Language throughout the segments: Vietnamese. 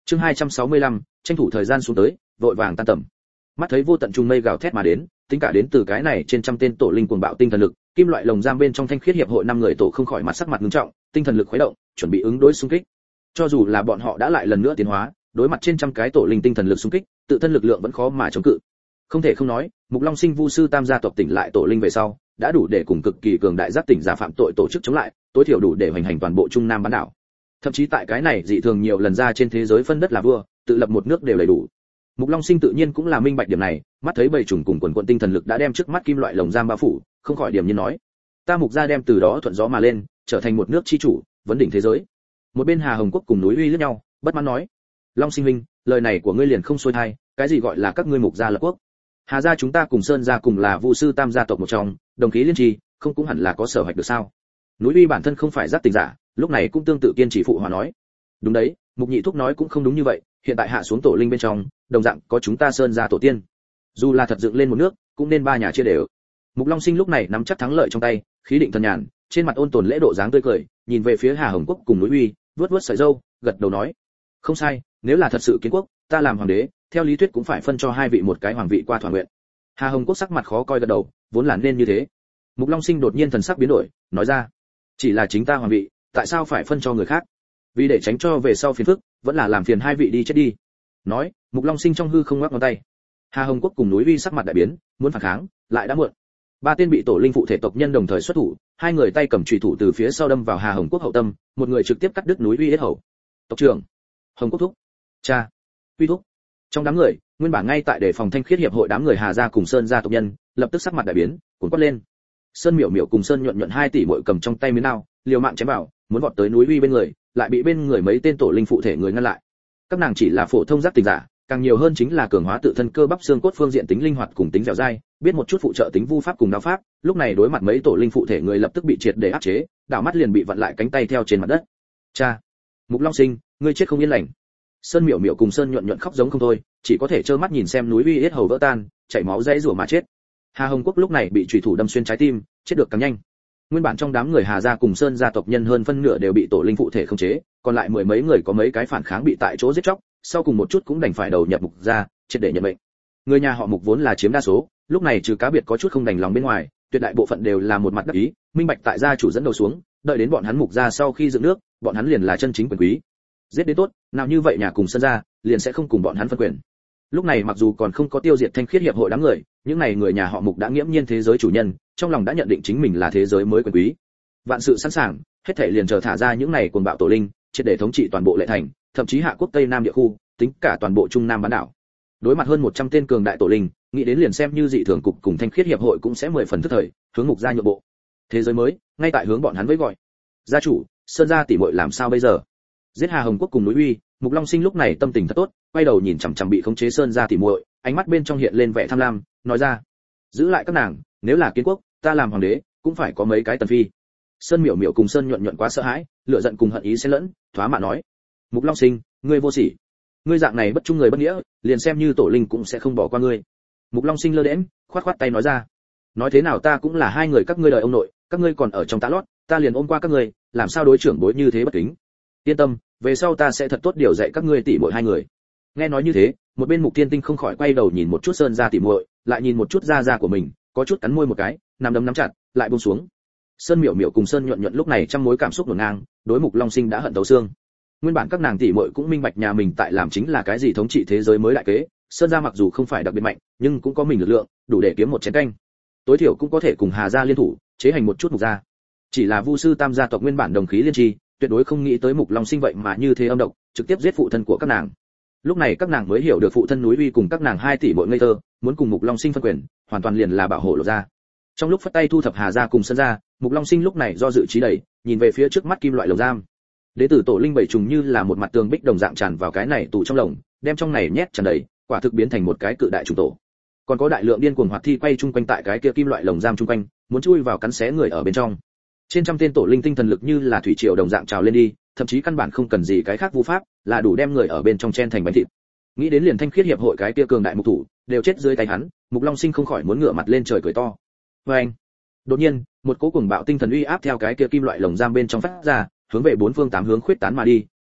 Chương 265, tranh thủ thời gian xuống tới, vội vàng tan tầm. Mắt thấy vô tận trùng mây gào thét mà đến, tính cả đến từ cái này trên trăm tên tổ linh cuồng bạo tinh thần lực, kim loại lồng giam bên trong thanh khiết hiệp hội 5 người tổ không khỏi mặt sắc mặt nghiêm trọng, tinh thần lực khuấy động, chuẩn bị ứng đối xung kích. Cho dù là bọn họ đã lại lần nữa tiến hóa, đối mặt trên trăm cái tổ linh tinh thần lực xung kích, tự thân lực lượng vẫn khó mà chống cự. Không thể không nói, Mục Long Sinh Vu sư Tam gia tộc tỉnh lại tổ linh về sau, đã đủ để cùng cực kỳ cường đại giác tỉnh giả phạm tội tổ chức chống lại, tối thiểu đủ để hoành hành toàn bộ Trung Nam bán đảo. Thậm chí tại cái này dị thường nhiều lần ra trên thế giới phân đất là vua, tự lập một nước đều đầy đủ. Mục Long Sinh tự nhiên cũng là minh bạch điểm này, mắt thấy bầy trùng cùng quần tinh thần lực đã đem trước mắt kim loại lồng giam bao phủ, không khỏi điểm nhiên nói: "Ta Mục gia đem từ đó thuận gió mà lên, trở thành một nước chi chủ, vấn đỉnh thế giới." Một bên Hà Hồng Quốc cùng Núi Uy liếc nhau, bất mãn nói: "Long Sinh huynh, lời này của ngươi liền không xuôi tai, cái gì gọi là các ngươi Mục gia lập quốc? Hà gia chúng ta cùng Sơn gia cùng là Vu sư Tam gia tộc một trong, đồng khí liên trì, không cũng hẳn là có sở hoạch được sao?" Núi Uy bản thân không phải giác tỉnh giả, lúc này cũng tương tự kiên trì phụ hòa nói: "Đúng đấy, Mục Nhị thúc nói cũng không đúng như vậy, hiện tại hạ xuống tổ linh bên trong, đồng dạng có chúng ta Sơn gia tổ tiên. Dù là thật dựng lên một nước, cũng nên ba nhà chia đều." Mục Long Sinh lúc này nắm chắc thắng lợi trong tay, khí định thần nhàn, trên mặt ôn tồn lễ độ dáng tươi cười, nhìn về phía Hà Hồng Quốc cùng Núi Uy, vuốt vuốt sợi râu, gật đầu nói: "Không sai, nếu là thật sự kiến quốc, ta làm hoàng đế, theo lý thuyết cũng phải phân cho hai vị một cái hoàng vị qua thỏa nguyện." Hà Hồng Quốc sắc mặt khó coi gật đầu, vốn là nên như thế. Mục Long Sinh đột nhiên thần sắc biến đổi, nói ra: "Chỉ là chính ta hoàng vị, tại sao phải phân cho người khác? Vì để tránh cho về sau phiền phức, vẫn là làm phiền hai vị đi chết đi." Nói, Mục Long Sinh trong hư không ngoắc ngón tay. Hà Hồng Quốc cùng Núi Uy sắc mặt đại biến, muốn phản kháng, lại đã muộn. Ba tên bị tổ linh phụ thể tộc nhân đồng thời xuất thủ, hai người tay cầm chùy thủ từ phía sau đâm vào Hà Hồng Quốc hậu tâm, một người trực tiếp cắt đứt Núi Uy yết hầu. "Tộc trưởng, Hồng Quốc thúc, cha, Uy thúc." Trong đám người, nguyên bản ngay tại để phòng thanh khiết hiệp hội đám người Hà gia cùng Sơn gia tộc nhân, lập tức sắc mặt đại biến, cuốn quát lên. Sơn Miểu Miểu cùng Sơn Nhuận Nhuận 2 tỷ muội cầm trong tay miến đao, liều mạng chém vào, muốn vọt tới Núi Uy bên người, lại bị bên người mấy tên tổ linh phụ thể người ngăn lại. Các nàng chỉ là phổ thông giác tỉnh giả, càng nhiều hơn chính là cường hóa tự thân cơ bắp xương cốt phương diện tính linh hoạt cùng tính dẻo dai, biết một chút phụ trợ tính vu pháp cùng đao pháp, lúc này đối mặt mấy tổ linh phụ thể người lập tức bị triệt để áp chế, đảo mắt liền bị vặn lại cánh tay theo trên mặt đất. "Cha, Mục Long Sinh, ngươi chết không yên lành." Sơn Miểu Miểu cùng Sơn Nhuận Nhuận khóc giống không thôi, chỉ có thể trơ mắt nhìn xem Núi Uy yết hầu vỡ tan, chảy máu rãy rủa mà chết. Hà Hồng Quốc lúc này bị chủy thủ đâm xuyên trái tim, chết được càng nhanh. Nguyên bản trong đám người Hà gia cùng Sơn gia tộc nhân hơn phân nửa đều bị tổ linh phụ thể khống chế, còn lại mười mấy người có mấy cái phản kháng bị tại chỗ giết chóc, sau cùng một chút cũng đành phải đầu nhập Mục gia, triệt để nhận mệnh. Người nhà họ Mục vốn là chiếm đa số, lúc này trừ cá biệt có chút không đành lòng bên ngoài, tuyệt đại bộ phận đều là một mặt đắc ý, minh bạch tại gia chủ dẫn đầu xuống, đợi đến bọn hắn Mục gia sau khi dựng nước, bọn hắn liền là chân chính quyền quý. Giết đến tốt, nào như vậy nhà cùng Sơn gia, liền sẽ không cùng bọn hắn phân quyền. Lúc này mặc dù còn không có tiêu diệt thanh khiết hiệp hội đám người, những này người nhà họ Mục đã nghiễm nhiên thế giới chủ nhân, trong lòng đã nhận định chính mình là thế giới mới quyền quý. Vạn sự sẵn sàng, hết thảy liền chờ thả ra những này cuồng bạo tổ linh, triệt để thống trị toàn bộ Lệ Thành, thậm chí hạ quốc Tây Nam địa khu, tính cả toàn bộ Trung Nam bán đảo. Đối mặt hơn 100 tên cường đại tổ linh, nghĩ đến liền xem như dị thường cục cùng thanh khiết hiệp hội cũng sẽ 10 phần tức thời, hướng Mục gia nhượng bộ. Thế giới mới, ngay tại hướng bọn hắn với gọi. "Gia chủ, Sơn gia tỷ muội làm sao bây giờ?" Giết Hà Hồng Quốc cùng Núi Uy, Mục Long Sinh lúc này tâm tình thật tốt, quay đầu nhìn chằm chằm bị khống chế Sơn gia tỷ muội, ánh mắt bên trong hiện lên vẻ tham lam, nói ra: "Giữ lại các nàng, nếu là kiến quốc, ta làm hoàng đế, cũng phải có mấy cái tần phi." Sơn Miểu Miểu cùng Sơn Nhuận Nhuận quá sợ hãi, lửa giận cùng hận ý xen lẫn, thoá mạ nói: "Mục Long Sinh, ngươi vô sỉ, ngươi dạng này bất trung người bất nghĩa, liền xem như tổ linh cũng sẽ không bỏ qua ngươi." Mục Long Sinh lơ đễnh, khoát khoát tay nói ra: "Nói thế nào ta cũng là hai người các ngươi đời ông nội, các ngươi còn ở trong tã lót, ta liền ôm qua các ngươi, làm sao đối trưởng bối như thế bất kính. Yên tâm, về sau ta sẽ thật tốt điều dạy các ngươi tỷ muội hai người." Nghe nói như thế, một bên Mục Thiên Tinh không khỏi quay đầu nhìn một chút Sơn gia tỷ muội, lại nhìn một chút gia gia của mình, có chút cắn môi một cái, nắm đấm nắm chặt, lại buông xuống. Sơn Miểu Miểu cùng Sơn Nhuận Nhuận lúc này trăm mối cảm xúc hỗn ngang, đối Mục Long Sinh đã hận thấu xương. Nguyên bản các nàng tỷ muội cũng minh bạch nhà mình tại làm chính là cái gì thống trị thế giới mới đại kế, Sơn gia mặc dù không phải đặc biệt mạnh, nhưng cũng có mình lực lượng, đủ để kiếm một chén canh. Tối thiểu cũng có thể cùng Hà gia liên thủ, chế hành một chút Mục gia. Chỉ là Vu sư Tam gia tộc nguyên bản đồng khí liên tri, tuyệt đối không nghĩ tới Mục Long Sinh vậy mà như thế âm độc, trực tiếp giết phụ thân của các nàng. Lúc này các nàng mới hiểu được phụ thân Núi Uy cùng các nàng 2 tỷ muội ngây thơ, muốn cùng Mục Long Sinh phân quyền, hoàn toàn liền là bảo hộ lộ ra. Trong lúc phất tay thu thập Hà gia cùng Sơn gia, Mục Long Sinh lúc này do dự trí đầy, nhìn về phía trước mắt kim loại lồng giam. Đế tử tổ linh bảy trùng như là một mặt tường bích đồng dạng tràn vào cái này tủ trong lồng, đem trong này nhét tràn đầy, quả thực biến thành một cái cự đại trùng tổ. Còn có đại lượng điên cuồng hoạt thi quay chung quanh tại cái kia kim loại lồng giam chung quanh, muốn chui vào cắn xé người ở bên trong. Trên trăm tên tổ linh tinh thần lực như là thủy triều đồng dạng trào lên đi, thậm chí căn bản không cần gì cái khác vu pháp, là đủ đem người ở bên trong chen thành bánh thịt. Nghĩ đến liền thanh khiết hiệp hội cái kia cường đại mục thủ, đều chết dưới tay hắn, Mục Long Sinh không khỏi muốn ngửa mặt lên trời cười to. Oeng! Đột nhiên, một cỗ cuồng bạo tinh thần uy áp theo cái kia kim loại lồng giam bên trong phát ra, hướng về bốn phương tám hướng khuyết tán mà đi,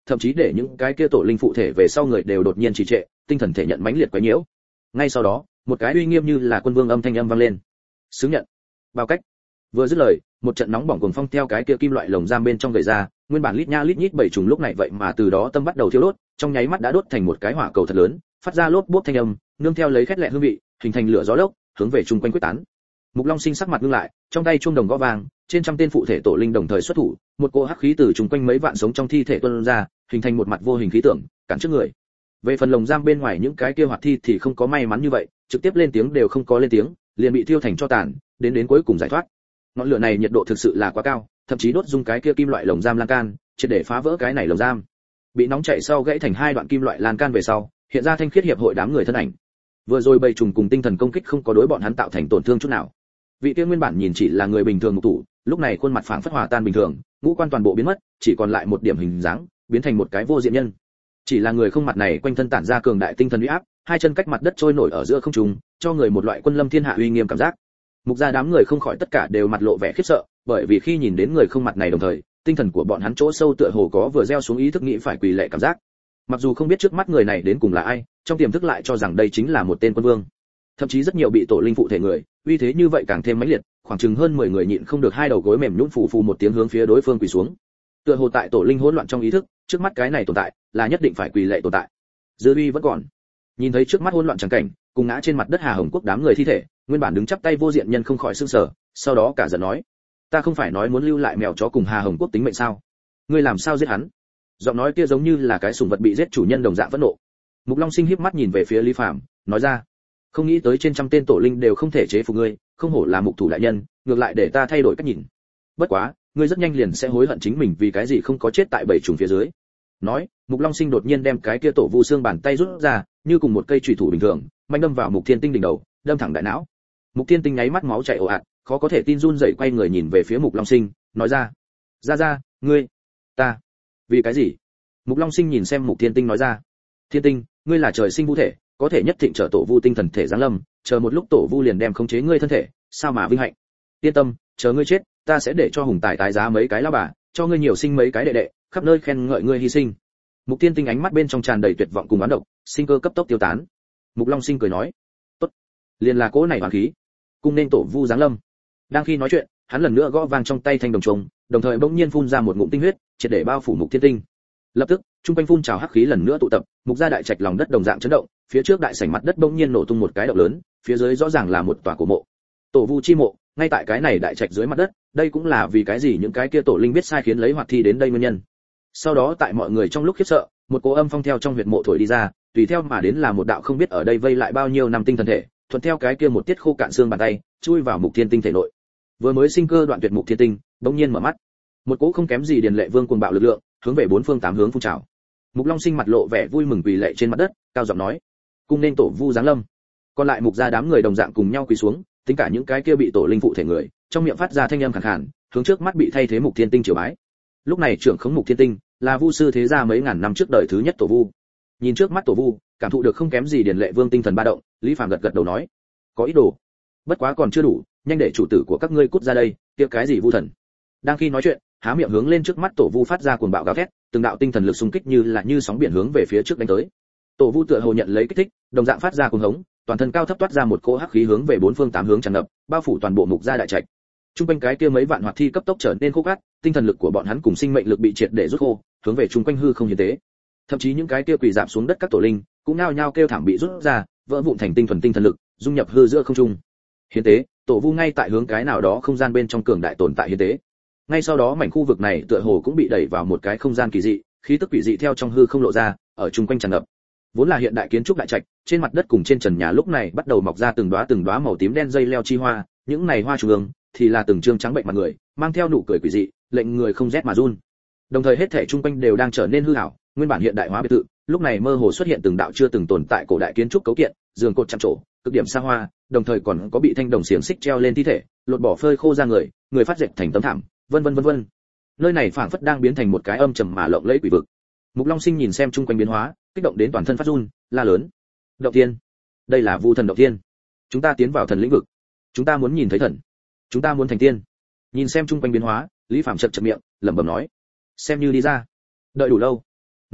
thậm chí để những cái kia tổ linh phụ thể về sau người đều đột nhiên trì trệ, tinh thần thể nhận mãnh liệt quấy nhiễu. Ngay sau đó, một cái uy nghiêm như là quân vương âm thanh âm vang lên. Xứng nhận. Bao cách. Vừa dứt lời, một trận nóng bỏng cuồng phong theo cái kia kim loại lồng giam bên trong gầy ra, nguyên bản lít nha lít nhít bảy trùng lúc này vậy mà từ đó tâm bắt đầu thiêu đốt, trong nháy mắt đã đốt thành một cái hỏa cầu thật lớn, phát ra lốp bốp thanh âm, nương theo lấy khét lẹt hương vị, hình thành lửa gió lốc, hướng về chung quanh quyết tán. Mục Long Sinh sắc mặt ngưng lại, trong tay chuông đồng gõ vàng, trên trăm tên phụ thể tổ linh đồng thời xuất thủ, một cỗ hắc khí từ chung quanh mấy vạn sống trong thi thể tuôn ra, hình thành một mặt vô hình khí tượng, cản trước người. Về phần lồng giam bên ngoài những cái kia hoạt thi thì không có may mắn như vậy, trực tiếp lên tiếng đều không có lên tiếng, liền bị thiêu thành tro tàn, đến cuối cùng giải thoát. Ngọn lửa này nhiệt độ thực sự là quá cao, thậm chí đốt dung cái kia kim loại lồng giam lan can, triệt để phá vỡ cái này lồng giam. Bị nóng chảy sau gãy thành hai đoạn kim loại lan can về sau, hiện ra thanh khiết hiệp hội đám người thân ảnh. Vừa rồi bầy trùng cùng tinh thần công kích không có đối bọn hắn tạo thành tổn thương chút nào. Vị kia nguyên bản nhìn chỉ là người bình thường mục thủ, lúc này khuôn mặt phảng phất hòa tan bình thường, ngũ quan toàn bộ biến mất, chỉ còn lại một điểm hình dáng, biến thành một cái vô diện nhân. Chỉ là người không mặt này quanh thân tản ra cường đại tinh thần uy áp, hai chân cách mặt đất trôi nổi ở giữa không trung, cho người một loại quân lâm thiên hạ uy nghiêm cảm giác. Mục gia đám người không khỏi tất cả đều mặt lộ vẻ khiếp sợ, bởi vì khi nhìn đến người không mặt này đồng thời, tinh thần của bọn hắn chỗ sâu tựa hồ có vừa gieo xuống ý thức nghĩ phải quỳ lệ cảm giác. Mặc dù không biết trước mắt người này đến cùng là ai, trong tiềm thức lại cho rằng đây chính là một tên quân vương. Thậm chí rất nhiều bị tổ linh phụ thể người, uy thế như vậy càng thêm mãnh liệt, khoảng chừng hơn 10 người nhịn không được hai đầu gối mềm nhũn phù phù một tiếng hướng phía đối phương quỳ xuống. Tựa hồ tại tổ linh hỗn loạn trong ý thức, trước mắt cái này tồn tại, là nhất định phải quỳ lệ tồn tại. Dư uy vẫn còn. Nhìn thấy trước mắt hỗn loạn chẳng cảnh, cùng ngã trên mặt đất Hà Hồng Quốc đám người thi thể, nguyên bản đứng chắp tay vô diện nhân không khỏi sửng sở, sau đó cả giận nói: "Ta không phải nói muốn lưu lại mèo chó cùng Hà Hồng Quốc tính mệnh sao? Ngươi làm sao giết hắn?" Giọng nói kia giống như là cái sủng vật bị giết chủ nhân đồng dạng phẫn nộ. Mục Long Sinh híp mắt nhìn về phía Lý Phàm, nói ra: "Không nghĩ tới trên trăm tên tổ linh đều không thể chế phục ngươi, không hổ là mục thủ đại nhân, ngược lại để ta thay đổi cách nhìn. Bất quá, ngươi rất nhanh liền sẽ hối hận chính mình vì cái gì không có chết tại bảy trùng phía dưới." Nói, Mục Long Sinh đột nhiên đem cái kia tổ vu xương bàn tay rút ra, như cùng một cây chùy thủ bình thường, mạnh đâm vào Mục Thiên Tinh đỉnh đầu, đâm thẳng đại não. Mục Thiên Tinh nháy mắt máu chảy ồ ạt, khó có thể tin run rẩy quay người nhìn về phía Mục Long Sinh, nói ra: "Ra, ngươi, ta, vì cái gì?" Mục Long Sinh nhìn xem Mục Thiên Tinh nói ra: "Thiên Tinh, ngươi là trời sinh vu thể, có thể nhất thịnh trở tổ vu tinh thần thể giáng lâm, chờ một lúc tổ vu liền đem khống chế ngươi thân thể, sao mà vinh hạnh. Yên tâm, chờ ngươi chết, ta sẽ để cho Hùng Tài tái giá mấy cái lão bà, cho ngươi nhiều sinh mấy cái đệ đệ, khắp nơi khen ngợi ngươi hy sinh." Mục Thiên Tinh ánh mắt bên trong tràn đầy tuyệt vọng cùng oán độc, sinh cơ cấp tốc tiêu tán. Mục Long Sinh cười nói: "Tốt, liền là cỗ này hoàn khí, cung nên tổ vu giáng lâm." Đang khi nói chuyện, hắn lần nữa gõ vang trong tay thanh đồng trùng, đồng thời bỗng nhiên phun ra một ngụm tinh huyết, triệt để bao phủ Mục Thiên Tinh. Lập tức, trung quanh phun trào hắc khí lần nữa tụ tập, Mục gia đại trạch lòng đất đồng dạng chấn động, phía trước đại sảnh mặt đất bỗng nhiên nổ tung một cái động lớn, phía dưới rõ ràng là một tòa cổ mộ. Tổ vu chi mộ, ngay tại cái này đại trạch dưới mặt đất, đây cũng là vì cái gì những cái kia tổ linh biết sai khiến lấy hoạt thi đến đây nguyên nhân. Sau đó tại mọi người trong lúc khiếp sợ, một cỗ âm phong theo trong huyệt mộ thổi đi ra, tùy theo mà đến là một đạo không biết ở đây vây lại bao nhiêu năm tinh thần thể, thuận theo cái kia một tiết khô cạn xương bàn tay, chui vào Mục Thiên Tinh thể nội. Vừa mới sinh cơ đoạn tuyệt Mục Thiên Tinh, bỗng nhiên mở mắt. Một cỗ không kém gì Điền Lệ Vương cuồng bạo lực lượng, hướng về bốn phương tám hướng phun trào. Mục Long Sinh mặt lộ vẻ vui mừng quỳ lệ trên mặt đất, cao giọng nói: "Cung nên tổ vu giáng lâm." Còn lại Mục gia đám người đồng dạng cùng nhau quỳ xuống, tính cả những cái kia bị tổ linh phụ thể người, trong miệng phát ra thanh âm khàn khàn, hướng trước mắt bị thay thế Mục Thiên Tinh triều bái. Lúc này trưởng khống Mục Thiên Tinh là vu sư thế gia mấy ngàn năm trước đời thứ nhất tổ vu. Nhìn trước mắt tổ vu, cảm thụ được không kém gì Điền Lệ Vương tinh thần ba động, Lý Phàm gật gật đầu nói: "Có ý đồ, bất quá còn chưa đủ, nhanh để chủ tử của các ngươi cút ra đây, kia cái gì vu thần." Đang khi nói chuyện, há miệng hướng lên trước mắt tổ vu phát ra cuồng bạo gào thét, từng đạo tinh thần lực xung kích như sóng biển hướng về phía trước đánh tới. Tổ vu tựa hồ nhận lấy kích thích, đồng dạng phát ra cuồng hống, toàn thân cao thấp toát ra một cỗ hắc khí hướng về bốn phương tám hướng tràn ngập, bao phủ toàn bộ Mục gia đại trạch. Trung quanh cái kia mấy vạn hoạt thi cấp tốc trở nên khô gắt, tinh thần lực của bọn hắn cùng sinh mệnh lực bị triệt để rút khô, hướng về trung quanh hư không hiến tế. Thậm chí những cái kia quỳ rạp xuống đất các tổ linh, cũng nao nhao kêu thảm bị rút ra, vỡ vụn thành tinh thuần tinh thần lực, dung nhập hư giữa không trung. Hiến tế, tổ vu ngay tại hướng cái nào đó không gian bên trong cường đại tồn tại hiến tế. Ngay sau đó mảnh khu vực này tựa hồ cũng bị đẩy vào một cái không gian kỳ dị, khí tức quỷ dị theo trong hư không lộ ra, ở trung quanh tràn ngập. Vốn là hiện đại kiến trúc đại trạch, trên mặt đất cùng trên trần nhà lúc này bắt đầu mọc ra từng đóa màu tím đen dây leo chi hoa, những này hoa trung ương thì là từng trương trắng bệnh mặt người, mang theo nụ cười quỷ dị, lệnh người không rét mà run. Đồng thời hết thảy trung quanh đều đang trở nên hư ảo, nguyên bản hiện đại hóa biệt thự, lúc này mơ hồ xuất hiện từng đạo chưa từng tồn tại cổ đại kiến trúc cấu kiện, giường cột chạm trổ, cực điểm xa hoa, đồng thời còn có bị thanh đồng xiềng xích treo lên thi thể, lột bỏ phơi khô ra người phát dệt thành tấm thảm, vân vân. Nơi này phảng phất đang biến thành một cái âm trầm mà lộng lẫy quỷ vực. Mục Long Sinh nhìn xem chung quanh biến hóa, kích động đến toàn thân phát run, la lớn: "Động Thiên, đây là Vu thần động thiên. Chúng ta tiến vào thần lĩnh vực. Chúng ta muốn nhìn thấy thần. Chúng ta muốn thành tiên." Nhìn xem chung quanh biến hóa, Lý Phàm chậm miệng, lẩm bẩm nói: "Xem như đi ra. Đợi đủ lâu."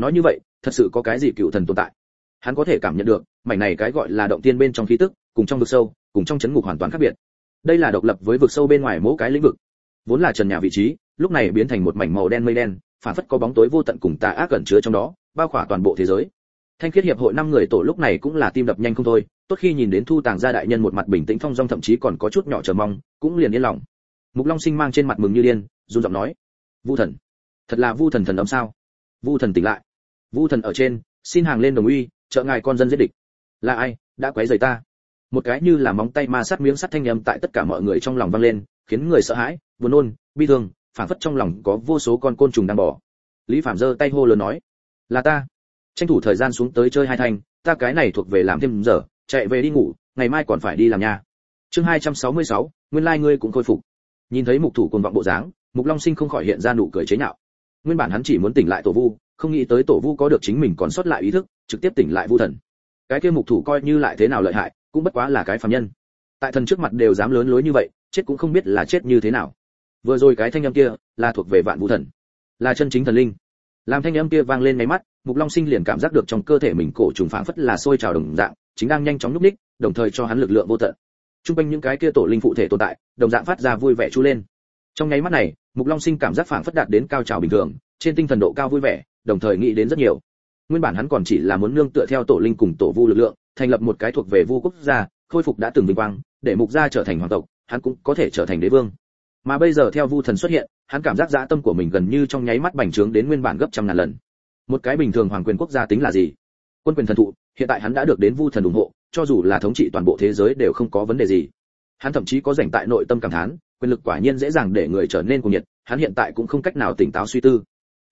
nói như vậy thật sự có cái gì cựu thần tồn tại. Hắn có thể cảm nhận được mảnh này cái gọi là động tiên bên trong khí tức cùng trong vực sâu cùng trong chấn ngục hoàn toàn khác biệt. Đây là độc lập với vực sâu bên ngoài mỗi cái lĩnh vực. Vốn là trần nhà vị trí lúc này biến thành một mảnh màu đen mây đen, phản phất có bóng tối vô tận cùng tà ác ẩn chứa trong đó, bao khỏa toàn bộ thế giới. Thanh khiết hiệp hội 5 người tổ lúc này cũng là tim đập nhanh không thôi, tốt khi nhìn đến Thu Tàng gia đại nhân một mặt bình tĩnh phong dong, thậm chí còn có chút nhỏ chờ mong, cũng liền yên lòng. Mục Long Sinh mang trên mặt mừng như điên, run giọng nói: "Vu thần, thật là Vu thần thần âm sao? Vu thần tỉnh lại. Vu thần ở trên, xin hàng lên đồng uy, trợ ngài con dân giết địch." Là ai đã quấy rầy ta? Một cái như là móng tay ma sát miếng sắt thanh âm tại tất cả mọi người trong lòng vang lên, khiến người sợ hãi, buồn nôn, bi thương, phảng phất trong lòng có vô số con côn trùng đang bò. Lý Phạm giơ tay hô lớn nói: "Là ta." Tranh thủ thời gian xuống tới chơi hai thanh, ta cái này thuộc về làm thêm giờ, chạy về đi ngủ, ngày mai còn phải đi làm nha. Chương 266, nguyên lai ngươi cũng khôi phục. Nhìn thấy Mục Thủ cuồng vọng bộ dáng, Mục Long Sinh không khỏi hiện ra nụ cười chế nhạo. Nguyên bản hắn chỉ muốn tỉnh lại Tổ Vu, không nghĩ tới Tổ Vu có được chính mình còn sót lại ý thức, trực tiếp tỉnh lại Vu thần. Cái kia Mục Thủ coi như lại thế nào lợi hại, cũng bất quá là cái phàm nhân. Tại thần trước mặt đều dám lớn lối như vậy, chết cũng không biết là chết như thế nào. Vừa rồi cái thanh âm kia là thuộc về Vạn Vũ thần, là chân chính thần linh. Làm thanh âm kia vang lên ngay mắt, Mục Long Sinh liền cảm giác được trong cơ thể mình cổ trùng phảng phất là sôi trào đồng dạng, chính đang nhanh chóng nhúc nhích, đồng thời cho hắn lực lượng vô tận. Trung quanh những cái kia tổ linh phụ thể tồn tại, đồng dạng phát ra vui vẻ chu lên. Trong nháy mắt này, Mục Long Sinh cảm giác phảng phất đạt đến cao trào bình thường, trên tinh thần độ cao vui vẻ, đồng thời nghĩ đến rất nhiều. Nguyên bản hắn còn chỉ là muốn nương tựa theo tổ linh cùng tổ vu lực lượng, thành lập một cái thuộc về Vu quốc gia, khôi phục đã từng vinh quang, để Mục gia trở thành hoàng tộc, hắn cũng có thể trở thành đế vương. Mà bây giờ theo Vu thần xuất hiện, hắn cảm giác dã tâm của mình gần như trong nháy mắt bành trướng đến nguyên bản gấp trăm ngàn lần. Một cái bình thường hoàng quyền quốc gia tính là gì? Quân quyền thần thụ, hiện tại hắn đã được đến Vu thần ủng hộ, cho dù là thống trị toàn bộ thế giới đều không có vấn đề gì. Hắn thậm chí có rảnh tại nội tâm cảm thán, quyền lực quả nhiên dễ dàng để người trở nên cuồng nhiệt, hắn hiện tại cũng không cách nào tỉnh táo suy tư.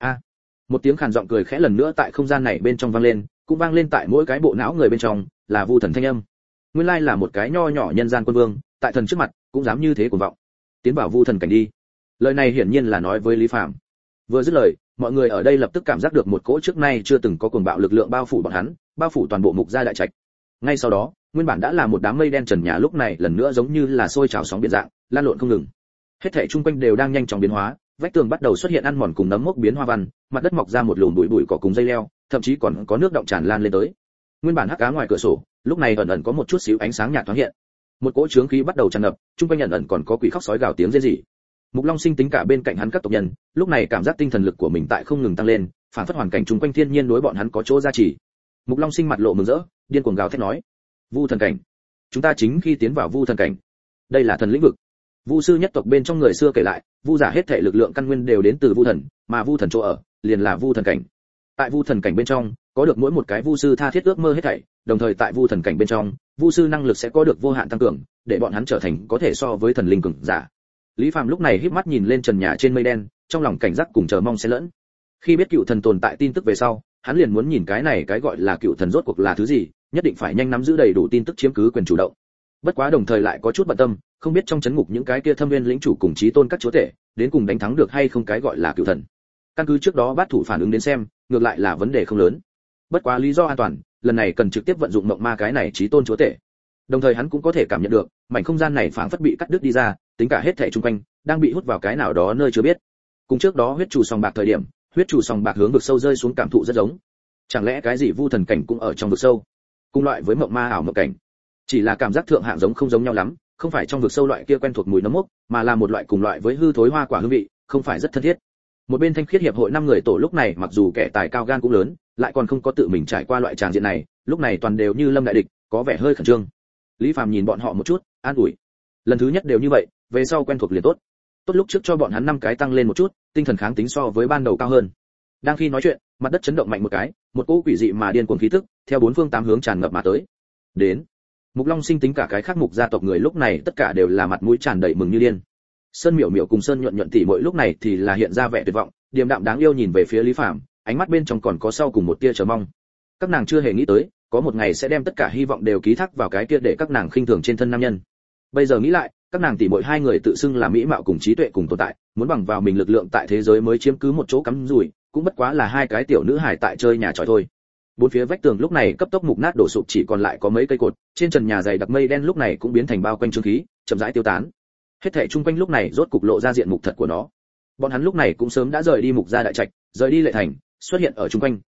Một tiếng khàn giọng cười khẽ lần nữa tại không gian này bên trong vang lên, cũng vang lên tại mỗi cái bộ não người bên trong, là Vu thần thanh âm. Nguyên lai là một cái nho nhỏ nhân gian quân vương, tại thần trước mặt cũng dám như thế cuồng vọng. Tiến vào Vu thần cảnh đi. Lời này hiển nhiên là nói với Lý Phàm. Vừa dứt lời, mọi người ở đây lập tức cảm giác được một cỗ trước nay chưa từng có cuồng bạo lực lượng bao phủ bọn hắn, bao phủ toàn bộ Mục gia đại trạch. Ngay sau đó, nguyên bản đã là một đám mây đen trần nhà lúc này lần nữa giống như là sôi trào sóng biển dạng, lan lộn không ngừng. Hết thảy chung quanh đều đang nhanh chóng biến hóa, vách tường bắt đầu xuất hiện ăn mòn cùng nấm mốc biến hoa văn, mặt đất mọc ra một lùm bụi bụi cỏ cùng dây leo, thậm chí còn có nước động tràn lan lên tới. Nguyên bản hắc ám ngoài cửa sổ, lúc này ẩn ẩn có một chút xíu ánh sáng nhạt thoáng hiện. Một cỗ chướng khí bắt đầu tràn ngập, chung quanh ẩn ẩn còn có quỷ khóc sói gào tiếng rên rỉ. Mục Long Sinh tính cả bên cạnh hắn các tộc nhân, lúc này cảm giác tinh thần lực của mình tại không ngừng tăng lên, phản phất hoàn cảnh chung quanh thiên nhiên đối bọn hắn có chỗ gia trì. Mục Long Sinh mặt lộ mừng rỡ, điên cuồng gào thét nói: "Vu thần cảnh! Chúng ta chính khi tiến vào Vu thần cảnh. Đây là thần lĩnh vực." Vu sư nhất tộc bên trong người xưa kể lại, Vu giả hết thảy lực lượng căn nguyên đều đến từ Vu thần, mà Vu thần chỗ ở liền là Vu thần cảnh. Tại Vu thần cảnh bên trong, có được mỗi một cái Vu sư tha thiết ước mơ hết thảy, đồng thời tại Vu thần cảnh bên trong, Vu sư năng lực sẽ có được vô hạn tăng cường, để bọn hắn trở thành có thể so với thần linh cường giả. Lý Phàm lúc này híp mắt nhìn lên trần nhà trên mây đen, trong lòng cảnh giác cùng chờ mong xen lẫn. Khi biết cựu thần tồn tại tin tức về sau, hắn liền muốn nhìn cái này cái gọi là cựu thần rốt cuộc là thứ gì, nhất định phải nhanh nắm giữ đầy đủ tin tức chiếm cứ quyền chủ động. Bất quá đồng thời lại có chút bận tâm, không biết trong chấn ngục những cái kia thâm viên lĩnh chủ cùng chí tôn các chúa tể, đến cùng đánh thắng được hay không cái gọi là cựu thần. Căn cứ trước đó bát thủ phản ứng đến xem, ngược lại là vấn đề không lớn. Bất quá lý do an toàn, lần này cần trực tiếp vận dụng mộng ma cái này chí tôn chúa tể. Đồng thời hắn cũng có thể cảm nhận được, mảnh không gian này phảng phất bị cắt đứt đi ra, tính cả hết thảy xung quanh đang bị hút vào cái nào đó nơi chưa biết. Cùng trước đó huyết chủ sòng bạc thời điểm, huyết chủ sòng bạc hướng vực sâu rơi xuống cảm thụ rất giống. Chẳng lẽ cái gì Vu thần cảnh cũng ở trong vực sâu? Cùng loại với mộng ma ảo mộng cảnh, chỉ là cảm giác thượng hạng giống không giống nhau lắm, không phải trong vực sâu loại kia quen thuộc mùi nấm mốc, mà là một loại cùng loại với hư thối hoa quả hương vị, không phải rất thân thiết. Một bên Thanh Khiết hiệp hội 5 người tổ lúc này mặc dù kẻ tài cao gan cũng lớn, lại còn không có tự mình trải qua loại tràng diện này, lúc này toàn đều như lâm đại địch, có vẻ hơi khẩn trương. Lý Phàm nhìn bọn họ một chút, an ủi. Lần thứ nhất đều như vậy, về sau quen thuộc liền tốt. Tốt lúc trước cho bọn hắn 5 cái tăng lên một chút, tinh thần kháng tính so với ban đầu cao hơn. Đang khi nói chuyện, mặt đất chấn động mạnh một cái, một cỗ quỷ dị mà điên cuồng khí tức, theo bốn phương tám hướng tràn ngập mà tới. Đến. Mục Long Sinh tính cả cái khác Mục gia tộc người lúc này tất cả đều là mặt mũi tràn đầy mừng như điên. Sơn Miểu Miểu cùng Sơn Nhuận Nhuận tỷ mỗi lúc này thì là hiện ra vẻ tuyệt vọng, điềm đạm đáng yêu nhìn về phía Lý Phàm, ánh mắt bên trong còn có sau cùng một tia chờ mong. Các nàng chưa hề nghĩ tới, có một ngày sẽ đem tất cả hy vọng đều ký thác vào cái kia để các nàng khinh thường trên thân nam nhân. Bây giờ nghĩ lại, các nàng tỷ muội hai người tự xưng là mỹ mạo cùng trí tuệ cùng tồn tại, muốn bằng vào mình lực lượng tại thế giới mới chiếm cứ một chỗ cắm rủi, cũng bất quá là hai cái tiểu nữ hài tại chơi nhà tròi thôi. Bốn phía vách tường lúc này cấp tốc mục nát đổ sụp, chỉ còn lại có mấy cây cột, trên trần nhà dày đặc mây đen lúc này cũng biến thành bao quanh trướng khí, chậm rãi tiêu tán. Hết thảy chung quanh lúc này rốt cục lộ ra diện mục thật của nó. Bọn hắn lúc này cũng sớm đã rời đi Mục gia đại trạch, rời đi Lệ thành, xuất hiện ở chung quanh,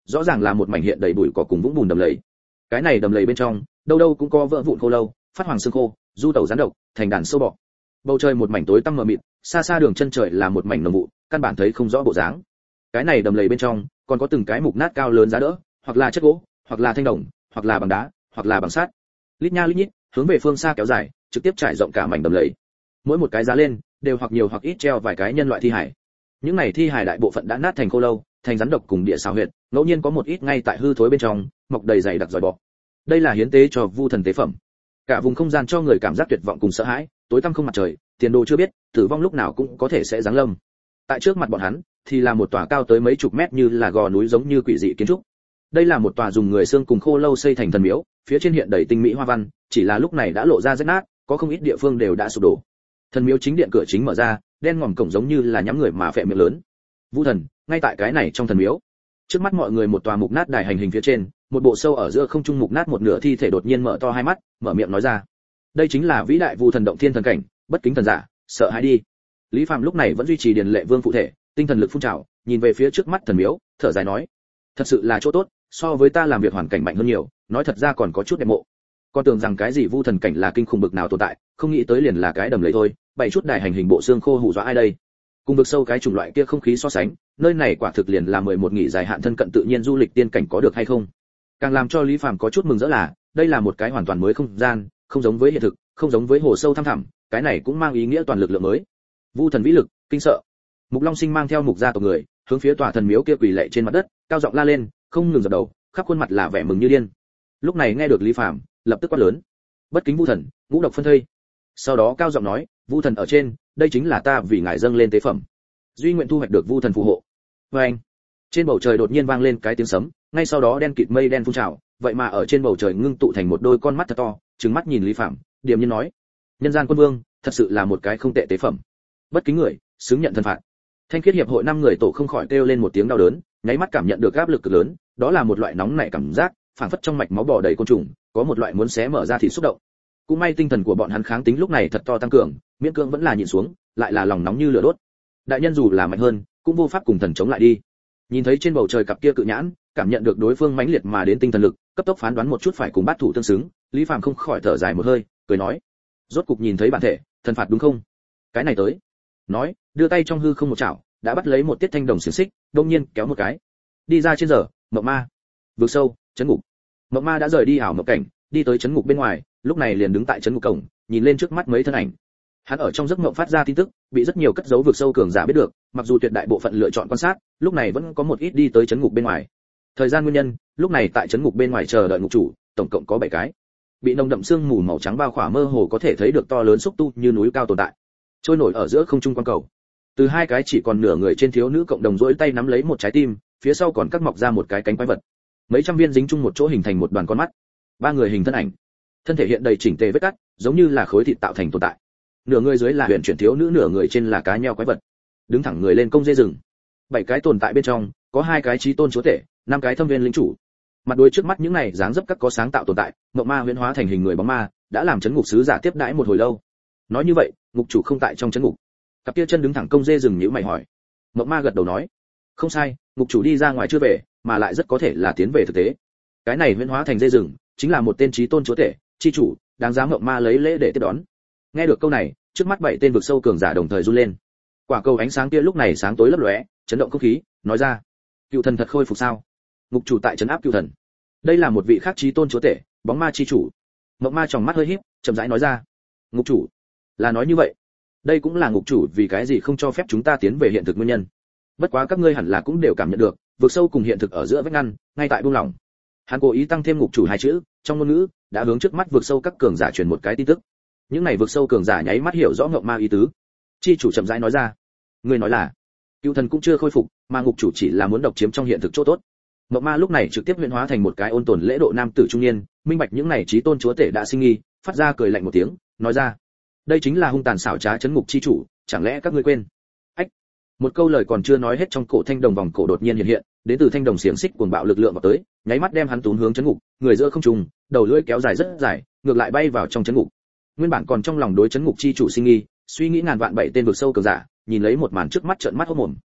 rõ ràng là một mảnh hiện đầy bụi cỏ cùng vũng bùn đầm lầy. Cái này đầm lầy bên trong, đâu đâu cũng có vỡ vụn khô lâu, phát hoàng xương khô, du tẩu rắn độc, thành đàn sâu bọ. Bầu trời một mảnh tối tăm mờ mịt, xa xa đường chân trời là một mảnh nồng vụ, căn bản thấy không rõ bộ dáng. Cái này đầm lầy bên trong, còn có từng cái mục nát cao lớn giá đỡ, hoặc là chất gỗ, hoặc là thanh đồng, hoặc là bằng đá, hoặc là bằng sắt. Lít nha lít nhít, hướng về phương xa kéo dài, trực tiếp trải rộng cả mảnh đầm lầy. Mỗi một cái giá lên, đều hoặc nhiều hoặc ít treo vài cái nhân loại thi hải. Những này thi hải đại bộ phận đã nát thành khô lâu, thành rắn độc cùng địa xào huyệt, ngẫu nhiên có một ít ngay tại hư thối bên trong, mọc đầy dày đặc giòi bọ. Đây là hiến tế cho Vu thần tế phẩm. Cả vùng không gian cho người cảm giác tuyệt vọng cùng sợ hãi, tối tăm không mặt trời, tiền đồ chưa biết, tử vong lúc nào cũng có thể sẽ giáng lâm. Tại trước mặt bọn hắn, thì là một tòa cao tới mấy chục mét như là gò núi giống như quỷ dị kiến trúc. Đây là một tòa dùng người xương cùng khô lâu xây thành thần miếu, phía trên hiện đầy tinh mỹ hoa văn, chỉ là lúc này đã lộ ra rách nát, có không ít địa phương đều đã sụp đổ. Thần miếu chính điện cửa chính mở ra, đen ngòm cổng giống như là nhắm người mà phệ miệng lớn. Vu thần, ngay tại cái này trong thần miếu. Trước mắt mọi người một tòa mục nát đài hành hình phía trên, một bộ sâu ở giữa không trung mục nát một nửa thi thể đột nhiên mở to hai mắt, mở miệng nói ra. Đây chính là vĩ đại Vu thần động thiên thần cảnh, bất kính thần giả, sợ hãi đi. Lý Phàm lúc này vẫn duy trì điền lệ vương phụ thể, tinh thần lực phun trào, nhìn về phía trước mắt thần miếu, thở dài nói: thật sự là chỗ tốt, so với ta làm việc hoàn cảnh mạnh hơn nhiều, nói thật ra còn có chút đẹp mộ. Con tưởng rằng cái gì Vu thần cảnh là kinh khủng bực nào tồn tại, không nghĩ tới liền là cái đầm lầy thôi, bảy chút đài hành hình bộ xương khô hù dọa ai đây. Cùng vực sâu cái chủng loại kia không khí so sánh, nơi này quả thực liền là 11 nghỉ dài hạn thân cận tự nhiên du lịch tiên cảnh có được hay không. Càng làm cho Lý Phàm có chút mừng rỡ là, đây là một cái hoàn toàn mới không gian, không giống với hiện thực, không giống với hồ sâu thăm thẳm, cái này cũng mang ý nghĩa toàn lực lượng mới. Vu thần vĩ lực, kinh sợ. Mục Long Sinh mang theo mục gia tộc người, hướng phía tòa thần miếu kia quỳ lạy trên mặt đất, cao giọng la lên, không ngừng dập đầu, khắp khuôn mặt là vẻ mừng như điên. Lúc này nghe được Lý Phàm, lập tức quát lớn: bất kính Vu thần, ngũ độc phân thây. Sau đó cao giọng nói: Vu thần ở trên, đây chính là ta vì ngài dâng lên tế phẩm, duy nguyện thu hoạch được Vu thần phù hộ. Và anh, trên bầu trời đột nhiên vang lên cái tiếng sấm, ngay sau đó đen kịt mây đen phun trào, vậy mà ở trên bầu trời ngưng tụ thành một đôi con mắt thật to, trừng mắt nhìn Lý Phàm, điềm nhiên nói: nhân gian quân vương, thật sự là một cái không tệ tế phẩm, bất kính người, xứng nhận thân phạt. Thanh khiết hiệp hội 5 người tổ không khỏi kêu lên một tiếng đau đớn, nháy mắt cảm nhận được áp lực cực lớn, đó là một loại nóng nảy cảm giác, phảng phất trong mạch máu bò đầy côn trùng, có một loại muốn xé mở ra thì xúc động. Cũng may tinh thần của bọn hắn kháng tính lúc này thật to tăng cường, miễn cưỡng vẫn là nhịn xuống, lại là lòng nóng như lửa đốt. Đại nhân dù là mạnh hơn, cũng vô pháp cùng thần chống lại đi. Nhìn thấy trên bầu trời cặp kia cự nhãn, cảm nhận được đối phương mãnh liệt mà đến tinh thần lực, cấp tốc phán đoán một chút phải cùng bát thủ tương xứng, Lý Phàm không khỏi thở dài một hơi, cười nói: rốt cục nhìn thấy bản thể, thần phạt đúng không? Cái này tới. Nói, đưa tay trong hư không một chảo, đã bắt lấy một tiết thanh đồng xiềng xích, đột nhiên kéo một cái. Đi ra trên giờ, Mộng Ma. Vực sâu, trấn ngục. Mộng Ma đã rời đi ảo mộng cảnh, đi tới trấn ngục bên ngoài, lúc này liền đứng tại trấn ngục cổng, nhìn lên trước mắt mấy thân ảnh. Hắn ở trong giấc mộng phát ra tin tức, bị rất nhiều cất giấu vực sâu cường giả biết được, mặc dù tuyệt đại bộ phận lựa chọn quan sát, lúc này vẫn có một ít đi tới trấn ngục bên ngoài. Thời gian nguyên nhân, lúc này tại trấn ngục bên ngoài chờ đợi ngục chủ, tổng cộng có 7 cái. Bị nồng đậm sương mù màu trắng bao khỏa mơ hồ có thể thấy được to lớn xúc tu như núi cao tồn tại, trôi nổi ở giữa không trung quang cầu. Từ hai cái chỉ còn nửa người trên thiếu nữ cộng đồng duỗi tay nắm lấy một trái tim, phía sau còn cắt mọc ra một cái cánh quái vật. Mấy trăm viên dính chung một chỗ hình thành một đoàn con mắt. 3 người hình thân ảnh, thân thể hiện đầy chỉnh tề vết cắt, giống như là khối thịt tạo thành tồn tại. Nửa người dưới là huyền chuyển thiếu nữ, nửa người trên là cá nheo quái vật. Đứng thẳng người lên công dê rừng. 7 cái tồn tại bên trong, có 2 cái chí tôn chúa tể, 5 cái thâm viên lĩnh chủ. Mặt đối trước mắt những này dáng dấp các có sáng tạo tồn tại, Mộng Ma huyễn hóa thành hình người bóng ma, đã làm trấn ngục sứ giả tiếp đãi một hồi lâu. Nói như vậy, ngục chủ không tại trong trấn ngục. Cặp kia chân đứng thẳng công dê rừng nhíu mày hỏi. Mộng Ma gật đầu nói: không sai, ngục chủ đi ra ngoài chưa về, mà lại rất có thể là tiến về thực tế. Cái này huyễn hóa thành dê rừng, chính là một tên chí tôn chúa tể, chi chủ, đáng giá Mộng Ma lấy lễ để tiếp đón. Nghe được câu này, trước mắt 7 tên vực sâu cường giả đồng thời run lên. Quả cầu ánh sáng kia lúc này sáng tối lấp lóe, chấn động không khí, nói ra: cựu thần thật khôi phục sao? Ngục chủ tại trấn áp cựu thần. Đây là một vị khác chí tôn chúa tể, bóng ma chi chủ. Mộng Ma tròng mắt hơi híp, chậm rãi nói ra: ngục chủ, là nói như vậy. Đây cũng là ngục chủ vì cái gì không cho phép chúng ta tiến về hiện thực nguyên nhân. Bất quá các ngươi hẳn là cũng đều cảm nhận được, vực sâu cùng hiện thực ở giữa vách ngăn, ngay tại buông lỏng. Hắn cố ý tăng thêm ngục chủ 2 chữ, trong ngôn ngữ đã hướng trước mắt vực sâu các cường giả truyền một cái tin tức. Những này vực sâu cường giả nháy mắt hiểu rõ Mộng Ma ý tứ. Chi chủ chậm rãi nói ra: ngươi nói là cựu thần cũng chưa khôi phục, mà ngục chủ chỉ là muốn độc chiếm trong hiện thực chỗ tốt. Mộng Ma lúc này trực tiếp huyễn hóa thành một cái ôn tồn lễ độ nam tử trung niên, minh bạch những này chí tôn chúa tể đã sinh nghi, phát ra cười lạnh một tiếng, nói ra: đây chính là hung tàn xảo trá trấn ngục chi chủ, chẳng lẽ các ngươi quên? Ách! Một câu lời còn chưa nói hết, trong cổ thanh đồng vòng cổ đột nhiên hiện hiện, đến từ thanh đồng xiềng xích cuồng bạo lực lượng vào tới, nháy mắt đem hắn tún hướng trấn ngục, người giữa không trung, đầu lưỡi kéo dài rất dài, ngược lại bay vào trong trấn ngục. Nguyên bản còn trong lòng đối trấn ngục chi chủ sinh nghi, suy nghĩ ngàn vạn 7 tên vực sâu cường giả, nhìn lấy một màn trước mắt trợn mắt hốt mồm.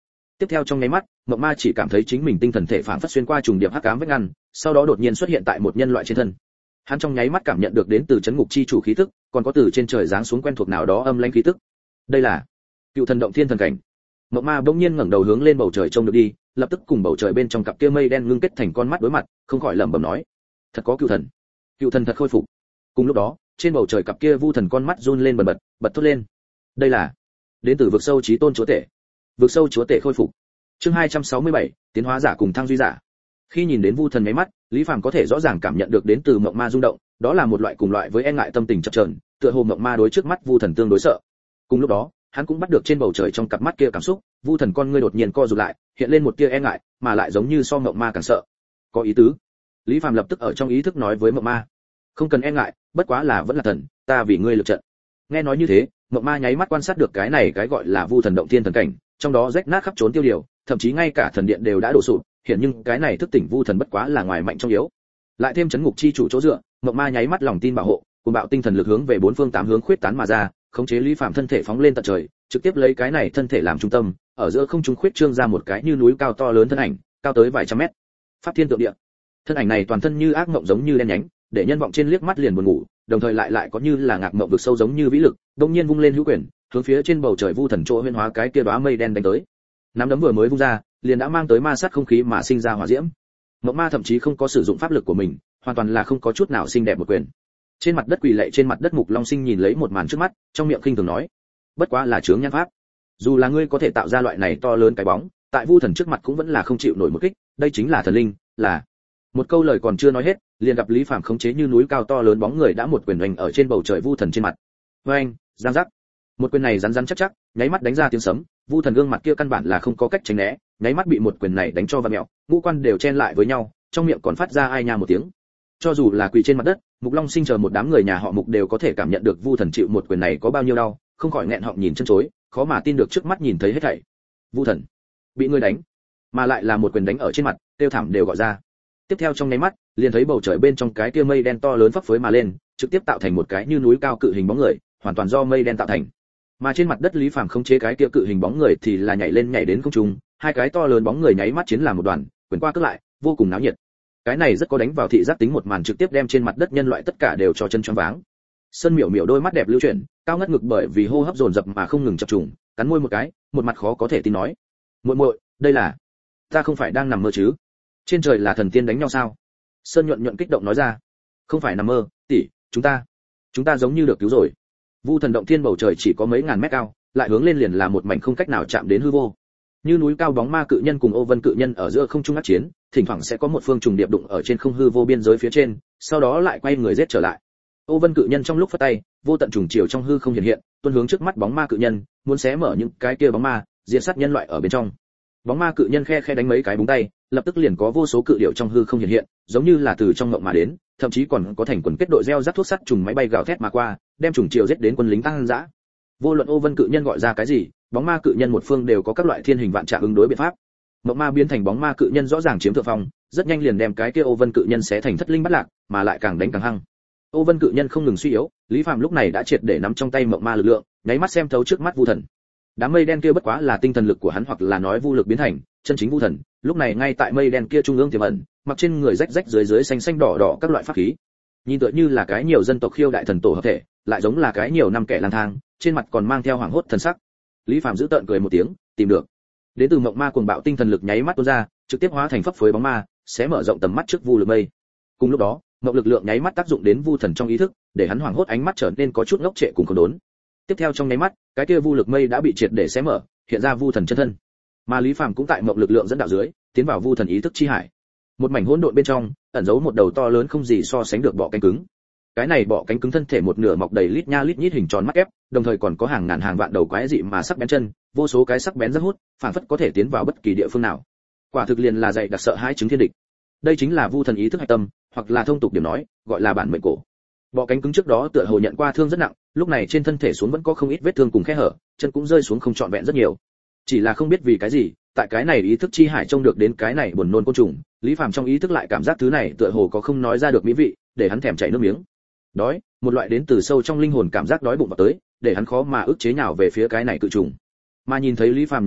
Tiếp theo trong nháy mắt, Mộng Ma chỉ cảm thấy chính mình tinh thần thể phản phất xuyên qua trùng điệp hắc ám vách ngăn, sau đó đột nhiên xuất hiện tại một nhân loại trên thân. Hắn trong nháy mắt cảm nhận được đến từ chấn ngục chi chủ khí tức, còn có từ trên trời giáng xuống quen thuộc nào đó âm lãnh khí tức. Đây là Cựu Thần Động Thiên thần cảnh. Mộng Ma bỗng nhiên ngẩng đầu hướng lên bầu trời trông được đi, lập tức cùng bầu trời bên trong cặp kia mây đen ngưng kết thành con mắt đối mặt, không khỏi lẩm bẩm nói: thật có cựu thần, cựu thần thật khôi phục. Cùng lúc đó, trên bầu trời cặp kia vu thần con mắt run lên bần bật, bật thốt lên: đây là đến từ vực sâu chí tôn chúa tể. Vực sâu chúa tể khôi phục. Chương 267, tiến hóa giả cùng thăng duy giả. Khi nhìn đến vu thần mấy mắt, Lý Phàm có thể rõ ràng cảm nhận được đến từ Mộng Ma rung động, đó là một loại cùng loại với e ngại tâm tình chập chờn, tựa hồ Mộng Ma đối trước mắt vu thần tương đối sợ. Cùng lúc đó, hắn cũng bắt được trên bầu trời trong cặp mắt kia cảm xúc, vu thần con ngươi đột nhiên co rụt lại, hiện lên một tia e ngại, mà lại giống như so Mộng Ma càng sợ. Có ý tứ. Lý Phàm lập tức ở trong ý thức nói với Mộng Ma: không cần e ngại, bất quá là vẫn là thần, ta vì ngươi lực trận. Nghe nói như thế, Mộng Ma nháy mắt quan sát được cái này cái gọi là vu thần động thiên thần cảnh, trong đó rách nát khắp trốn tiêu điều, thậm chí ngay cả thần điện đều đã đổ sụp, hiện nhưng cái này thức tỉnh vu thần bất quá là ngoài mạnh trong yếu. Lại thêm chấn ngục chi chủ chỗ dựa, Mộng Ma nháy mắt lòng tin bảo hộ, cùng bạo tinh thần lực hướng về bốn phương tám hướng khuyết tán mà ra, khống chế Lý Phàm thân thể phóng lên tận trời, trực tiếp lấy cái này thân thể làm trung tâm, ở giữa không trung khuyết trương ra một cái như núi cao to lớn thân ảnh, cao tới vài trăm mét. Pháp thiên tượng địa. Thân ảnh này toàn thân như ác mộng giống như đen nhánh, để nhân vọng trên liếc mắt liền buồn ngủ, đồng thời lại có như là ngạc mộng vực sâu giống như vĩ lực, đột nhiên vung lên hữu quyền, hướng phía trên bầu trời vu thần chỗ huyễn hóa cái kia đóa mây đen đánh tới. Nắm đấm vừa mới vung ra, liền đã mang tới ma sát không khí mà sinh ra hỏa diễm. Mộng Ma thậm chí không có sử dụng pháp lực của mình, hoàn toàn là không có chút nào xinh đẹp một quyền. Trên mặt đất quỳ lạy trên mặt đất Mục Long Sinh nhìn lấy một màn trước mắt, trong miệng khinh thường nói: bất quá là chướng nhan pháp. Dù là ngươi có thể tạo ra loại này to lớn cái bóng, tại vu thần trước mặt cũng vẫn là không chịu nổi một kích, đây chính là thần linh, là. Một câu lời còn chưa nói hết, liền gặp Lý Phàm khống chế như núi cao to lớn bóng người đã một quyền oanh ở trên bầu trời vu thần trên mặt. Oanh, giang giác. Một quyền này rắn rắn chắc chắc, nháy mắt đánh ra tiếng sấm, vu thần gương mặt kia căn bản là không có cách tránh né, nháy mắt bị một quyền này đánh cho vặn mèo, ngũ quan đều chen lại với nhau, trong miệng còn phát ra ai nha một tiếng. Cho dù là quỳ trên mặt đất, Mục Long Sinh chờ một đám người nhà họ Mục đều có thể cảm nhận được vu thần chịu một quyền này có bao nhiêu đau, không khỏi nghẹn họng nhìn chân chối, khó mà tin được trước mắt nhìn thấy hết thảy. Vu thần bị người đánh, mà lại là một quyền đánh ở trên mặt, tiêu thảm đều gọi ra. Tiếp theo trong nháy mắt, liền thấy bầu trời bên trong cái kia mây đen to lớn phấp phới mà lên, trực tiếp tạo thành một cái như núi cao cự hình bóng người, hoàn toàn do mây đen tạo thành. Mà trên mặt đất Lý Phàm khống chế cái kia cự hình bóng người thì là nhảy lên nhảy đến không trung, hai cái to lớn bóng người nháy mắt chiến làm một đoàn, quyền qua cước lại, vô cùng náo nhiệt. Cái này rất có đánh vào thị giác tính một màn trực tiếp đem trên mặt đất nhân loại tất cả đều cho chân choáng váng. Sơn Miểu Miểu đôi mắt đẹp lưu chuyển, cao ngất ngực bởi vì hô hấp dồn dập mà không ngừng chập trùng, cắn môi một cái, một mặt khó có thể tin nói: "Muội muội, đây là, ta không phải đang nằm mơ chứ? Trên trời là thần tiên đánh nhau sao?" Sơn Nhuận Nhuận kích động nói ra: "Không phải nằm mơ, tỷ, chúng ta giống như được cứu rồi." Vu thần động thiên bầu trời chỉ có mấy ngàn mét cao, lại hướng lên liền là một mảnh không cách nào chạm đến hư vô. Như núi cao bóng ma cự nhân cùng Ô Vân cự nhân ở giữa không trung ác chiến, thỉnh thoảng sẽ có một phương trùng điệp đụng ở trên không hư vô biên giới phía trên, sau đó lại quay người giết trở lại. Ô Vân cự nhân trong lúc phất tay, vô tận trùng chiều trong hư không hiện hiện, tuôn hướng trước mắt bóng ma cự nhân, muốn xé mở những cái kia bóng ma, diệt sát nhân loại ở bên trong. Bóng ma cự nhân khe khe đánh mấy cái búng tay, lập tức liền có vô số cự điểu trong hư không hiện hiện, giống như là từ trong ngộng mà đến, thậm chí còn có thành quần kết đội gieo rắc thuốc sắt trùng máy bay gào thét mà qua, đem trùng chiều giết đến quân lính tăng dã. Vô luận Ô Vân cự nhân gọi ra cái gì, bóng ma cự nhân một phương đều có các loại thiên hình vạn trạng ứng đối biện pháp. Mộng ma biến thành bóng ma cự nhân rõ ràng chiếm thượng phong, rất nhanh liền đem cái kia Ô Vân cự nhân xé thành thất linh bất lạc, mà lại càng đánh càng hăng. Ô Vân cự nhân không ngừng suy yếu, Lý Phạm lúc này đã triệt để nắm trong tay mộng ma lực lượng, nháy mắt xem thấu trước mắt vu thần. Đám mây đen kia bất quá là tinh thần lực của hắn hoặc là nói vu lực biến thành, chân chính vu thần, lúc này ngay tại mây đen kia trung ương tiềm ẩn, mặc trên người rách rách dưới dưới xanh xanh đỏ đỏ các loại pháp khí. Nhìn tựa như là cái nhiều dân tộc khiêu đại thần tổ hợp thể, lại giống là cái nhiều năm kẻ lang thang, trên mặt còn mang theo hoảng hốt thần sắc. Lý Phạm giữ tợn cười một tiếng, tìm được. Đến từ mộng ma cuồng bạo tinh thần lực nháy mắt tuôn ra, trực tiếp hóa thành phấp phới bóng ma, sẽ mở rộng tầm mắt trước vu lực mây. Cùng lúc đó, mộng lực lượng nháy mắt tác dụng đến vu thần trong ý thức, để hắn hoảng hốt ánh mắt trở nên có chút ngốc trệ cùng khốn đốn. Tiếp theo trong nháy mắt, cái kia vu lực mây đã bị triệt để xé mở, hiện ra vu thần chân thân. Mà Lý Phàm cũng tại mộng lực lượng dẫn đạo dưới, tiến vào vu thần ý thức chi hải. Một mảnh hỗn độn bên trong, ẩn giấu một đầu to lớn không gì so sánh được bọ cánh cứng. Cái này bọ cánh cứng thân thể một nửa mọc đầy lít nha lít nhít hình tròn mắt ép, đồng thời còn có hàng ngàn hàng vạn đầu quái dị mà sắc bén chân, vô số cái sắc bén rất hút, phản phất có thể tiến vào bất kỳ địa phương nào. Quả thực liền là dạy đặc sợ hãi chứng thiên địch. Đây chính là vu thần ý thức hạch tâm, hoặc là thông tục điểm nói, gọi là bản mệnh cổ. Bọ cánh cứng trước đó tựa hồ nhận qua thương rất nặng, lúc này trên thân thể xuống vẫn có không ít vết thương cùng khe hở, chân cũng rơi xuống không trọn vẹn rất nhiều. Chỉ là không biết vì cái gì, tại cái này ý thức chi hải trông được đến cái này buồn nôn côn trùng, Lý Phàm trong ý thức lại cảm giác thứ này tựa hồ có không nói ra được mỹ vị, để hắn thèm chảy nước miếng. Đói, một loại đến từ sâu trong linh hồn cảm giác đói bụng vào tới, để hắn khó mà ức chế nhào về phía cái này cự trùng. Mà nhìn thấy Lý Phàm mấy mắt,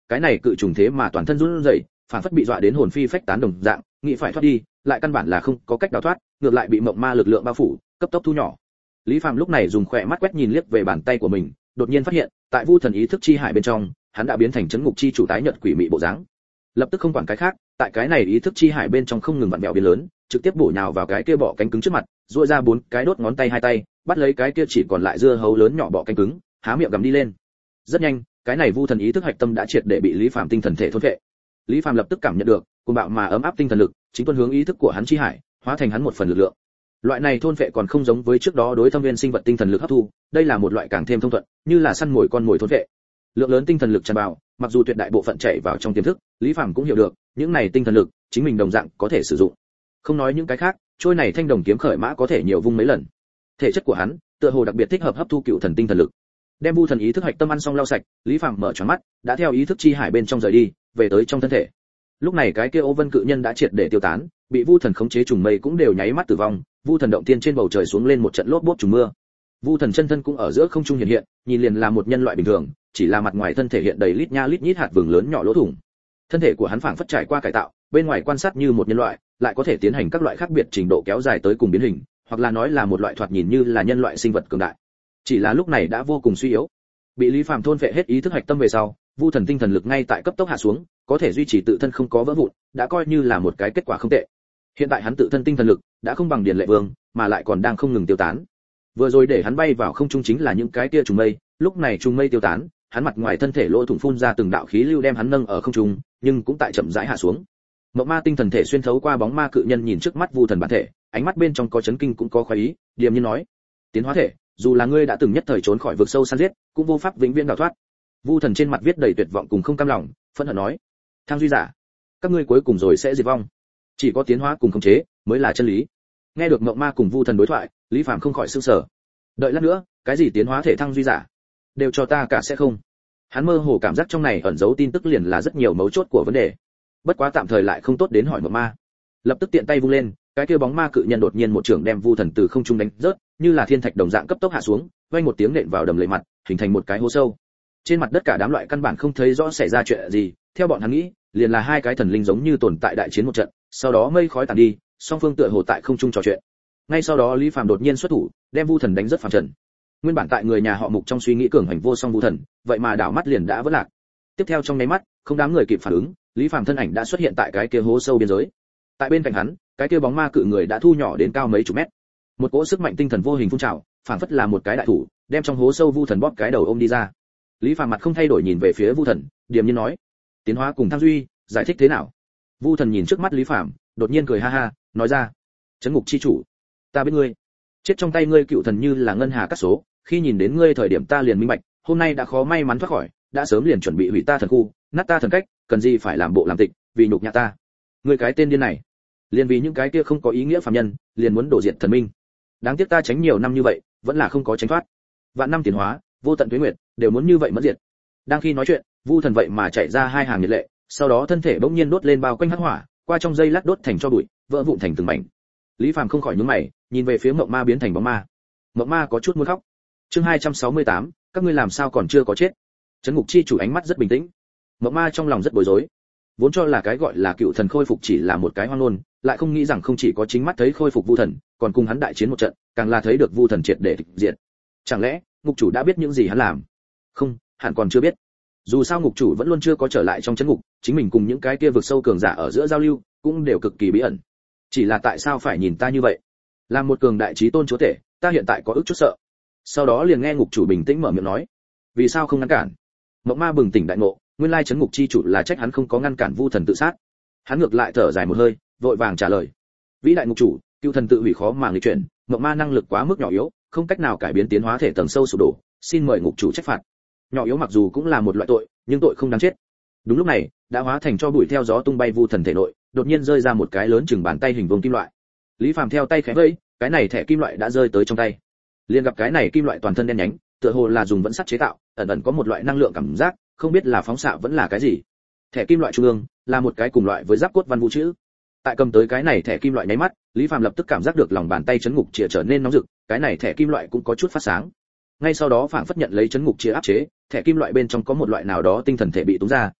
cái này cự trùng thế mà toàn thân run rẩy, phản phất bị dọa đến hồn phi phách tán đồng dạng, nghĩ phải thoát đi, lại căn bản là không có cách đào thoát, ngược lại bị mộng ma lực lượng bao phủ, cấp tốc thu nhỏ. Lý Phàm lúc này dùng khỏe mắt quét nhìn liếc về bàn tay của mình, đột nhiên phát hiện, tại vu thần ý thức chi hải bên trong, hắn đã biến thành chấn ngục chi chủ tái nhợt quỷ mị bộ dáng. Lập tức không quản cái khác, tại cái này ý thức chi hải bên trong không ngừng vặn vẹo biến lớn, trực tiếp bổ nhào vào cái kia bọ cánh cứng trước mặt, duỗi ra 4 cái đốt ngón tay hai tay, bắt lấy cái kia chỉ còn lại dưa hấu lớn nhỏ bọ cánh cứng, há miệng gặm đi lên. Rất nhanh, cái này vu thần ý thức hạch tâm đã triệt để bị Lý Phàm tinh thần thể thôn phệ. Lý Phàm lập tức cảm nhận được cuồng bạo mà ấm áp tinh thần lực, chính tuân hướng ý thức của hắn chi hải, hóa thành hắn một phần lực lượng. Loại này thôn phệ còn không giống với trước đó đối thâm viên sinh vật tinh thần lực hấp thu, đây là một loại càng thêm thông thuận, như là săn mồi con mồi thôn phệ. Lượng lớn tinh thần lực tràn vào, mặc dù tuyệt đại bộ phận chảy vào trong tiềm thức, Lý Phàm cũng hiểu được, những này tinh thần lực, chính mình đồng dạng có thể sử dụng. Không nói những cái khác, trôi này thanh đồng kiếm khởi mã có thể nhiều vung mấy lần. Thể chất của hắn, tựa hồ đặc biệt thích hợp hấp thu cựu thần tinh thần lực. Đem vu thần ý thức hạch tâm ăn xong lau sạch, Lý Phàm mở tròn mắt, đã theo ý thức chi hải bên trong rời đi, về tới trong thân thể. Lúc này cái kia Ô Vân cự nhân đã triệt để tiêu tán, bị vu thần khống chế trùng mây cũng đều nháy mắt tử vong, vu thần động tiên trên bầu trời xuống lên một trận lốp bốp trùng mưa. Vu thần chân thân cũng ở giữa không trung hiện hiện, nhìn liền là một nhân loại bình thường, chỉ là mặt ngoài thân thể hiện đầy lít nha lít nhít hạt vừng lớn nhỏ lỗ thủng. Thân thể của hắn phảng phất trải qua cải tạo, bên ngoài quan sát như một nhân loại, lại có thể tiến hành các loại khác biệt trình độ kéo dài tới cùng biến hình, hoặc là nói là một loại thoạt nhìn như là nhân loại sinh vật cường đại. Chỉ là lúc này đã vô cùng suy yếu. Bị Lý Phàm thôn phệ hết ý thức hạch tâm về sau, vu thần tinh thần lực ngay tại cấp tốc hạ xuống, có thể duy trì tự thân không có vỡ vụn, đã coi như là một cái kết quả không tệ. Hiện tại hắn tự thân tinh thần lực đã không bằng Điền Lệ Vương, mà lại còn đang không ngừng tiêu tán. Vừa rồi để hắn bay vào không trung chính là những cái kia trùng mây, lúc này trùng mây tiêu tán, hắn mặt ngoài thân thể lỗ thủng phun ra từng đạo khí lưu đem hắn nâng ở không trung, nhưng cũng tại chậm rãi hạ xuống. Mộng ma tinh thần thể xuyên thấu qua bóng ma cự nhân nhìn trước mắt vu thần bản thể, ánh mắt bên trong có chấn kinh cũng có khoái ý, điềm nhiên nói: "Tiến hóa thể, dù là ngươi đã từng nhất thời trốn khỏi vực sâu săn giết, cũng vô pháp vĩnh viễn đào thoát." Vu thần trên mặt viết đầy tuyệt vọng cùng không cam lòng, phẫn hận nói: "Thang duy giả, các ngươi cuối cùng rồi sẽ diệt vong. Chỉ có tiến hóa cùng khống chế mới là chân lý." Nghe được Mộng ma cùng vu thần đối thoại, Lý Phàm không khỏi sửng sở. Đợi lát nữa, cái gì tiến hóa thể thăng duy giả, đều cho ta cả sẽ không. Hắn mơ hồ cảm giác trong này ẩn giấu tin tức liền là rất nhiều mấu chốt của vấn đề. Bất quá tạm thời lại không tốt đến hỏi Mộng ma. Lập tức tiện tay vung lên, cái kia bóng ma cự nhân đột nhiên một trường đem vu thần từ không trung đánh rớt, như là thiên thạch đồng dạng cấp tốc hạ xuống, vang một tiếng nện vào đầm lầy mặt, hình thành một cái hố sâu. Trên mặt đất cả đám loại căn bản không thấy rõ xảy ra chuyện gì, theo bọn hắn nghĩ, liền là hai cái thần linh giống như tồn tại đại chiến một trận, sau đó mây khói tàn đi, song phương tựa hồ tại không trung trò chuyện. Ngay sau đó Lý Phàm đột nhiên xuất thủ, đem vu thần đánh rất phàm trần. Nguyên bản tại người nhà họ Mục trong suy nghĩ cường hành vô song vu thần, vậy mà đảo mắt liền đã vỡ lạc. Tiếp theo trong nháy mắt, không đám người kịp phản ứng, Lý Phàm thân ảnh đã xuất hiện tại cái kia hố sâu biên giới. Tại bên cạnh hắn, cái kia bóng ma cự người đã thu nhỏ đến cao mấy chục mét. Một cỗ sức mạnh tinh thần vô hình phun trào, phảng phất là một cái đại thủ, đem trong hố sâu vu thần bóp cái đầu ôm đi ra. Lý Phàm mặt không thay đổi nhìn về phía vu thần, điềm nhiên nói: "Tiến hóa cùng Thang Duy, giải thích thế nào?" Vu thần nhìn trước mắt Lý Phàm, đột nhiên cười ha ha, nói ra: "Trấn ngục chi chủ, ta biết ngươi, chết trong tay ngươi cựu thần như là ngân hà cắt số, khi nhìn đến ngươi thời điểm ta liền minh bạch, hôm nay đã khó may mắn thoát khỏi, đã sớm liền chuẩn bị hủy ta thần khu, nát ta thần cách, cần gì phải làm bộ làm tịch, vì nhục nhã ta. Ngươi cái tên điên này, liền vì những cái kia không có ý nghĩa phàm nhân, liền muốn đổ diệt thần minh. Đáng tiếc ta tránh nhiều năm như vậy, vẫn là không có tránh thoát. Vạn năm tiến hóa, vô tận tuế nguyệt, đều muốn như vậy mất diệt." Đang khi nói chuyện, vu thần vậy mà chạy ra hai hàng nhiệt lệ, sau đó thân thể bỗng nhiên đốt lên bao quanh hắc hỏa, qua trong dây lát đốt thành tro bụi, vỡ vụn thành từng mảnh. Lý Phàm không khỏi nhướng mày, nhìn về phía Mộng ma biến thành bóng ma. Mộng ma có chút muốn khóc. Chương 268, các ngươi làm sao còn chưa có chết? Trấn ngục chi chủ ánh mắt rất bình tĩnh. Mộng ma trong lòng rất bối rối. Vốn cho là cái gọi là cựu thần khôi phục chỉ là một cái hoang ngôn, lại không nghĩ rằng không chỉ có chính mắt thấy khôi phục vu thần, còn cùng hắn đại chiến một trận, càng là thấy được vu thần triệt để tịch diệt. Chẳng lẽ ngục chủ đã biết những gì hắn làm? Không, hẳn còn chưa biết. Dù sao ngục chủ vẫn luôn chưa có trở lại trong trấn ngục, chính mình cùng những cái kia vực sâu cường giả ở giữa giao lưu cũng đều cực kỳ bí ẩn. Chỉ là tại sao phải nhìn ta như vậy? Làm một cường đại chí tôn chúa tể, ta hiện tại có ức chút sợ. Sau đó liền nghe ngục chủ bình tĩnh mở miệng nói: "Vì sao không ngăn cản?" Mộng ma bừng tỉnh đại ngộ, nguyên lai trấn ngục chi chủ là trách hắn không có ngăn cản vu thần tự sát. Hắn ngược lại thở dài một hơi, vội vàng trả lời: "Vĩ đại ngục chủ, cựu thần tự hủy khó mà nghịch chuyển, mộng ma năng lực quá mức nhỏ yếu, không cách nào cải biến tiến hóa thể tầng sâu sụp đổ, xin mời ngục chủ trách phạt." Nhỏ yếu mặc dù cũng là một loại tội, nhưng tội không đáng chết. Đúng lúc này, đã hóa thành cho bụi theo gió tung bay vu thần thể nội, đột nhiên rơi ra một cái lớn chừng bàn tay hình vuông kim loại. Lý Phàm theo tay khẽ vẫy, cái này thẻ kim loại đã rơi tới trong tay. Liền gặp cái này kim loại toàn thân đen nhánh, tựa hồ là dùng vẫn sắt chế tạo, ẩn ẩn có một loại năng lượng cảm giác, không biết là phóng xạ vẫn là cái gì. Thẻ kim loại trung ương là một cái cùng loại với giáp cốt văn vũ chữ. Tại cầm tới cái này thẻ kim loại nháy mắt, Lý Phàm lập tức cảm giác được lòng bàn tay chấn ngục chìa trở nên nóng rực, cái này thẻ kim loại cũng có chút phát sáng. Ngay sau đó phảng phất nhận lấy chấn ngục chìa áp chế, thẻ kim loại bên trong có một loại nào đó tinh thần thể bị túng ra,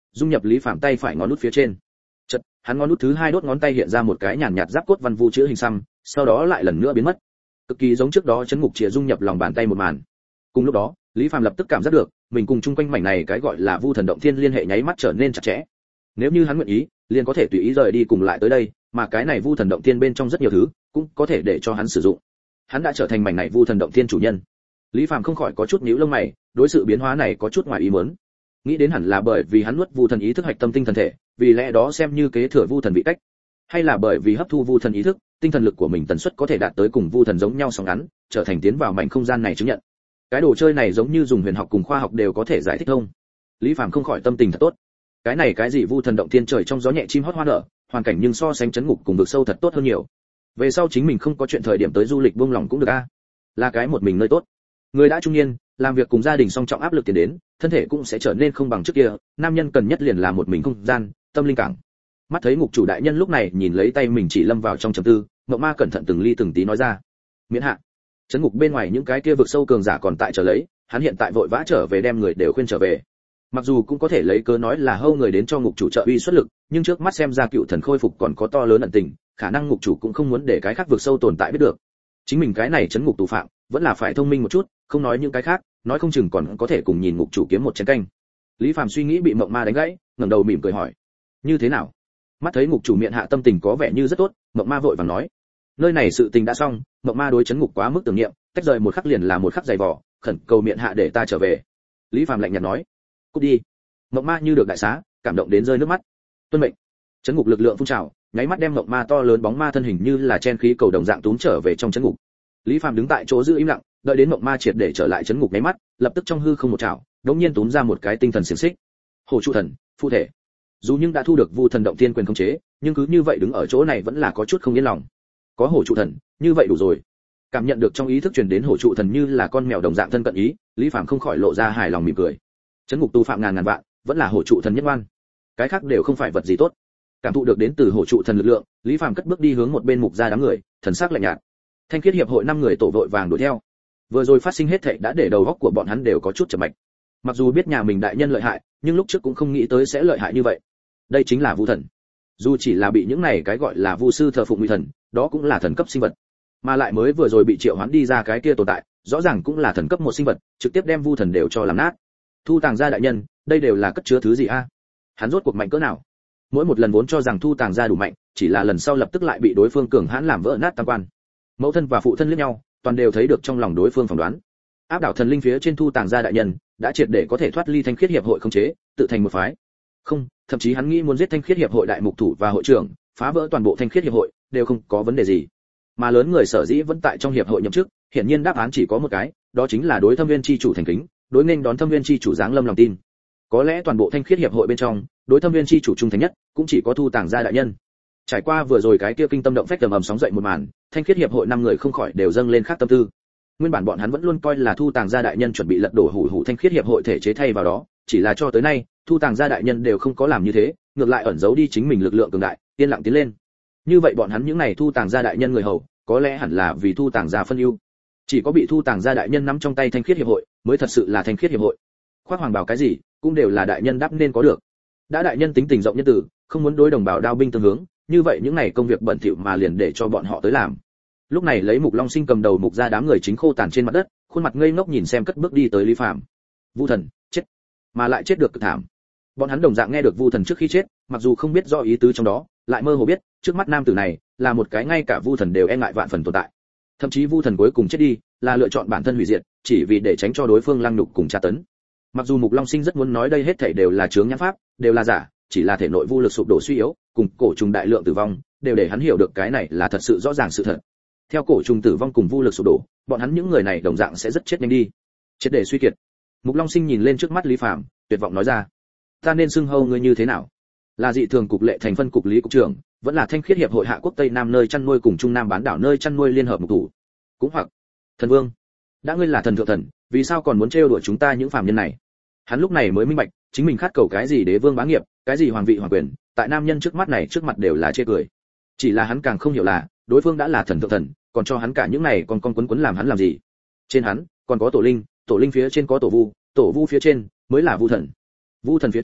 dung nhập Lý Phàm tay phải ngón nút phía trên. Chợt, hắn ngón nút thứ hai đốt ngón tay hiện ra một cái nhàn nhạt giáp cốt văn vu chữ hình xăm, sau đó lại lần nữa biến mất. Cực kỳ giống trước đó chấn ngục chìa dung nhập lòng bàn tay một màn. Cùng lúc đó, Lý Phàm lập tức cảm giác được, mình cùng chung quanh mảnh này cái gọi là Vu Thần Động Thiên liên hệ nháy mắt trở nên chặt chẽ. Nếu như hắn nguyện ý, liền có thể tùy ý rời đi cùng lại tới đây, mà cái này Vu Thần Động Thiên bên trong rất nhiều thứ, cũng có thể để cho hắn sử dụng. Hắn đã trở thành mảnh này Vu Thần Động Thiên chủ nhân. Lý Phàm không khỏi có chút nhíu lông mày, đối sự biến hóa này có chút ngoài ý muốn. Nghĩ đến hẳn là bởi vì hắn nuốt Vu Thần ý thức hạch tâm tinh thần thể, vì lẽ đó xem như kế thừa Vu Thần vị cách, hay là bởi vì hấp thu Vu Thần ý thức, tinh thần lực của mình tần suất có thể đạt tới cùng Vu Thần giống nhau sóng ngắn, trở thành tiến vào mảnh không gian này chứng nhận. Cái đồ chơi này giống như dùng huyền học cùng khoa học đều có thể giải thích thông. Lý Phàm không khỏi tâm tình thật tốt. Cái này cái gì Vu Thần Động Thiên trời trong gió nhẹ chim hót hoa nở, hoàn cảnh nhưng so sánh chấn ngục cùng vực sâu thật tốt hơn nhiều. Về sau chính mình không có chuyện thời điểm tới du lịch buông lòng cũng được a. Là cái một mình nơi tốt. Người đã trung niên, làm việc cùng gia đình song trọng áp lực tiền đến, thân thể cũng sẽ trở nên không bằng trước kia, nam nhân cần nhất liền là một mình không gian, tâm linh cảng. Mắt thấy ngục chủ đại nhân lúc này nhìn lấy tay mình chỉ lâm vào trong trầm tư, Mộng Ma cẩn thận từng ly từng tí nói ra: "Miễn hạ." Trấn ngục bên ngoài những cái kia vực sâu cường giả còn tại chờ lấy, hắn hiện tại vội vã trở về đem người đều khuyên trở về. Mặc dù cũng có thể lấy cớ nói là hâu người đến cho ngục chủ trợ uy xuất lực, nhưng trước mắt xem ra cựu thần khôi phục còn có to lớn ẩn tình, khả năng ngục chủ cũng không muốn để cái khác vực sâu tồn tại biết được. Chính mình cái này trấn ngục tù phạm, vẫn là phải thông minh một chút, không nói những cái khác, nói không chừng còn có thể cùng nhìn ngục chủ kiếm một chén canh. Lý Phàm suy nghĩ bị Mộng Ma đánh gãy, ngẩng đầu mỉm cười hỏi: "Như thế nào?" Mắt thấy ngục chủ miệng hạ tâm tình có vẻ như rất tốt, Mộng Ma vội vàng nói: "Nơi này sự tình đã xong." Mộng Ma đối trấn ngục quá mức tưởng niệm, tách rời một khắc liền là một khắc dày vò, khẩn cầu miệng hạ để ta trở về. Lý Phàm lạnh nhạt nói: "Cút đi." Mộng Ma như được đại xá, cảm động đến rơi nước mắt. Tuân mệnh. Trấn ngục lực lượng phun trào, nháy mắt đem Mộng Ma to lớn bóng ma thân hình như là chen khí cầu đồng dạng túm trở về trong trấn ngục. Lý Phàm đứng tại chỗ giữ im lặng, đợi đến Mộng Ma triệt để trở lại trấn ngục nháy mắt, lập tức trong hư không một trảo, đống nhiên túm ra một cái tinh thần xiển xích. Hổ trụ thần, phụ thể. Dù nhưng đã thu được Vu Thần Động Thiên quyền khống chế, nhưng cứ như vậy đứng ở chỗ này vẫn là có chút không yên lòng. Có hổ trụ thần, như vậy đủ rồi. Cảm nhận được trong ý thức truyền đến hổ trụ thần như là con mèo đồng dạng thân cận ý, Lý Phàm không khỏi lộ ra hài lòng mỉm cười. Trấn ngục tu phạm ngàn ngàn vạn, vẫn là hổ trụ thần nhất ngoan. Cái khác đều không phải vật gì tốt. Cảm thụ được đến từ hổ trụ thần lực lượng, Lý Phàm cất bước đi hướng một bên mục gia đám người, thần sắc lạnh nhạt. Thanh khiết hiệp hội 5 người tổ vội vàng đuổi theo. Vừa rồi phát sinh hết thảy đã để đầu óc của bọn hắn đều có chút chậm mạch. Mặc dù biết nhà mình đại nhân lợi hại, nhưng lúc trước cũng không nghĩ tới sẽ lợi hại như vậy. Đây chính là Vu thần. Dù chỉ là bị những này cái gọi là Vu sư thờ phụng nguy thần, đó cũng là thần cấp sinh vật. Mà lại mới vừa rồi bị triệu hoán đi ra cái kia tồn tại, rõ ràng cũng là thần cấp một sinh vật, trực tiếp đem Vu thần đều cho làm nát. Thu Tàng gia đại nhân, đây đều là cất chứa thứ gì a? Hắn rốt cuộc mạnh cỡ nào? Mỗi một lần vốn cho rằng Thu Tàng gia đủ mạnh, chỉ là lần sau lập tức lại bị đối phương cường hãn làm vỡ nát tam quan. Mẫu thân và phụ thân liếc nhau, toàn đều thấy được trong lòng đối phương phỏng đoán. Áp đảo thần linh phía trên Thu Tàng gia đại nhân, đã triệt để có thể thoát ly Thanh khiết hiệp hội khống chế, tự thành một phái. Không, thậm chí hắn nghĩ muốn giết Thanh khiết hiệp hội đại mục thủ và hội trưởng, phá vỡ toàn bộ Thanh khiết hiệp hội, đều không có vấn đề gì. Mà lớn người sở dĩ vẫn tại trong hiệp hội nhậm chức, hiển nhiên đáp án chỉ có một cái, đó chính là đối Thâm Nguyên chi chủ thành kính, đối nên đón Thâm Nguyên chi chủ giáng lâm lòng tin. Có lẽ toàn bộ Thanh khiết hiệp hội bên trong, đối Thâm Nguyên chi chủ trung thành nhất, cũng chỉ có Thu Tàng gia đại nhân. Trải qua vừa rồi cái kia kinh tâm động phách ầm ầm sóng dậy một màn, Thanh khiết hiệp hội 5 người không khỏi đều dâng lên khác tâm tư. Nguyên bản bọn hắn vẫn luôn coi là Thu Tàng gia đại nhân chuẩn bị lật đổ hủ Thanh khiết hiệp hội thể chế thay vào đó, chỉ là cho tới nay, Thu Tàng gia đại nhân đều không có làm như thế, ngược lại ẩn giấu đi chính mình lực lượng cường đại, yên lặng tiến lên. Như vậy bọn hắn những này Thu Tàng gia đại nhân người hầu, có lẽ hẳn là vì Thu Tàng gia phân ưu. Chỉ có bị Thu Tàng gia đại nhân nắm trong tay Thanh khiết hiệp hội, mới thật sự là Thanh khiết hiệp hội. Khoác hoàng bào cái gì, cũng đều là đại nhân đáp nên có được. Đã đại nhân tính tình rộng nhân từ, không muốn đối đồng bào đao binh tương hướng, như vậy những này công việc bận thỉu mà liền để cho bọn họ tới làm. Lúc này lấy Mục Long Sinh cầm đầu mục ra đám người chính khô tàn trên mặt đất, khuôn mặt ngây ngốc nhìn xem cất bước đi tới Lý Phàm. Vu thần, chết, mà lại chết được cực thảm. Bọn hắn đồng dạng nghe được Vu thần trước khi chết, mặc dù không biết rõ ý tứ trong đó, lại mơ hồ biết, trước mắt nam tử này là một cái ngay cả Vu thần đều e ngại vạn phần tồn tại. Thậm chí Vu thần cuối cùng chết đi, là lựa chọn bản thân hủy diệt, chỉ vì để tránh cho đối phương lăng nhục cùng tra tấn. Mặc dù Mục Long Sinh rất muốn nói đây hết thảy đều là chướng nhãn pháp, đều là giả, chỉ là thể nội vu lực sụp đổ suy yếu, cùng cổ trùng đại lượng tử vong, đều để hắn hiểu được cái này là thật sự rõ ràng sự thật. Theo cổ trùng tử vong cùng vu lực sụp đổ, bọn hắn những người này đồng dạng sẽ rất chết nhanh đi, chết để suy kiệt. Mục Long Sinh nhìn lên trước mắt Lý Phàm, tuyệt vọng nói ra: "Ta nên xưng hô ngươi như thế nào? Là dị thường cục lệ thành phân cục lý cục trưởng, vẫn là Thanh khiết hiệp hội hạ quốc tây nam nơi chăn nuôi cùng trung nam bán đảo nơi chăn nuôi liên hợp mục thủ, cũng hoặc thần vương? Đã ngươi là thần thượng thần, vì sao còn muốn trêu đuổi chúng ta những phàm nhân này?" Hắn lúc này mới minh bạch, chính mình khát cầu cái gì đế vương bá nghiệp, cái gì hoàng vị hoàng quyền, tại nam nhân trước mắt này trước mặt đều là chê cười. Chỉ là hắn càng không hiểu là, đối phương đã là thần thượng thần, còn cho hắn cả những này còn con quấn làm hắn làm gì? Trên hắn còn có tổ linh phía trên có tổ vu phía trên mới là vu thần. Vu thần phía trên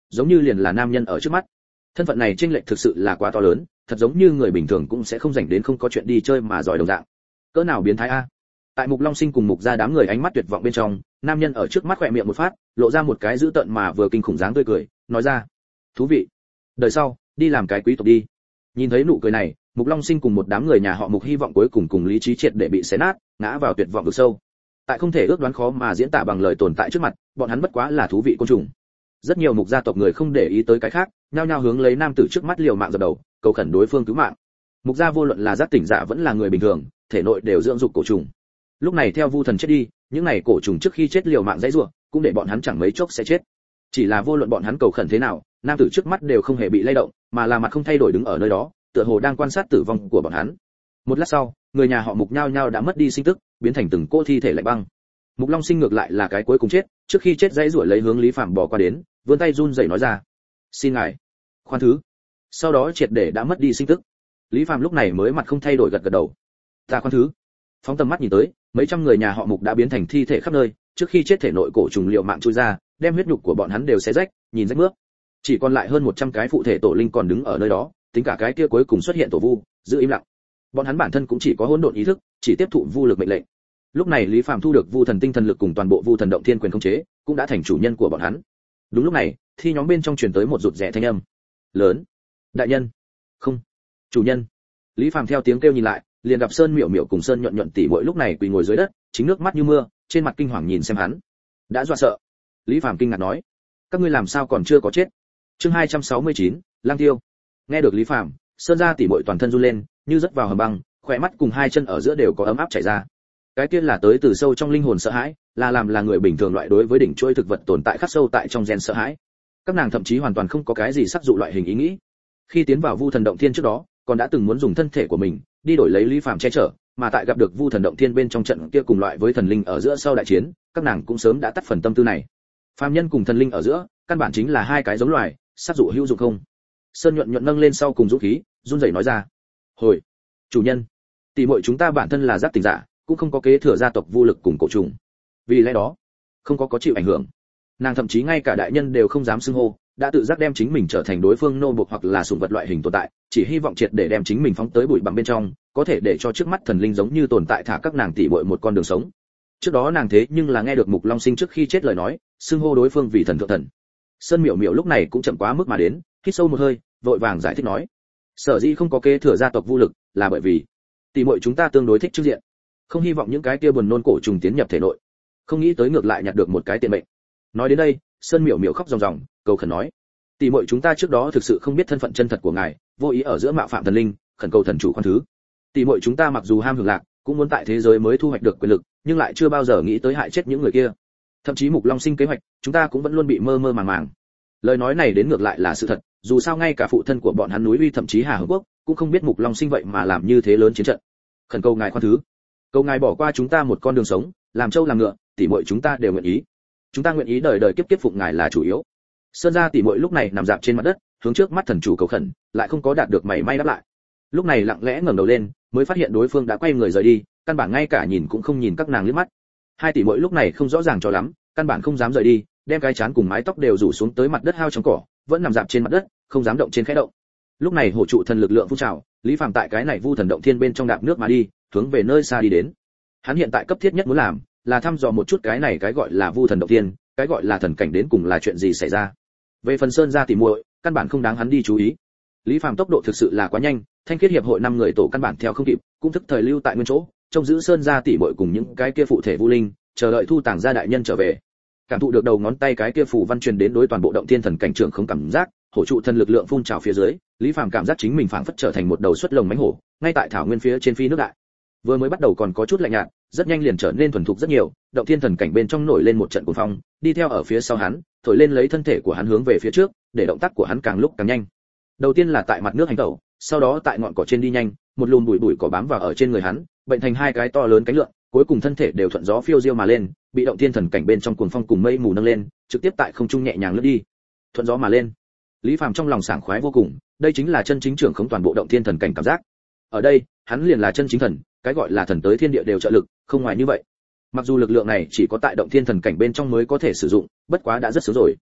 giống như liền là nam nhân ở trước mắt. Thân phận này chênh lệch thực sự là quá to lớn, thật giống như người bình thường cũng sẽ không rảnh đến không có chuyện đi chơi mà giỏi đồng dạng. Cỡ nào biến thái a. Tại Mục Long Sinh cùng Mục gia đám người ánh mắt tuyệt vọng bên trong, nam nhân ở trước mắt khỏe miệng một phát, lộ ra một cái dữ tợn mà vừa kinh khủng dáng tươi cười, nói ra: "Thú vị. Đời sau, đi làm cái quý tộc đi." Nhìn thấy nụ cười này, Mục Long Sinh cùng một đám người nhà họ Mục hy vọng cuối cùng lý trí triệt để bị xé nát, ngã vào tuyệt vọng vực sâu. Tại không thể ước đoán khó mà diễn tả bằng lời tồn tại trước mặt, bọn hắn bất quá là thú vị côn trùng. Rất nhiều Mục gia tộc người không để ý tới cái khác, nhao nhao hướng lấy nam tử trước mắt liều mạng dập đầu, cầu khẩn đối phương cứu mạng. Mục gia vô luận là giác tỉnh giả vẫn là người bình thường, thể nội đều dưỡng dục cổ trùng. Lúc này theo Vu Thần chết đi, những này cổ trùng trước khi chết liều mạng dãy rủa, cũng để bọn hắn chẳng mấy chốc sẽ chết. Chỉ là vô luận bọn hắn cầu khẩn thế nào, nam tử trước mắt đều không hề bị lay động, mà là mặt không thay đổi đứng ở nơi đó, tựa hồ đang quan sát tử vong của bọn hắn. Một lát sau, người nhà họ Mục nhao nhao đã mất đi sinh tức, biến thành từng cỗ thi thể lạnh băng. Mục Long Sinh ngược lại là cái cuối cùng chết, trước khi chết dãy rủa lấy hướng Lý Phàm bò qua đến, vươn tay run rẩy nói ra: "Xin ngài khoan thứ." Sau đó triệt để đã mất đi sinh tức. Lý Phàm lúc này mới mặt không thay đổi gật gật đầu: "Ta khoan thứ." Phóng tầm mắt nhìn tới, mấy trăm người nhà họ Mục đã biến thành thi thể khắp nơi, trước khi chết thể nội cổ trùng liều mạng chui ra, đem huyết nhục của bọn hắn đều xé rách, nhìn rách mướp. Chỉ còn lại hơn 100 cái phụ thể tổ linh còn đứng ở nơi đó, tính cả cái kia cuối cùng xuất hiện tổ vu, giữ im lặng. Bọn hắn bản thân cũng chỉ có hỗn độn ý thức, chỉ tiếp thụ vu lực mệnh lệnh. Lúc này Lý Phàm thu được vu thần tinh thần lực cùng toàn bộ vu thần động thiên quyền khống chế, cũng đã thành chủ nhân của bọn hắn. Đúng lúc này, thi nhóm bên trong truyền tới một rụt rè thanh âm lớn: "Đại nhân!" "Không, chủ nhân." Lý Phàm theo tiếng kêu nhìn lại, liền gặp Sơn Miểu Miểu cùng Sơn Nhuận Nhuận tỷ muội lúc này quỳ ngồi dưới đất, chính nước mắt như mưa, trên mặt kinh hoàng nhìn xem hắn. Đã dọa sợ. Lý Phàm kinh ngạc nói: "Các ngươi làm sao còn chưa có chết?" Chương 269, Lang Tiêu. Nghe được Lý Phàm, Sơn gia tỷ muội toàn thân run lên, như rớt vào hầm băng, khỏe mắt cùng hai chân ở giữa đều có ấm áp chảy ra. Cái kia là tới từ sâu trong linh hồn sợ hãi, là làm là người bình thường loại đối với đỉnh chuỗi thực vật tồn tại khắc sâu tại trong gen sợ hãi. Các nàng thậm chí hoàn toàn không có cái gì sắc dụ loại hình ý nghĩ. Khi tiến vào Vu Thần Động Thiên trước đó, còn đã từng muốn dùng thân thể của mình đi đổi lấy Lý Phàm che chở, mà tại gặp được Vu Thần Động Thiên bên trong trận kia cùng loại với thần linh ở giữa sau đại chiến, các nàng cũng sớm đã tắt phần tâm tư này. Phàm nhân cùng thần linh ở giữa, căn bản chính là hai cái giống loài, sắc dụ hữu dụng không. Sơn Nhuận Nhuận nâng lên sau cùng dũng khí, run rẩy nói ra: "Hồi, chủ nhân, tỷ muội chúng ta bản thân là giác tỉnh giả, cũng không có kế thừa gia tộc vô lực cùng cổ trùng. Vì lẽ đó, không có chịu ảnh hưởng. Nàng thậm chí ngay cả đại nhân đều không dám xưng hô, đã tự giác đem chính mình trở thành đối phương nô bộc hoặc là sủng vật loại hình tồn tại, chỉ hy vọng triệt để đem chính mình phóng tới bụi bặm bên trong, có thể để cho trước mắt thần linh giống như tồn tại thả các nàng tỷ muội một con đường sống." Trước đó nàng thế nhưng là nghe được Mục Long Sinh trước khi chết lời nói, xưng hô đối phương vì thần thượng thần. Sơn Miểu Miểu lúc này cũng chậm quá mức mà đến, hít sâu một hơi, vội vàng giải thích nói: "Sở dĩ không có kế thừa gia tộc vô lực, là bởi vì tỷ muội chúng ta tương đối thích trước diện, không hy vọng những cái kia buồn nôn cổ trùng tiến nhập thể nội, không nghĩ tới ngược lại nhặt được một cái tiện mệnh." Nói đến đây, Sơn Miểu Miểu khóc ròng ròng, cầu khẩn nói: "Tỷ muội chúng ta trước đó thực sự không biết thân phận chân thật của ngài, vô ý ở giữa mạo phạm thần linh, khẩn cầu thần chủ khoan thứ. Tỷ muội chúng ta mặc dù ham hưởng lạc, cũng muốn tại thế giới mới thu hoạch được quyền lực, nhưng lại chưa bao giờ nghĩ tới hại chết những người kia. Thậm chí Mục Long Sinh kế hoạch, chúng ta cũng vẫn luôn bị mơ mơ màng màng." Lời nói này đến ngược lại là sự thật, dù sao ngay cả phụ thân của bọn hắn núi uy thậm chí Hà Hưng Quốc cũng không biết Mục Long Sinh vậy mà làm như thế lớn chiến trận. Khẩn cầu ngài khoan thứ, cầu ngài bỏ qua chúng ta một con đường sống, làm trâu làm ngựa, tỷ muội chúng ta đều nguyện ý. Chúng ta nguyện ý đời đời kiếp kiếp phụng ngài là chủ yếu. Sơn gia tỷ muội lúc này nằm dạp trên mặt đất, hướng trước mắt thần chủ cầu khẩn, lại không có đạt được mảy may đáp lại. Lúc này lặng lẽ ngẩng đầu lên, mới phát hiện đối phương đã quay người rời đi, căn bản ngay cả nhìn cũng không nhìn các nàng liếc mắt. Hai tỷ muội lúc này không rõ ràng cho lắm, căn bản không dám rời đi, đem cái trán cùng mái tóc đều rủ xuống tới mặt đất hao trong cỏ, vẫn nằm dạp trên mặt đất, không dám động trên khẽ động. Lúc này hổ trụ thần lực lượng phun trào, Lý Phàm tại cái này Vu Thần Động Thiên bên trong đạp nước mà đi, hướng về nơi xa đi đến. Hắn hiện tại cấp thiết nhất muốn làm là thăm dò một chút cái này cái gọi là Vu Thần Động Thiên, cái gọi là thần cảnh đến cùng là chuyện gì xảy ra. Về phần Sơn gia tỷ muội, căn bản không đáng hắn đi chú ý. Lý Phàm tốc độ thực sự là quá nhanh, Thanh Khiết hiệp hội 5 người tổ căn bản theo không kịp, cũng thức thời lưu tại nguyên chỗ, trông giữ Sơn gia tỷ muội cùng những cái kia phụ thể vu linh, chờ đợi thu tàng gia đại nhân trở về. Cảm thụ được đầu ngón tay cái kia phủ văn truyền đến đối toàn bộ động thiên thần cảnh trưởng không cảm giác, hổ trụ thần lực lượng phun trào phía dưới, Lý Phàm cảm giác chính mình phảng phất trở thành một đầu xuất lồng mãnh hổ, ngay tại thảo nguyên phía trên phi nước đại. Vừa mới bắt đầu còn có chút lạnh nhạt, rất nhanh liền trở nên thuần thục rất nhiều, động thiên thần cảnh bên trong nổi lên một trận cuồng phong, đi theo ở phía sau hắn, thổi lên lấy thân thể của hắn hướng về phía trước, để động tác của hắn càng lúc càng nhanh. Đầu tiên là tại mặt nước hành tẩu, sau đó tại ngọn cỏ trên đi nhanh, một lùm bụi cỏ bám vào ở trên người hắn, bệnh thành hai cái to lớn cánh lượn, cuối cùng thân thể đều thuận gió phiêu diêu mà lên, bị động thiên thần cảnh bên trong cuồng phong cùng mây mù nâng lên, trực tiếp tại không trung nhẹ nhàng lướt đi. Thuận gió mà lên. Lý Phàm trong lòng sảng khoái vô cùng, đây chính là chân chính trưởng khống toàn bộ động thiên thần cảnh cảm giác. Ở đây, hắn liền là chân chính thần, cái gọi là thần tới thiên địa đều trợ lực, không ngoài như vậy. Mặc dù lực lượng này chỉ có tại động thiên thần cảnh bên trong mới có thể sử dụng, bất quá đã rất sớm rồi.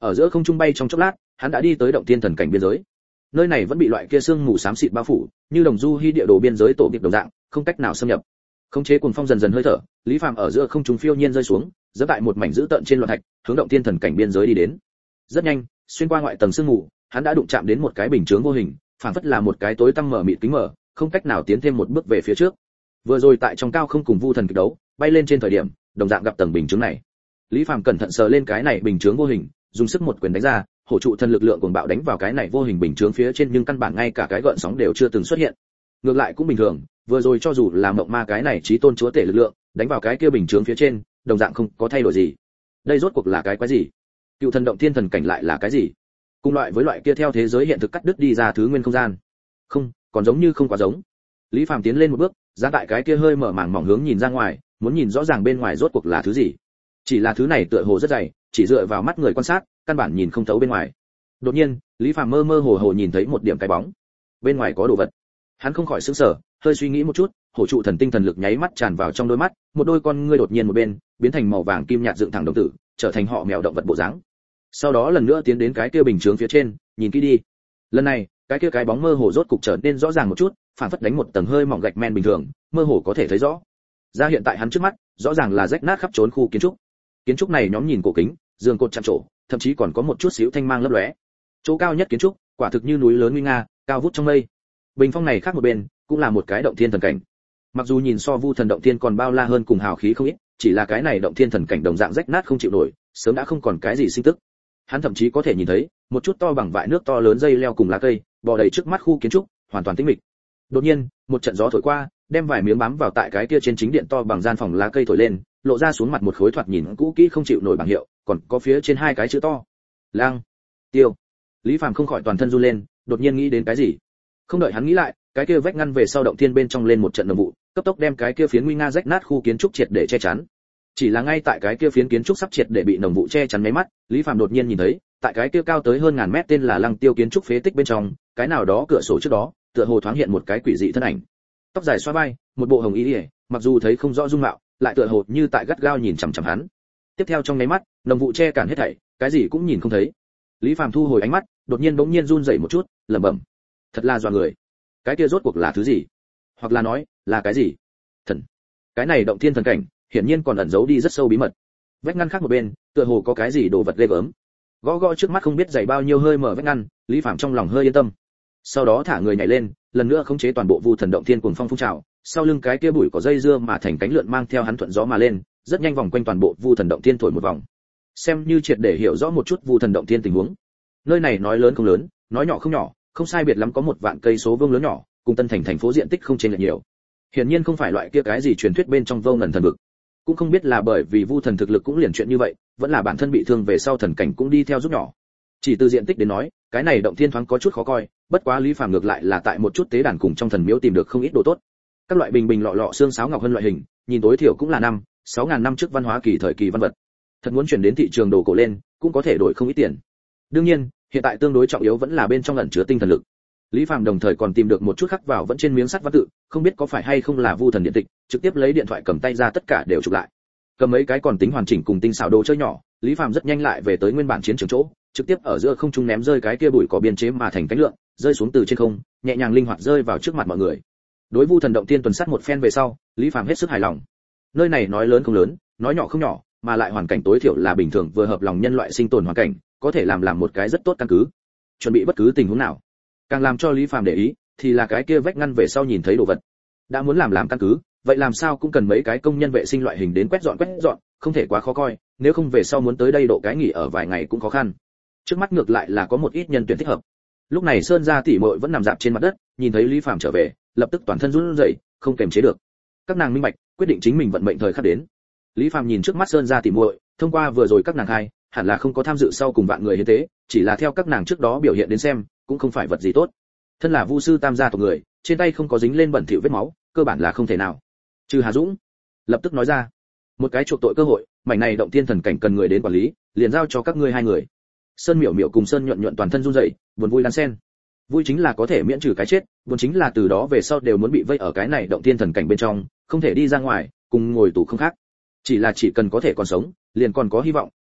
Ở giữa không trung bay trong chốc lát, hắn đã đi tới động thiên thần cảnh biên giới. Nơi này vẫn bị loại kia sương mù xám xịt bao phủ, như đồng du hy địa đồ biên giới tổ nghiệp đồng dạng, không cách nào xâm nhập. Khống chế cuồng phong dần dần hơi thở, Lý Phàm ở giữa không trung phiêu nhiên rơi xuống, giẫm tại một mảnh dữ tợn trên loạn thạch, hướng động thiên thần cảnh biên giới đi đến. Rất nhanh, xuyên qua ngoại tầng sương mù, hắn đã đụng chạm đến một cái bình chướng vô hình, phảng phất là một cái tối tăm mở mịt kính mở, không cách nào tiến thêm một bước về phía trước. Vừa rồi tại trong cao không cùng Vu Thần kịch đấu, bay lên trên thời điểm, đồng dạng gặp tầng bình chướng này. Lý Phàm cẩn thận sờ lên cái này bình chướng vô hình, dùng sức một quyền đánh ra, hổ trụ thần lực lượng cuồng bạo đánh vào cái này vô hình bình chướng phía trên, nhưng căn bản ngay cả cái gợn sóng đều chưa từng xuất hiện. Ngược lại cũng bình thường, vừa rồi cho dù là mộng ma cái này chí tôn chúa tể lực lượng, đánh vào cái kia bình chướng phía trên, đồng dạng không có thay đổi gì. Đây rốt cuộc là cái quái gì? Cựu thần động thiên thần cảnh lại là cái gì? Cùng loại với loại kia theo thế giới hiện thực cắt đứt đi ra thứ nguyên không gian. Không, còn giống như không quá giống. Lý Phàm tiến lên một bước, ra tại cái kia hơi mở màng mỏng hướng nhìn ra ngoài, muốn nhìn rõ ràng bên ngoài rốt cuộc là thứ gì. Chỉ là thứ này tựa hồ rất dày, chỉ dựa vào mắt người quan sát, căn bản nhìn không thấu bên ngoài. Đột nhiên, Lý Phàm mơ mơ hồ hồ nhìn thấy một điểm cái bóng. Bên ngoài có đồ vật. Hắn không khỏi sửng sở, hơi suy nghĩ một chút, hổ trụ thần tinh thần lực nháy mắt tràn vào trong đôi mắt, một đôi con ngươi đột nhiên một bên, biến thành màu vàng kim nhạt dựng thẳng đồng tử, trở thành họ mèo động vật bộ dáng. Sau đó lần nữa tiến đến cái kia bình chướng phía trên, nhìn kỹ đi. Lần này, cái kia cái bóng mơ hồ rốt cục trở nên rõ ràng một chút, phản phất đánh một tầng hơi mỏng gạch men bình thường, mơ hồ có thể thấy rõ. Ra hiện tại hắn trước mắt, rõ ràng là rách nát khắp trốn khu kiến trúc. Kiến trúc này nhóm nhìn cổ kính, giường cột chạm trổ, thậm chí còn có một chút xíu thanh mang lấp lóe. Chỗ cao nhất kiến trúc, quả thực như núi lớn nguy nga, cao vút trong mây. Bình phong này khác một bên, cũng là một cái động thiên thần cảnh. Mặc dù nhìn so Vu thần động thiên còn bao la hơn cùng hào khí không ít, chỉ là cái này động thiên thần cảnh đồng dạng rách nát không chịu nổi, sớm đã không còn cái gì sinh tức. Hắn thậm chí có thể nhìn thấy một chút to bằng vại nước to lớn dây leo cùng lá cây, bò đầy trước mắt khu kiến trúc, hoàn toàn tĩnh mịch. Đột nhiên, một trận gió thổi qua, đem vài miếng bám vào tại cái kia trên chính điện to bằng gian phòng lá cây thổi lên, lộ ra xuống mặt một khối thoạt nhìn cũ kỹ không chịu nổi bảng hiệu, còn có phía trên hai cái chữ to: Lang Tiêu. Lý Phàm không khỏi toàn thân run lên, đột nhiên nghĩ đến cái gì. Không đợi hắn nghĩ lại, cái kia vách ngăn về sau động thiên bên trong lên một trận đồng vụ, cấp tốc đem cái kia phiến nguy nga rách nát khu kiến trúc triệt để che chắn. Chỉ là ngay tại cái kia phiến kiến trúc sắp triệt để bị đồng vụ che chắn mấy mắt, Lý Phàm đột nhiên nhìn thấy, tại cái kia cao tới hơn ngàn mét tên là Lăng Tiêu kiến trúc phế tích bên trong, cái nào đó cửa sổ trước đó, tựa hồ thoáng hiện một cái quỷ dị thân ảnh. Tóc dài xõa vai, một bộ hồng y liễu, mặc dù thấy không rõ dung mạo, lại tựa hồ như tại gắt gao nhìn chằm chằm hắn. Tiếp theo trong mấy mắt, đồng vụ che cản hết thảy, cái gì cũng nhìn không thấy. Lý Phàm thu hồi ánh mắt, đột nhiên bỗng nhiên run rẩy một chút, lẩm bẩm: thật là dọa người. Cái kia rốt cuộc là thứ gì? Hoặc là nói, là cái gì? Thần. Cái này động thiên thần cảnh, hiển nhiên còn ẩn giấu đi rất sâu bí mật. Vách ngăn khác một bên, tựa hồ có cái gì đồ vật ghê gớm. Gõ gõ trước mắt không biết dày bao nhiêu hơi mở vách ngăn, Lý Phàm trong lòng hơi yên tâm. Sau đó thả người nhảy lên, lần nữa khống chế toàn bộ Vu thần động thiên cuồng phong phun trào, sau lưng cái kia bụi có dây dưa mà thành cánh lượn mang theo hắn thuận gió mà lên, rất nhanh vòng quanh toàn bộ Vu thần động thiên thổi một vòng. Xem như triệt để hiểu rõ một chút Vu thần động thiên tình huống. Nơi này nói lớn không lớn, nói nhỏ không nhỏ, không sai biệt lắm có 1 vạn cây số vuông lớn nhỏ, cùng Tân Thành thành phố diện tích không chênh lệch nhiều. Hiển nhiên không phải loại kia cái gì truyền thuyết bên trong vô ngần thần vực. Cũng không biết là bởi vì Vu thần thực lực cũng liền chuyện như vậy, vẫn là bản thân bị thương về sau thần cảnh cũng đi theo giúp nhỏ. Chỉ từ diện tích đến nói, cái này động thiên thoáng có chút khó coi, bất quá Lý Phàm ngược lại là tại một chút tế đàn cùng trong thần miếu tìm được không ít đồ tốt. Các loại bình bình lọ lọ xương sáo ngọc hân loại hình, nhìn tối thiểu cũng là 6.000 năm trước văn hóa kỳ thời kỳ văn vật. Thật muốn chuyển đến thị trường đồ cổ lên, cũng có thể đổi không ít tiền. Đương nhiên, hiện tại tương đối trọng yếu vẫn là bên trong ẩn chứa tinh thần lực. Lý Phàm đồng thời còn tìm được một chút khắc vào vẫn trên miếng sắt văn tự, không biết có phải hay không là Vu thần điện tịch, trực tiếp lấy điện thoại cầm tay ra tất cả đều chụp lại. Cầm mấy cái còn tính hoàn chỉnh cùng tinh xảo đồ chơi nhỏ, Lý Phàm rất nhanh lại về tới nguyên bản chiến trường chỗ, trực tiếp ở giữa không trung ném rơi cái kia bụi có biên chế mà thành cánh lượn, rơi xuống từ trên không, nhẹ nhàng linh hoạt rơi vào trước mặt mọi người. Đối Vu thần động thiên tuần sát một phen về sau, Lý Phàm hết sức hài lòng. Nơi này nói lớn không lớn, nói nhỏ không nhỏ, mà lại hoàn cảnh tối thiểu là bình thường vừa hợp lòng nhân loại sinh tồn hoàn cảnh, có thể làm một cái rất tốt căn cứ. Chuẩn bị bất cứ tình huống nào. Càng làm cho Lý Phàm để ý thì là cái kia vách ngăn về sau nhìn thấy đồ vật. Đã muốn làm căn cứ, vậy làm sao cũng cần mấy cái công nhân vệ sinh loại hình đến quét dọn, không thể quá khó coi, nếu không về sau muốn tới đây độ cái nghỉ ở vài ngày cũng khó khăn. Trước mắt ngược lại là có một ít nhân tuyển thích hợp. Lúc này Sơn gia tỷ muội vẫn nằm rạp trên mặt đất, nhìn thấy Lý Phàm trở về, lập tức toàn thân run rẩy, không kềm chế được. Các nàng minh bạch, quyết định chính mình vận mệnh thời khắc đến. Lý Phàm nhìn trước mắt Sơn gia tỷ muội, thông qua vừa rồi các nàng khai, hẳn là không có tham dự sau cùng vạn người hiến tế, chỉ là theo các nàng trước đó biểu hiện đến xem, cũng không phải vật gì tốt. Thân là Vu sư Tam gia tộc người, trên tay không có dính lên bẩn thỉu vết máu, cơ bản là không thể nào. Trừ Hà Dũng, lập tức nói ra, một cái chuộc tội cơ hội, mảnh này động thiên thần cảnh cần người đến quản lý, liền giao cho các ngươi hai người. Sơn Miểu Miểu cùng Sơn Nhuận Nhuận toàn thân run rẩy, buồn vui đan sen. Vui chính là có thể miễn trừ cái chết, buồn chính là từ đó về sau đều muốn bị vây ở cái này động thiên thần cảnh bên trong, không thể đi ra ngoài, cùng ngồi tù không khác. Chỉ cần có thể còn sống, liền còn có hy vọng,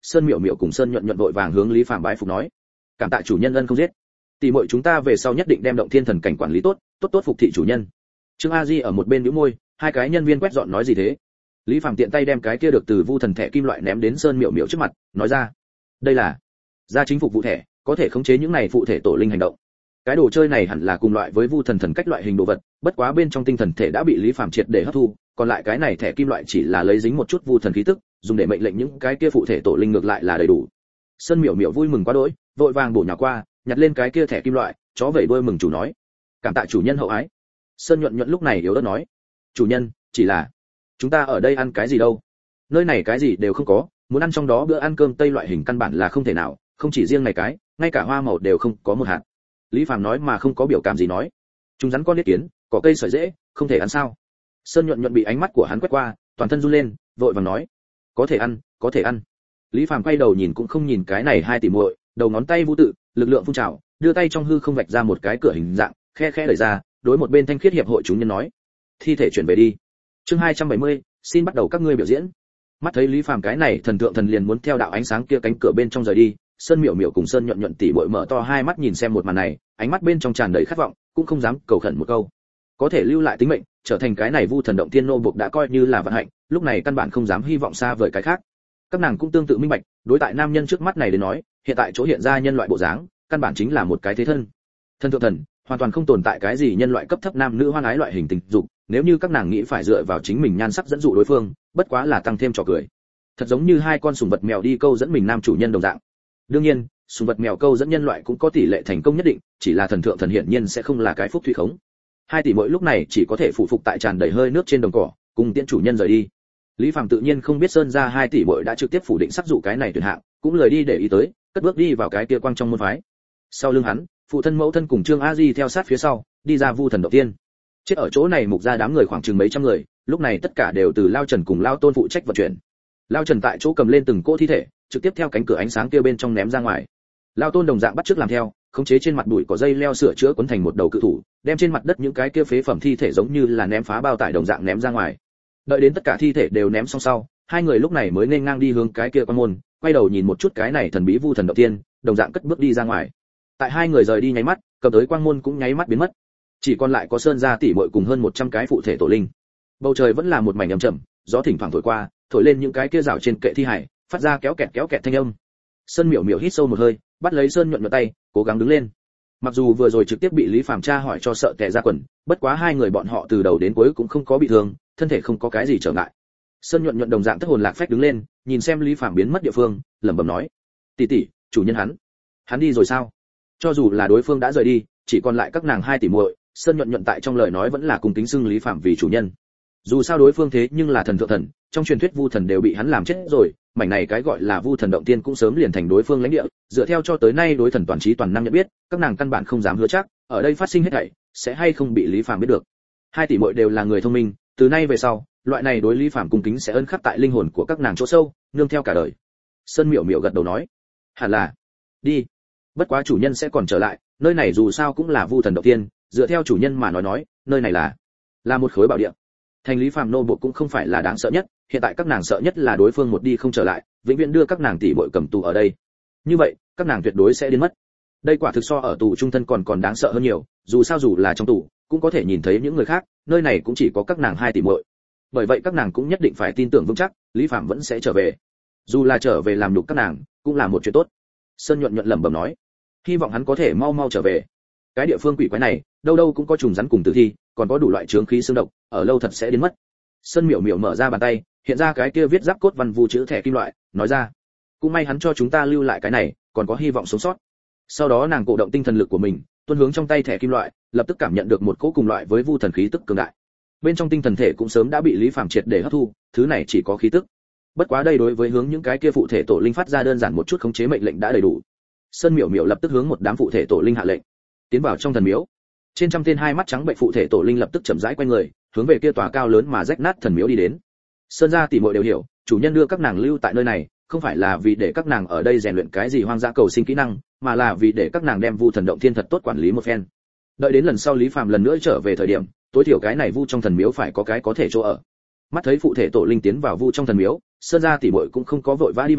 Sơn Miểu Miểu cùng Sơn Nhuận Nhuận vội vàng hướng Lý Phàm bái phục nói: "Cảm tạ chủ nhân ân không giết. Tỷ muội chúng ta về sau nhất định đem động thiên thần cảnh quản lý tốt, tốt phục thị chủ nhân." Trương A Di ở một bên nhíu môi, hai cái nhân viên quét dọn nói gì thế? Lý Phàm tiện tay đem cái kia được từ Vu Thần thẻ kim loại ném đến Sơn Miểu Miểu trước mặt, nói ra: "Đây là gia chính phục vụ thẻ, có thể khống chế những này phụ thể tổ linh hành động. Cái đồ chơi này hẳn là cùng loại với Vu Thần thần cách loại hình đồ vật, bất quá bên trong tinh thần thể đã bị Lý Phàm triệt để hấp thu, còn lại cái này thẻ kim loại chỉ là lấy dính một chút Vu Thần khí tức, dùng để mệnh lệnh những cái kia phụ thể tổ linh ngược lại là đầy đủ." Sơn Miểu Miểu vui mừng quá đỗi, vội vàng bổ nhào qua, nhặt lên cái kia thẻ kim loại, chó vẩy đuôi mừng chủ nói: "Cảm tạ chủ nhân hậu ái." Sơn Nhuận Nhuận lúc này yếu ớt nói: "Chủ nhân, chỉ là chúng ta ở đây ăn cái gì đâu? Nơi này cái gì đều không có, muốn ăn trong đó bữa ăn cơm tây loại hình căn bản là không thể nào, không chỉ riêng này cái, ngay cả hoa màu đều không có một hạt." Lý Phàm nói mà không có biểu cảm gì nói: "Chúng rắn con nết kiến, cỏ cây sợi rễ, không thể ăn sao?" Sơn Nhuận Nhuận bị ánh mắt của hắn quét qua, toàn thân run lên, vội vàng nói: "Có thể ăn, có thể ăn." Lý Phàm quay đầu nhìn cũng không nhìn cái này hai tỷ muội, đầu ngón tay vũ tự, lực lượng phun trào, đưa tay trong hư không vạch ra một cái cửa hình dạng, khe khẽ đẩy ra, đối một bên Thanh Khiết hiệp hội chúng nhân nói: "Thi thể chuyển về đi." Chương 270, xin bắt đầu các ngươi biểu diễn. Mắt thấy Lý Phàm cái này thần tượng thần liền muốn theo đạo ánh sáng kia cánh cửa bên trong rời đi, Sơn Miểu Miểu cùng Sơn Nhuận Nhuận tỷ muội mở to hai mắt nhìn xem một màn này, ánh mắt bên trong tràn đầy khát vọng, cũng không dám cầu khẩn một câu. Có thể lưu lại tính mệnh, trở thành cái này Vu Thần động tiên nô buộc đã coi như là vận hạnh, lúc này căn bản không dám hy vọng xa vời cái khác. Các nàng cũng tương tự minh bạch, đối tại nam nhân trước mắt này đến nói, hiện tại chỗ hiện ra nhân loại bộ dáng, căn bản chính là một cái thế thân. Thân thượng thần, hoàn toàn không tồn tại cái gì nhân loại cấp thấp nam nữ hoan ái loại hình tình dục, nếu như các nàng nghĩ phải dựa vào chính mình nhan sắc dẫn dụ đối phương, bất quá là tăng thêm trò cười. Thật giống như hai con sùng vật mèo đi câu dẫn mình nam chủ nhân đồng dạng. Đương nhiên, sùng vật mèo câu dẫn nhân loại cũng có tỷ lệ thành công nhất định, chỉ là thần thượng thần hiển nhiên sẽ không là cái phúc thủy khống. Hai tỷ mỗi lúc này chỉ có thể phụ phục tại tràn đầy hơi nước trên đồng cỏ, cùng tiễn chủ nhân rời đi. Lý Phàm tự nhiên không biết Sơn gia hai tỷ muội đã trực tiếp phủ định sắc dụ cái này tuyển hạng, cũng lời đi để ý tới, cất bước đi vào cái kia quang trong môn phái. Sau lưng hắn, phụ thân mẫu thân cùng Trương A Di theo sát phía sau, đi ra Vu Thần động tiên. Chết ở chỗ này mục ra đám người khoảng chừng mấy trăm người, lúc này tất cả đều từ Lao Trần cùng Lao Tôn phụ trách vận chuyển. Lao Trần tại chỗ cầm lên từng cỗ thi thể, trực tiếp theo cánh cửa ánh sáng kia bên trong ném ra ngoài. Lao Tôn đồng dạng bắt chước làm theo, khống chế trên mặt bụi có dây leo sửa chữa quấn thành một đầu cự thủ, đem trên mặt đất những cái kia phế phẩm thi thể giống như là ném phá bao tải đồng dạng ném ra ngoài. Đợi đến tất cả thi thể đều ném xong sau, hai người lúc này mới nên ngang đi hướng cái kia quan môn, quay đầu nhìn một chút cái này thần bí Vu Thần động tiên, đồng dạng cất bước đi ra ngoài. Tại hai người rời đi nháy mắt, cầm tới quang môn cũng nháy mắt biến mất. Chỉ còn lại có Sơn gia tỷ muội cùng hơn 100 cái phụ thể tổ linh. Bầu trời vẫn là một mảnh ẩm chậm, gió thỉnh thoảng thổi qua, thổi lên những cái kia rào trên kệ thi hải, phát ra kéo kẹt thanh âm. Sơn Miểu Miểu hít sâu một hơi, bắt lấy Sơn Nhuận Nhuận tay, cố gắng đứng lên. Mặc dù vừa rồi trực tiếp bị Lý Phàm tra hỏi cho sợ tè ra quần, bất quá hai người bọn họ từ đầu đến cuối cũng không có bị thương, thân thể không có cái gì trở ngại. Sơn Nhuận Nhuận đồng dạng thất hồn lạc phách đứng lên, nhìn xem Lý Phàm biến mất địa phương, lẩm bẩm nói: "Tỷ tỷ, chủ nhân hắn đi rồi sao?" Cho dù là đối phương đã rời đi, chỉ còn lại các nàng hai tỷ muội, Sơn Nhuận Nhuận tại trong lời nói vẫn là cùng kính xưng Lý Phàm vì chủ nhân. Dù sao đối phương thế nhưng là thần thượng thần, trong truyền thuyết Vu Thần đều bị hắn làm chết rồi, mảnh này cái gọi là Vu Thần động tiên cũng sớm liền thành đối phương lãnh địa, dựa theo cho tới nay đối thần toàn trí toàn năng nhận biết, các nàng căn bản không dám hứa chắc, ở đây phát sinh hết thảy sẽ hay không bị Lý Phàm biết được. Hai tỷ muội đều là người thông minh, từ nay về sau, loại này đối Lý Phàm cung kính sẽ ấn khắc tại linh hồn của các nàng chỗ sâu, nương theo cả đời. Sơn Miểu Miểu gật đầu nói: "Hẳn là đi. Bất quá chủ nhân sẽ còn trở lại, nơi này dù sao cũng là Vu Thần động tiên, dựa theo chủ nhân mà nói, nơi này là một khối bảo địa. Thành Lý Phàm nô buộc cũng không phải là đáng sợ nhất, hiện tại các nàng sợ nhất là đối phương một đi không trở lại, vĩnh viễn đưa các nàng tỷ muội cầm tù ở đây. Như vậy, các nàng tuyệt đối sẽ điên mất. Đây quả thực so ở tù trung thân còn đáng sợ hơn nhiều, dù sao dù là trong tù, cũng có thể nhìn thấy những người khác, nơi này cũng chỉ có các nàng hai tỷ muội. Bởi vậy các nàng cũng nhất định phải tin tưởng vững chắc, Lý Phàm vẫn sẽ trở về. Dù là trở về làm nhục các nàng, cũng là một chuyện tốt." Sơn Nhuận Nhuận lẩm bẩm nói: "Hy vọng hắn có thể mau mau trở về. Cái địa phương quỷ quái này, đâu đâu cũng có trùng rắn cùng tử thi, còn có đủ loại chướng khí xương độc, ở lâu thật sẽ đến mất." Sơn Miểu Miểu mở ra bàn tay, hiện ra cái kia viết giáp cốt văn vu chữ thẻ kim loại, nói ra: "Cũng may hắn cho chúng ta lưu lại cái này, còn có hy vọng sống sót." Sau đó nàng cổ động tinh thần lực của mình, tuôn hướng trong tay thẻ kim loại, lập tức cảm nhận được một cỗ cùng loại với vu thần khí tức cường đại. Bên trong tinh thần thể cũng sớm đã bị Lý Phàm triệt để hấp thu, thứ này chỉ có khí tức. Bất quá đây đối với hướng những cái kia phụ thể tổ linh phát ra đơn giản một chút khống chế mệnh lệnh đã đầy đủ. Sơn Miểu Miểu lập tức hướng một đám phụ thể tổ linh hạ lệnh, tiến vào trong thần miếu. Trên trăm tên hai mắt trắng bệnh phụ thể tổ linh lập tức chậm rãi quay người, hướng về kia tòa cao lớn mà rách nát thần miếu đi đến. Sơn gia tỷ muội đều hiểu, chủ nhân đưa các nàng lưu tại nơi này, không phải là vì để các nàng ở đây rèn luyện cái gì hoang dã cầu sinh kỹ năng, mà là vì để các nàng đem Vu Thần động thiên thật tốt quản lý một phen. Đợi đến lần sau Lý Phàm lần nữa trở về thời điểm, tối thiểu cái này Vu trong thần miếu phải có cái có thể chỗ ở. Mắt thấy phụ thể tổ linh tiến vào Vu trong thần miếu, Sơn gia tỷ muội cũng không có vội vã đi vào,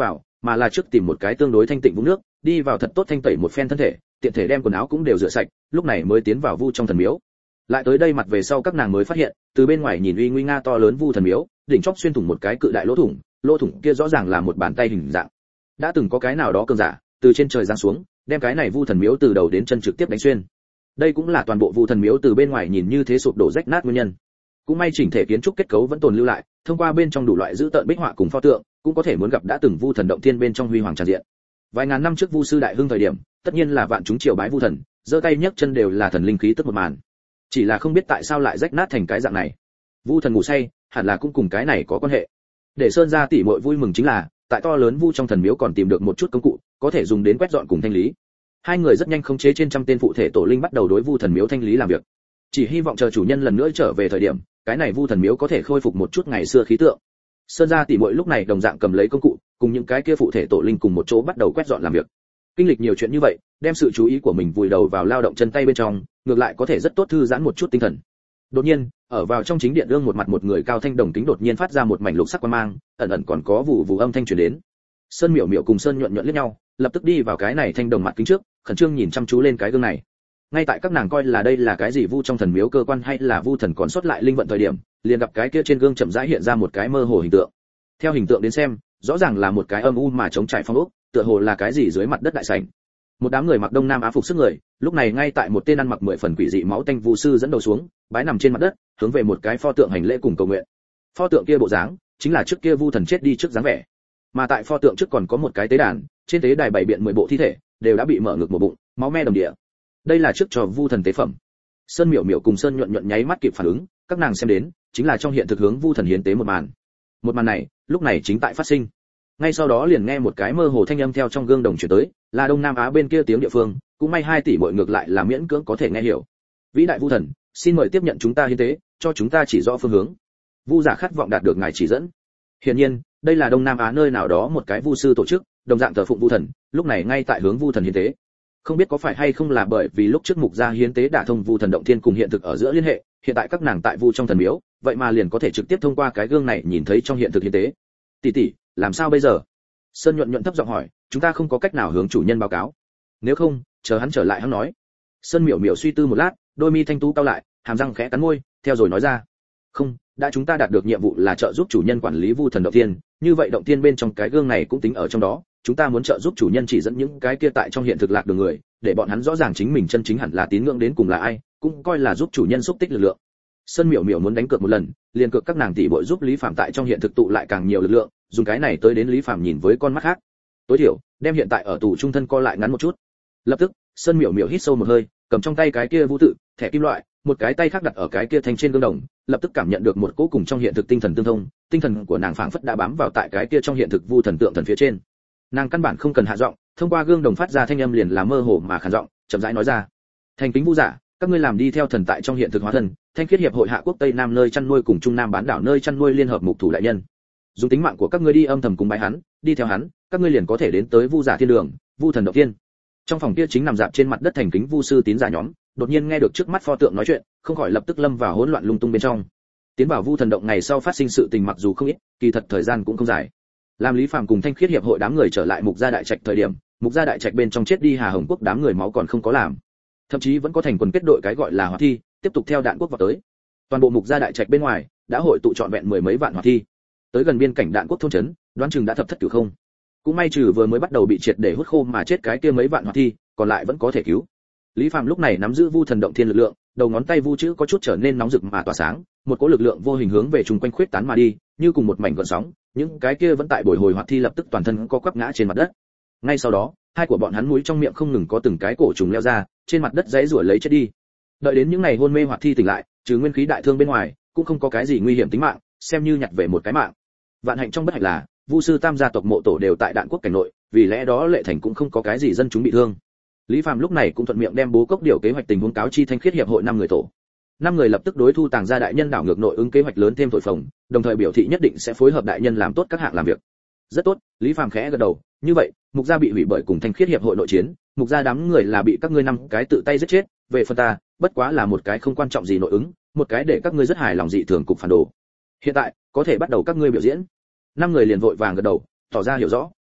mà là trước tìm một cái tương đối thanh tịnh vũng nước, đi vào thật tốt thanh tẩy một phen thân thể, tiện thể đem quần áo cũng đều rửa sạch, lúc này mới tiến vào vu trong thần miếu. Lại tới đây mặt về sau các nàng mới phát hiện, từ bên ngoài nhìn uy nguy nga to lớn vu thần miếu, đỉnh chóp xuyên thủng một cái cự đại lỗ thủng kia rõ ràng là một bàn tay hình dạng. Đã từng có cái nào đó cường giả từ trên trời giáng xuống, đem cái này vu thần miếu từ đầu đến chân trực tiếp đánh xuyên. Đây cũng là toàn bộ vu thần miếu từ bên ngoài nhìn như thế sụp đổ rách nát nguyên nhân. Cũng may chỉnh thể kiến trúc kết cấu vẫn tồn lưu lại, thông qua bên trong đủ loại giữ tợn bích họa cùng pho tượng, cũng có thể muốn gặp đã từng vu thần động thiên bên trong huy hoàng tràn diện. Vài ngàn năm trước vu sư đại hưng thời điểm, tất nhiên là vạn chúng triều bái vu thần, giơ tay nhấc chân đều là thần linh khí tức một màn. Chỉ là không biết tại sao lại rách nát thành cái dạng này. Vu thần ngủ say, hẳn là cũng cùng cái này có quan hệ. Để Sơn gia tỷ muội vui mừng chính là, tại to lớn vu trong thần miếu còn tìm được một chút công cụ, có thể dùng đến quét dọn cùng thanh lý. Hai người rất nhanh khống chế trên trăm tên phụ thể tổ linh bắt đầu đối vu thần miếu thanh lý làm việc. Chỉ hy vọng chờ chủ nhân lần nữa trở về thời điểm, cái này vu thần miếu có thể khôi phục một chút ngày xưa khí tượng. Sơn gia tỷ muội lúc này đồng dạng cầm lấy công cụ, cùng những cái kia phụ thể tổ linh cùng một chỗ bắt đầu quét dọn làm việc. Kinh lịch nhiều chuyện như vậy, đem sự chú ý của mình vùi đầu vào lao động chân tay bên trong, ngược lại có thể rất tốt thư giãn một chút tinh thần. Đột nhiên, ở vào trong chính điện ương một mặt một người cao thanh đồng kính đột nhiên phát ra một mảnh lục sắc quang mang, ẩn ẩn còn có vụ vụ âm thanh truyền đến. Sơn Miểu Miểu cùng Sơn Nhuận Nhuận liếc nhau, lập tức đi vào cái này thanh đồng mặt kính trước, khẩn trương nhìn chăm chú lên cái gương này. Ngay tại các nàng coi là đây là cái gì vu trong thần miếu cơ quan hay là vu thần còn sót lại linh vận thời điểm, liền gặp cái kia trên gương chậm rãi hiện ra một cái mơ hồ hình tượng. Theo hình tượng đến xem, rõ ràng là một cái âm u mà chống trải phong ốc, tựa hồ là cái gì dưới mặt đất đại sảnh. Một đám người mặc đông nam á phục sức người, lúc này ngay tại một tên ăn mặc 10 phần quỷ dị máu tanh vu sư dẫn đầu xuống, bái nằm trên mặt đất, hướng về một cái pho tượng hành lễ cùng cầu nguyện. Pho tượng kia bộ dáng, chính là trước kia vu thần chết đi trước dáng vẻ. Mà tại pho tượng trước còn có một cái tế đàn, trên tế đài bày biện 10 bộ thi thể, đều đã bị mở ngực một bụng, máu me đầm địa. Đây là trước cho vu thần tế phẩm. Sơn Miểu Miểu cùng Sơn Nhuận Nhuận nháy mắt kịp phản ứng, các nàng xem đến, chính là trong hiện thực hướng vu thần hiến tế một màn. Một màn này, lúc này chính tại phát sinh. Ngay sau đó liền nghe một cái mơ hồ thanh âm theo trong gương đồng truyền tới, là Đông Nam Á bên kia tiếng địa phương, cũng may 2 tỷ muội ngược lại là miễn cưỡng có thể nghe hiểu. Vĩ đại vu thần, xin mời tiếp nhận chúng ta hiến tế, cho chúng ta chỉ rõ phương hướng. Vu giả khát vọng đạt được ngài chỉ dẫn. Hiển nhiên, đây là Đông Nam Á nơi nào đó một cái vu sư tổ chức, đồng dạng thờ phụng vu thần, lúc này ngay tại hướng vu thần hiến tế. Không biết có phải hay không là bởi vì lúc trước mục gia hiến tế đả thông vu thần động thiên cùng hiện thực ở giữa liên hệ, hiện tại các nàng tại vu trong thần miếu, vậy mà liền có thể trực tiếp thông qua cái gương này nhìn thấy trong hiện thực hiến tế. Tỷ tỷ, làm sao bây giờ? Sơn Nhuận Nhuận thấp giọng hỏi, chúng ta không có cách nào hướng chủ nhân báo cáo. Nếu không, chờ hắn trở lại hắn nói. Sơn Miểu Miểu suy tư một lát, đôi mi thanh tú cau lại, hàm răng khẽ cắn môi, theo rồi nói ra. Không, đã chúng ta đạt được nhiệm vụ là trợ giúp chủ nhân quản lý vu thần động thiên, như vậy động thiên bên trong cái gương này cũng tính ở trong đó, chúng ta muốn trợ giúp chủ nhân chỉ dẫn những cái kia tại trong hiện thực lạc đường người, để bọn hắn rõ ràng chính mình chân chính hẳn là tín ngưỡng đến cùng là ai, cũng coi là giúp chủ nhân xúc tích lực lượng. Sơn Miểu Miểu muốn đánh cược một lần, liền cược các nàng tỷ muội giúp Lý Phàm tại trong hiện thực tụ lại càng nhiều lực lượng, dùng cái này tới đến Lý Phàm nhìn với con mắt khác. Tối thiểu, đem hiện tại ở tù trung thân co lại ngắn một chút. Lập tức, Sơn Miểu Miểu hít sâu một hơi, cầm trong tay cái kia vũ tự, thẻ kim loại, một cái tay khác đặt ở cái kia thanh trên gương đồng, lập tức cảm nhận được một cỗ cùng trong hiện thực tinh thần tương thông, tinh thần của nàng phảng phất đã bám vào tại cái kia trong hiện thực vu thần tượng thần phía trên. Nàng căn bản không cần hạ giọng, thông qua gương đồng phát ra thanh âm liền là mơ hồ mà khàn giọng, chậm rãi nói ra: "Thành kính vu giả, các ngươi làm đi theo thần tại trong hiện thực hóa thân, Thanh Khiết hiệp hội Hạ Quốc Tây Nam nơi chăn nuôi cùng Trung Nam bán đảo nơi chăn nuôi liên hợp mục thủ đại nhân. Dùng tính mạng của các ngươi đi âm thầm cùng bái hắn, đi theo hắn, các ngươi liền có thể đến tới vu giả thiên đường, vu thần động thiên." Trong phòng kia chính nằm dạp trên mặt đất thành kính vu sư tín giả nhóm, đột nhiên nghe được trước mắt pho tượng nói chuyện, không khỏi lập tức lâm vào hỗn loạn lung tung bên trong. Tiến vào vu thần động ngày sau phát sinh sự tình mặc dù không ít, kỳ thật thời gian cũng không dài. Làm Lý Phàm cùng Thanh Khiết hiệp hội đám người trở lại mục gia đại trạch thời điểm, mục gia đại trạch bên trong chết đi Hà Hồng Quốc đám người máu còn không có làm, thậm chí vẫn có thành quần kết đội cái gọi là hoạt thi, tiếp tục theo Đạn Quốc vào tới. Toàn bộ mục gia đại trạch bên ngoài đã hội tụ trọn vẹn 10 mấy vạn hoạt thi. Tới gần biên cảnh Đạn Quốc thôn trấn, đoán chừng đã thập thất cửu không. Cũng may trừ vừa mới bắt đầu bị triệt để hút khô mà chết cái kia mấy vạn hoạt thi, còn lại vẫn có thể cứu. Lý Phàm lúc này nắm giữ vu thần động thiên lực lượng, đầu ngón tay vu chữ có chút trở nên nóng rực mà tỏa sáng, một cỗ lực lượng vô hình hướng về chung quanh khuyết tán mà đi, như cùng một mảnh gợn sóng, những cái kia vẫn tại bồi hồi hoạt thi lập tức toàn thân co quắp ngã trên mặt đất. Ngay sau đó, hai của bọn hắn mũi trong miệng không ngừng có từng cái cổ trùng leo ra, trên mặt đất giãy giụa lấy chết đi. Đợi đến những ngày hôn mê hoạt thi tỉnh lại, trừ nguyên khí đại thương bên ngoài, cũng không có cái gì nguy hiểm tính mạng, xem như nhặt về một cái mạng. Vạn hạnh trong bất hạnh là, vu sư tam gia tộc mộ tổ đều tại Đạn Quốc cảnh nội, vì lẽ đó Lệ Thành cũng không có cái gì dân chúng bị thương. Lý Phàm lúc này cũng thuận miệng đem bố cốc điều kế hoạch tình huống cáo chi Thanh Khiết hiệp hội 5 người tổ. 5 người lập tức đối thu tàng gia đại nhân đảo ngược nội ứng kế hoạch lớn thêm thổi phồng, đồng thời biểu thị nhất định sẽ phối hợp đại nhân làm tốt các hạng làm việc. Rất tốt, Lý Phàm khẽ gật đầu, như vậy, mục gia bị hủy bởi cùng Thanh Khiết hiệp hội nội chiến, mục gia đám người là bị các ngươi 5 cái tự tay giết chết, về phần ta, bất quá là một cái không quan trọng gì nội ứng, một cái để các ngươi rất hài lòng dị thường cục phản đồ. Hiện tại, có thể bắt đầu các ngươi biểu diễn. 5 người liền vội vàng gật đầu, tỏ ra hiểu rõ.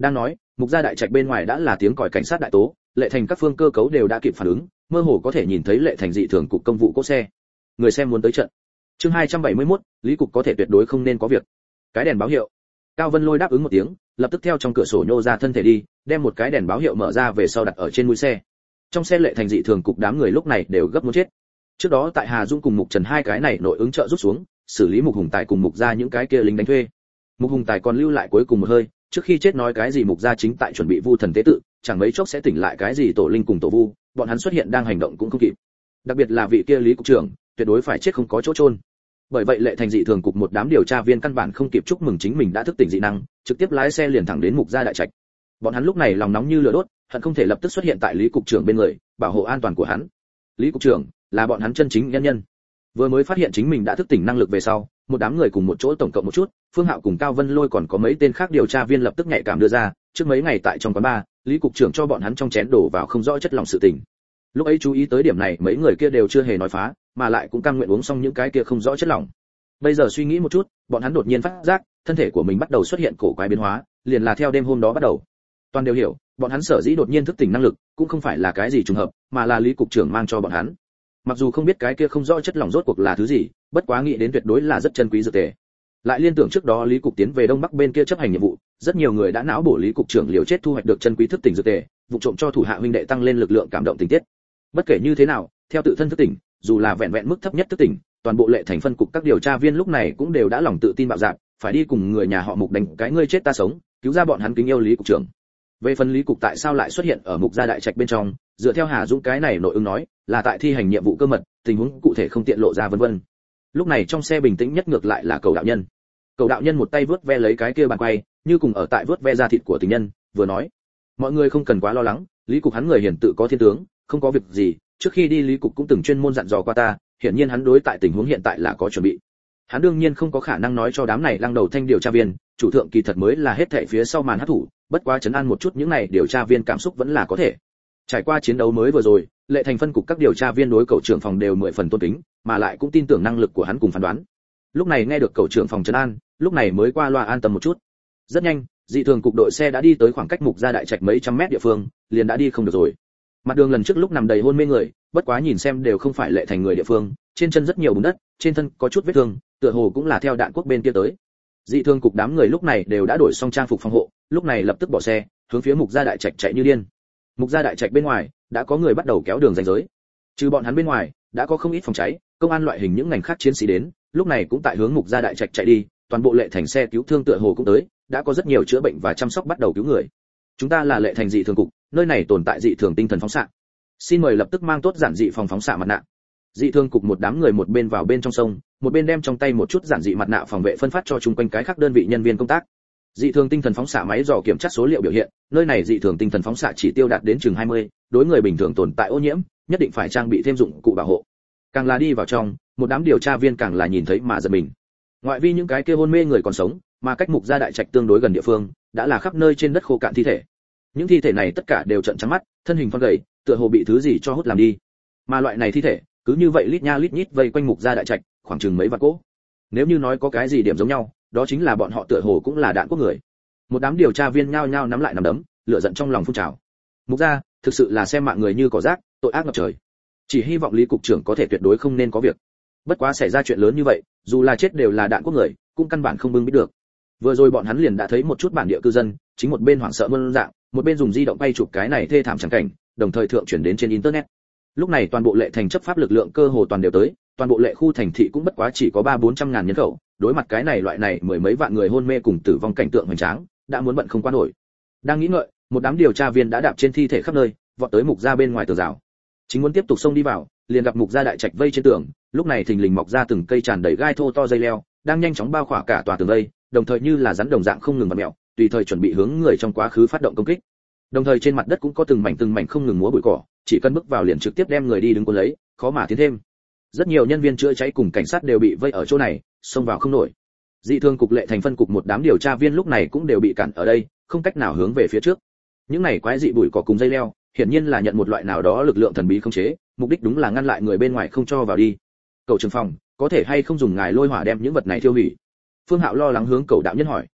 Đang nói, mục gia đại trạch bên ngoài đã là tiếng còi cảnh sát đại tố, Lệ Thành các phương cơ cấu đều đã kịp phản ứng, mơ hồ có thể nhìn thấy Lệ Thành dị thường cục công vụ cỗ xe. Người xem muốn tới trận. Chương 271, Lý cục có thể tuyệt đối không nên có việc. Cái đèn báo hiệu. Cao Vân Lôi đáp ứng một tiếng, lập tức theo trong cửa sổ nhô ra thân thể đi, đem một cái đèn báo hiệu mở ra về sau đặt ở trên mũi xe. Trong xe Lệ Thành dị thường cục đám người lúc này đều gấp muốn chết. Trước đó tại Hà Dung cùng Mục Trần hai cái này nội ứng trợ rút xuống, xử lý Mục Hùng Tài cùng Mục gia những cái kia lính đánh thuê. Mục Hùng Tài còn lưu lại cuối cùng một hơi, trước khi chết nói cái gì Mục gia chính tại chuẩn bị vu thần tế tự, chẳng mấy chốc sẽ tỉnh lại cái gì tổ linh cùng tổ vu, bọn hắn xuất hiện đang hành động cũng không kịp. Đặc biệt là vị kia Lý cục trưởng, tuyệt đối phải chết không có chỗ chôn. Bởi vậy Lệ Thành dị thường cục một đám điều tra viên căn bản không kịp chúc mừng chính mình đã thức tỉnh dị năng, trực tiếp lái xe liền thẳng đến Mục gia đại trạch. Bọn hắn lúc này lòng nóng như lửa đốt, hận không thể lập tức xuất hiện tại Lý cục trưởng bên người, bảo hộ an toàn của hắn. Lý cục trưởng là bọn hắn chân chính nhân nhân. Vừa mới phát hiện chính mình đã thức tỉnh năng lực về sau, một đám người cùng một chỗ tổng cộng một chút, Phương Hạo cùng Cao Vân Lôi còn có mấy tên khác điều tra viên lập tức nhạy cảm đưa ra, trước mấy ngày tại trong quán bar, Lý cục trưởng cho bọn hắn trong chén đổ vào không rõ chất lỏng sự tình. Lúc ấy chú ý tới điểm này, mấy người kia đều chưa hề nói phá, mà lại cũng cam nguyện uống xong những cái kia không rõ chất lỏng. Bây giờ suy nghĩ một chút, bọn hắn đột nhiên phát giác, thân thể của mình bắt đầu xuất hiện cổ quái biến hóa, liền là theo đêm hôm đó bắt đầu. Toàn đều hiểu, bọn hắn sở dĩ đột nhiên thức tỉnh năng lực, cũng không phải là cái gì trùng hợp, mà là Lý cục trưởng mang cho bọn hắn. Mặc dù không biết cái kia không rõ chất lỏng rốt cuộc là thứ gì, bất quá nghĩ đến tuyệt đối là rất chân quý dược tề. Lại liên tưởng trước đó Lý cục tiến về đông bắc bên kia chấp hành nhiệm vụ, rất nhiều người đã não bổ Lý cục trưởng liều chết thu hoạch được chân quý thức tỉnh dược tề, vụ trộm cho thủ hạ huynh đệ tăng lên lực lượng cảm động tình tiết. Bất kể như thế nào, theo tự thân thức tỉnh, dù là vẹn vẹn mức thấp nhất thức tỉnh, toàn bộ Lệ Thành phân cục các điều tra viên lúc này cũng đều đã lòng tự tin bạo dạn, phải đi cùng người nhà họ Mục đánh cái ngươi chết ta sống, cứu ra bọn hắn kính yêu Lý cục trưởng. Về phần Lý cục tại sao lại xuất hiện ở Mục gia đại trạch bên trong, dựa theo Hà Dũng cái này nội ứng nói, là tại thi hành nhiệm vụ cơ mật, tình huống cụ thể không tiện lộ ra vân vân. Lúc này trong xe bình tĩnh nhất ngược lại là Cầu đạo nhân. Cầu đạo nhân một tay vớt ve lấy cái kia bàn quay, như cùng ở tại vớt ve da thịt của tình nhân, vừa nói: "Mọi người không cần quá lo lắng, Lý cục hắn người hiền tự có thiên tướng, không có việc gì, trước khi đi Lý cục cũng từng chuyên môn dặn dò qua ta, hiển nhiên hắn đối tại tình huống hiện tại là có chuẩn bị. Hắn đương nhiên không có khả năng nói cho đám này lăng đầu thanh điều tra viên, chủ thượng kỳ thật mới là hết thảy phía sau màn hắc thủ, bất quá trấn an một chút những này điều tra viên cảm xúc vẫn là có thể." Trải qua chiến đấu mới vừa rồi, Lệ Thành phân cục các điều tra viên đối cậu trưởng phòng đều 10 phần tôn kính, mà lại cũng tin tưởng năng lực của hắn cùng phán đoán. Lúc này nghe được cậu trưởng phòng trấn an, lúc này mới qua loa an tâm một chút. Rất nhanh, dị thường cục đội xe đã đi tới khoảng cách Mục gia đại trạch mấy trăm mét địa phương, liền đã đi không được rồi. Mặt đường lần trước lúc nằm đầy hôn mê người, bất quá nhìn xem đều không phải Lệ Thành người địa phương, trên chân rất nhiều bùn đất, trên thân có chút vết thương, tựa hồ cũng là theo đạn quốc bên kia tới. Dị thường cục đám người lúc này đều đã đổi xong trang phục phòng hộ, lúc này lập tức bỏ xe, hướng phía Mục gia đại trạch chạy như điên. Mục gia đại trạch bên ngoài đã có người bắt đầu kéo đường ranh giới. Trừ bọn hắn bên ngoài, đã có không ít phòng cháy, công an loại hình những ngành khác chiến sĩ đến, lúc này cũng tại hướng Mục gia đại trạch chạy đi, toàn bộ Lệ Thành xe cứu thương tựa hồ cũng tới, đã có rất nhiều chữa bệnh và chăm sóc bắt đầu cứu người. Chúng ta là Lệ Thành dị thường cục, nơi này tồn tại dị thường tinh thần phóng xạ. Xin mời lập tức mang tốt giản dị phòng phóng xạ mặt nạ. Dị thường cục một đám người một bên vào bên trong sông, một bên đem trong tay một chút giản dị mặt nạ phòng vệ phân phát cho chung quanh cái khác đơn vị nhân viên công tác. Dị thường tinh thần phóng xạ máy dò kiểm tra số liệu biểu hiện, nơi này dị thường tinh thần phóng xạ chỉ tiêu đạt đến chừng 20, đối người bình thường tồn tại ô nhiễm, nhất định phải trang bị thêm dụng cụ bảo hộ. Càng là đi vào trong, một đám điều tra viên càng là nhìn thấy mà giật mình. Ngoại vi những cái kia hôn mê người còn sống, mà cách Mục gia đại trạch tương đối gần địa phương, đã là khắp nơi trên đất khô cạn thi thể. Những thi thể này tất cả đều trợn trắng mắt, thân hình thon gầy, tựa hồ bị thứ gì cho hút làm đi. Mà loại này thi thể, cứ như vậy lít nha lít nhít vây quanh Mục gia đại trạch, khoảng chừng mấy vạn cỗ. Nếu như nói có cái gì điểm giống nhau, đó chính là bọn họ tựa hồ cũng là đạn quốc người. Một đám điều tra viên nhao nhao nắm lại nắm đấm, lửa giận trong lòng phun trào. Mục gia, thực sự là xem mạng người như cỏ rác, tội ác ngập trời. Chỉ hy vọng Lý cục trưởng có thể tuyệt đối không nên có việc. Bất quá xảy ra chuyện lớn như vậy, dù là chết đều là đạn quốc người, cũng căn bản không bưng biết được. Vừa rồi bọn hắn liền đã thấy một chút bản địa cư dân, chính một bên hoảng sợ muôn dạng, một bên dùng di động quay chụp cái này thê thảm chẳng cảnh, đồng thời thượng chuyển đến trên internet. Lúc này toàn bộ Lệ Thành chấp pháp lực lượng cơ hồ toàn đều tới, toàn bộ Lệ khu thành thị cũng bất quá chỉ có 3-400 ngàn nhân khẩu, đối mặt cái này loại này mười mấy vạn người hôn mê cùng tử vong cảnh tượng hoành tráng, đã muốn bận không qua nổi. Đang nghĩ ngợi, một đám điều tra viên đã đạp trên thi thể khắp nơi, vọt tới Mục gia bên ngoài tường rào. Chính muốn tiếp tục xông đi vào, liền gặp Mục gia đại trạch vây trên tường, lúc này thình lình mọc ra từng cây tràn đầy gai thô to dây leo, đang nhanh chóng bao khỏa cả tòa tường vây, đồng thời như là rắn đồng dạng không ngừng vặn mèo, tùy thời chuẩn bị hướng người trong quá khứ phát động công kích. Đồng thời trên mặt đất cũng có từng mảnh không ngừng múa bụi cỏ, chỉ cần bước vào liền trực tiếp đem người đi đứng cuốn lấy, khó mà tiến thêm. Rất nhiều nhân viên chữa cháy cùng cảnh sát đều bị vây ở chỗ này, xông vào không nổi. Dị thường cục Lệ Thành phân cục một đám điều tra viên lúc này cũng đều bị cản ở đây, không cách nào hướng về phía trước. Những này quái dị bụi cỏ cùng dây leo, hiển nhiên là nhận một loại nào đó lực lượng thần bí khống chế, mục đích đúng là ngăn lại người bên ngoài không cho vào đi. Cậu trưởng phòng, có thể hay không dùng ngài lôi hỏa đem những vật này tiêu hủy? Phương Hạo lo lắng hướng Cậu đạo nhân hỏi.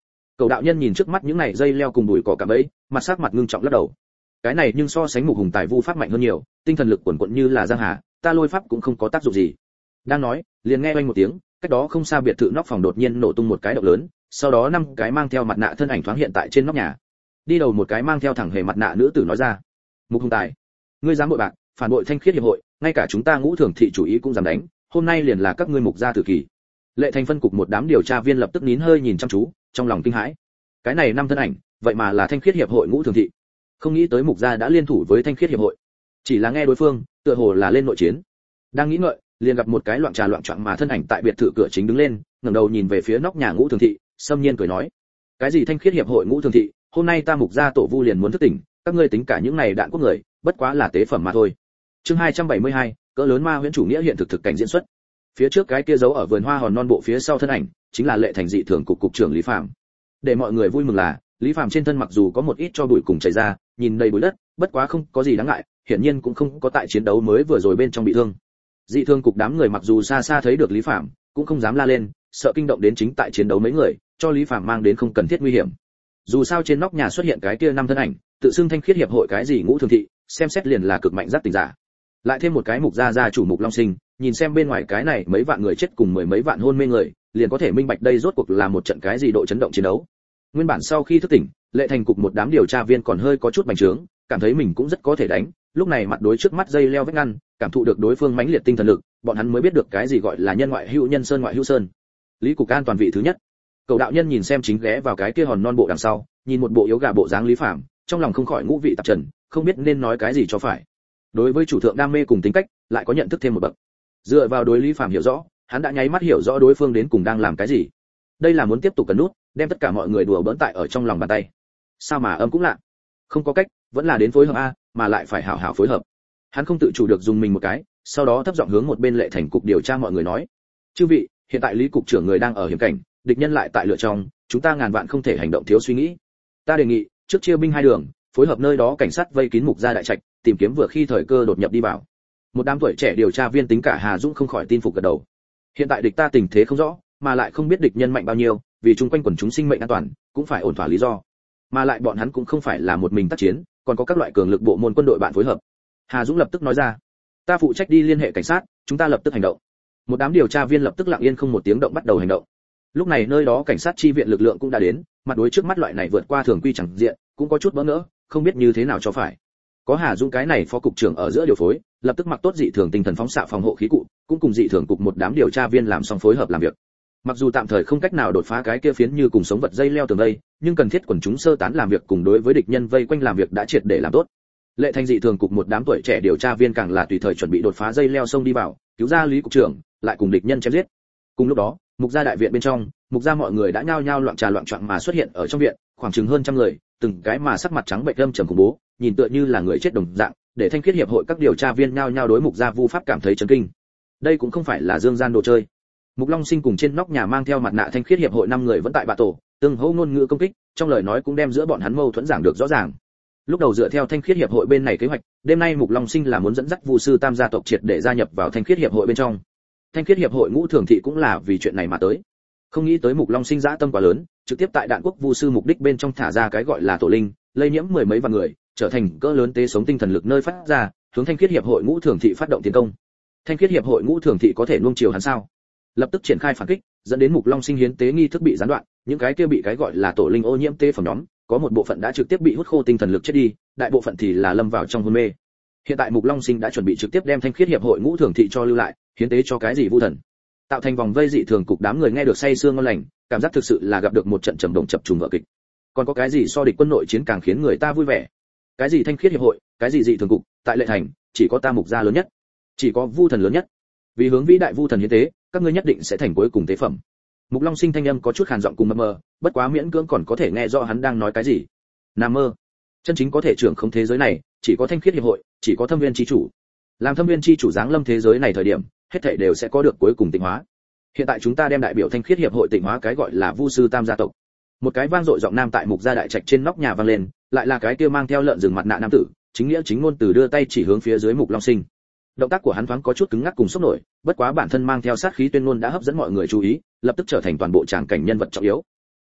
Cầu đạo nhân nhìn trước mắt những này dây leo cùng bụi cỏ cạm bẫy, mặt sắc mặt ngưng trọng lắc đầu. Cái này nhưng so sánh Mục Hùng tài vu pháp mạnh hơn nhiều, tinh thần lực quần quật như là giang hà, ta lôi pháp cũng không có tác dụng gì. Đang nói, liền nghe oanh một tiếng, cách đó không xa biệt thự nóc phòng đột nhiên nổ tung một cái động lớn, sau đó 5 cái mang theo mặt nạ thân ảnh thoáng hiện tại trên nóc nhà. Đi đầu một cái mang theo thẳng hề mặt nạ nữ tử nói ra: "Mục Hùng tài, ngươi dám bội bạc, phản bội Thanh Khiết hiệp hội, ngay cả chúng ta Ngũ Thường thị chủ ý cũng dám đánh, hôm nay liền là các ngươi Mục gia tử kỳ." Lệ Thành phân cục một đám điều tra viên lập tức nín hơi nhìn chăm chú, trong lòng kinh hãi. Cái này 5 thân ảnh, vậy mà là Thanh Khiết hiệp hội Ngũ Thường thị. Không nghĩ tới Mục gia đã liên thủ với Thanh Khiết hiệp hội. Chỉ là nghe đối phương, tựa hồ là lên nội chiến. Đang nghĩ ngợi, liền gặp một cái loạn trà loạn choạng mà thân ảnh tại biệt thự cửa chính đứng lên, ngẩng đầu nhìn về phía nóc nhà Ngũ Thường thị, xâm nhiên cười nói: "Cái gì Thanh Khiết hiệp hội Ngũ Thường thị, hôm nay ta Mục gia tổ vu liền muốn thức tỉnh, các ngươi tính cả những này đạn quốc người, bất quá là tế phẩm mà thôi." Chương 272, cỡ lớn ma huyễn chủ nghĩa hiện thực thực cảnh diễn xuất. Phía trước cái kia giấu ở vườn hoa hòn non bộ phía sau thân ảnh, chính là Lệ Thành dị thường cục cục trưởng Lý Phàm. Để mọi người vui mừng là, Lý Phàm trên thân mặc dù có một ít cho bụi cùng chảy ra, nhìn đầy bụi đất, bất quá không có gì đáng ngại, hiển nhiên cũng không có tại chiến đấu mới vừa rồi bên trong bị thương. Dị thương cục đám người mặc dù xa xa thấy được Lý Phàm, cũng không dám la lên, sợ kinh động đến chính tại chiến đấu mấy người, cho Lý Phàm mang đến không cần thiết nguy hiểm. Dù sao trên nóc nhà xuất hiện cái kia 5 thân ảnh, tự xưng Thanh Khiết hiệp hội cái gì Ngũ Thường thị, xem xét liền là cực mạnh giác tỉnh giả. Lại thêm một cái Mục gia gia chủ Mục Long Sinh, nhìn xem bên ngoài cái này mấy vạn người chết cùng mười mấy vạn hôn mê người, liền có thể minh bạch đây rốt cuộc là một trận cái gì độ chấn động chiến đấu. Nguyên bản sau khi thức tỉnh, Lệ Thành cục một đám điều tra viên còn hơi có chút bành trướng, cảm thấy mình cũng rất có thể đánh, lúc này mặt đối trước mắt dây leo vách ngăn, cảm thụ được đối phương mãnh liệt tinh thần lực, bọn hắn mới biết được cái gì gọi là nhân ngoại hữu nhân, sơn ngoại hữu sơn. Lý cục an toàn vị thứ nhất. Cầu đạo nhân nhìn xem chính ghé vào cái kia hòn non bộ đằng sau, nhìn một bộ yếu gà bộ dáng Lý Phàm, trong lòng không khỏi ngũ vị tạp trần, không biết nên nói cái gì cho phải. Đối với chủ thượng đam mê cùng tính cách, lại có nhận thức thêm một bậc. Dựa vào đối Lý Phàm hiểu rõ, hắn đã nháy mắt hiểu rõ đối phương đến cùng đang làm cái gì. Đây là muốn tiếp tục cấn nút, đem tất cả mọi người đùa bỡn tại ở trong lòng bàn tay. Sao mà âm cũng lạ. Không có cách, vẫn là đến phối hợp a, mà lại phải hảo hảo phối hợp. Hắn không tự chủ được dùng mình một cái, sau đó thấp giọng hướng một bên Lệ Thành cục điều tra mọi người nói: "Chư vị, hiện tại Lý cục trưởng người đang ở hiểm cảnh, địch nhân lại tại lựa trong, chúng ta ngàn vạn không thể hành động thiếu suy nghĩ. Ta đề nghị, trước chia binh 2 đường, phối hợp nơi đó cảnh sát vây kín Mục gia đại trạch, tìm kiếm vừa khi thời cơ đột nhập đi vào." Một đám tuổi trẻ điều tra viên tính cả Hà Dũng không khỏi tin phục gật đầu. Hiện tại địch ta tình thế không rõ, mà lại không biết địch nhân mạnh bao nhiêu, vì chung quanh quần chúng sinh mệnh an toàn, cũng phải ổn thỏa lý do. Mà lại bọn hắn cũng không phải là một mình tác chiến, còn có các loại cường lực bộ môn quân đội bạn phối hợp. Hà Dũng lập tức nói ra: "Ta phụ trách đi liên hệ cảnh sát, chúng ta lập tức hành động." Một đám điều tra viên lập tức lặng yên không một tiếng động bắt đầu hành động. Lúc này nơi đó cảnh sát chi viện lực lượng cũng đã đến, mặt đối trước mắt loại này vượt qua thường quy chẳng diện, cũng có chút bỡ ngỡ, không biết như thế nào cho phải. Có Hà Dũng cái này phó cục trưởng ở giữa điều phối, lập tức mặc tốt dị thường tinh thần phóng xạ phòng hộ khí cụ, cũng cùng dị thường cục một đám điều tra viên làm xong phối hợp làm việc. Mặc dù tạm thời không cách nào đột phá cái kia phiến như cùng sống vật dây leo tường vây, nhưng cần thiết quần chúng sơ tán làm việc cùng đối với địch nhân vây quanh làm việc đã triệt để làm tốt. Lệ Thành dị thường cục một đám tuổi trẻ điều tra viên càng là tùy thời chuẩn bị đột phá dây leo sông đi vào, cứu ra Lý cục trưởng, lại cùng địch nhân chém giết. Cùng lúc đó, Mục gia đại viện bên trong, Mục gia mọi người đã nhao nhao loạn trà loạn choạng mà xuất hiện ở trong viện, khoảng chừng hơn trăm người, từng cái mà sắc mặt trắng bệch âm trầm khủng bố, nhìn tựa như là người chết đồng dạng, để Thanh Khiết hiệp hội các điều tra viên nhao nhao đối Mục gia vu pháp cảm thấy chấn kinh. Đây cũng không phải là dương gian đồ chơi. Mục Long Sinh cùng trên nóc nhà mang theo mặt nạ Thanh Khiết hiệp hội 5 người vẫn tại bạ tổ, từng hô ngôn ngữ công kích, trong lời nói cũng đem giữa bọn hắn mâu thuẫn giảng được rõ ràng. Lúc đầu dựa theo Thanh Khiết hiệp hội bên này kế hoạch, đêm nay Mục Long Sinh là muốn dẫn dắt Vu sư Tam gia tộc triệt để gia nhập vào Thanh Khiết hiệp hội bên trong. Thanh Khiết hiệp hội Ngũ Thường thị cũng là vì chuyện này mà tới. Không nghĩ tới Mục Long Sinh dã tâm quá lớn, trực tiếp tại Đạn Quốc Vu sư mục đích bên trong thả ra cái gọi là tổ linh, lây nhiễm mười mấy vạn người, trở thành cỡ lớn tế sống tinh thần lực nơi phát ra, hướng Thanh Khiết hiệp hội Ngũ Thường thị phát động tiến công. Thanh Khiết hiệp hội Ngũ Thường thị có thể nuông chiều hắn sao? Lập tức triển khai phản kích, dẫn đến Mục Long Sinh hiến tế nghi thức bị gián đoạn, những cái kia bị cái gọi là tổ linh ô nhiễm tế phẩm nhóm, có một bộ phận đã trực tiếp bị hút khô tinh thần lực chết đi, đại bộ phận thì là lâm vào trong hôn mê. Hiện tại Mục Long Sinh đã chuẩn bị trực tiếp đem Thanh Khiết hiệp hội Ngũ Thường thị cho lưu lại, hiến tế cho cái gì vu thần. Tạo thành vòng vây dị thường cục đám người nghe được say sương ngon lành, cảm giác thực sự là gặp được một trận trầm động chập trùng vở kịch. Còn có cái gì so địch quân nội chiến càng khiến người ta vui vẻ? Cái gì Thanh Khiết hiệp hội, cái gì dị thường cục, tại Lệ Thành, chỉ có ta Mục gia lớn nhất, chỉ có vu thần lớn nhất. Vì hướng vĩ đại vu thần hiến tế, các ngươi nhất định sẽ thành cuối cùng tế phẩm. Mục Long Sinh thanh âm có chút khàn giọng cùng mơ mơ, bất quá miễn cưỡng còn có thể nghe rõ hắn đang nói cái gì. Nam mơ, chân chính có thể trưởng không thế giới này, chỉ có Thanh Khiết hiệp hội, chỉ có Thâm Viên chi chủ. Làm Thâm Viên chi chủ giáng lâm thế giới này thời điểm, hết thảy đều sẽ có được cuối cùng tịnh hóa. Hiện tại chúng ta đem đại biểu Thanh Khiết hiệp hội tịnh hóa cái gọi là Vu sư Tam gia tộc. Một cái vang dội giọng nam tại Mục gia đại trạch trên nóc nhà vang lên, lại là cái kia mang theo lợn rừng mặt nạ nam tử, chính nghĩa chính ngôn từ đưa tay chỉ hướng phía dưới Mục Long Sinh. Động tác của hắn thoáng có chút cứng ngắc cùng sốc nổi, bất quá bản thân mang theo sát khí tuyên ngôn đã hấp dẫn mọi người chú ý, lập tức trở thành toàn bộ tràng cảnh nhân vật trọng yếu.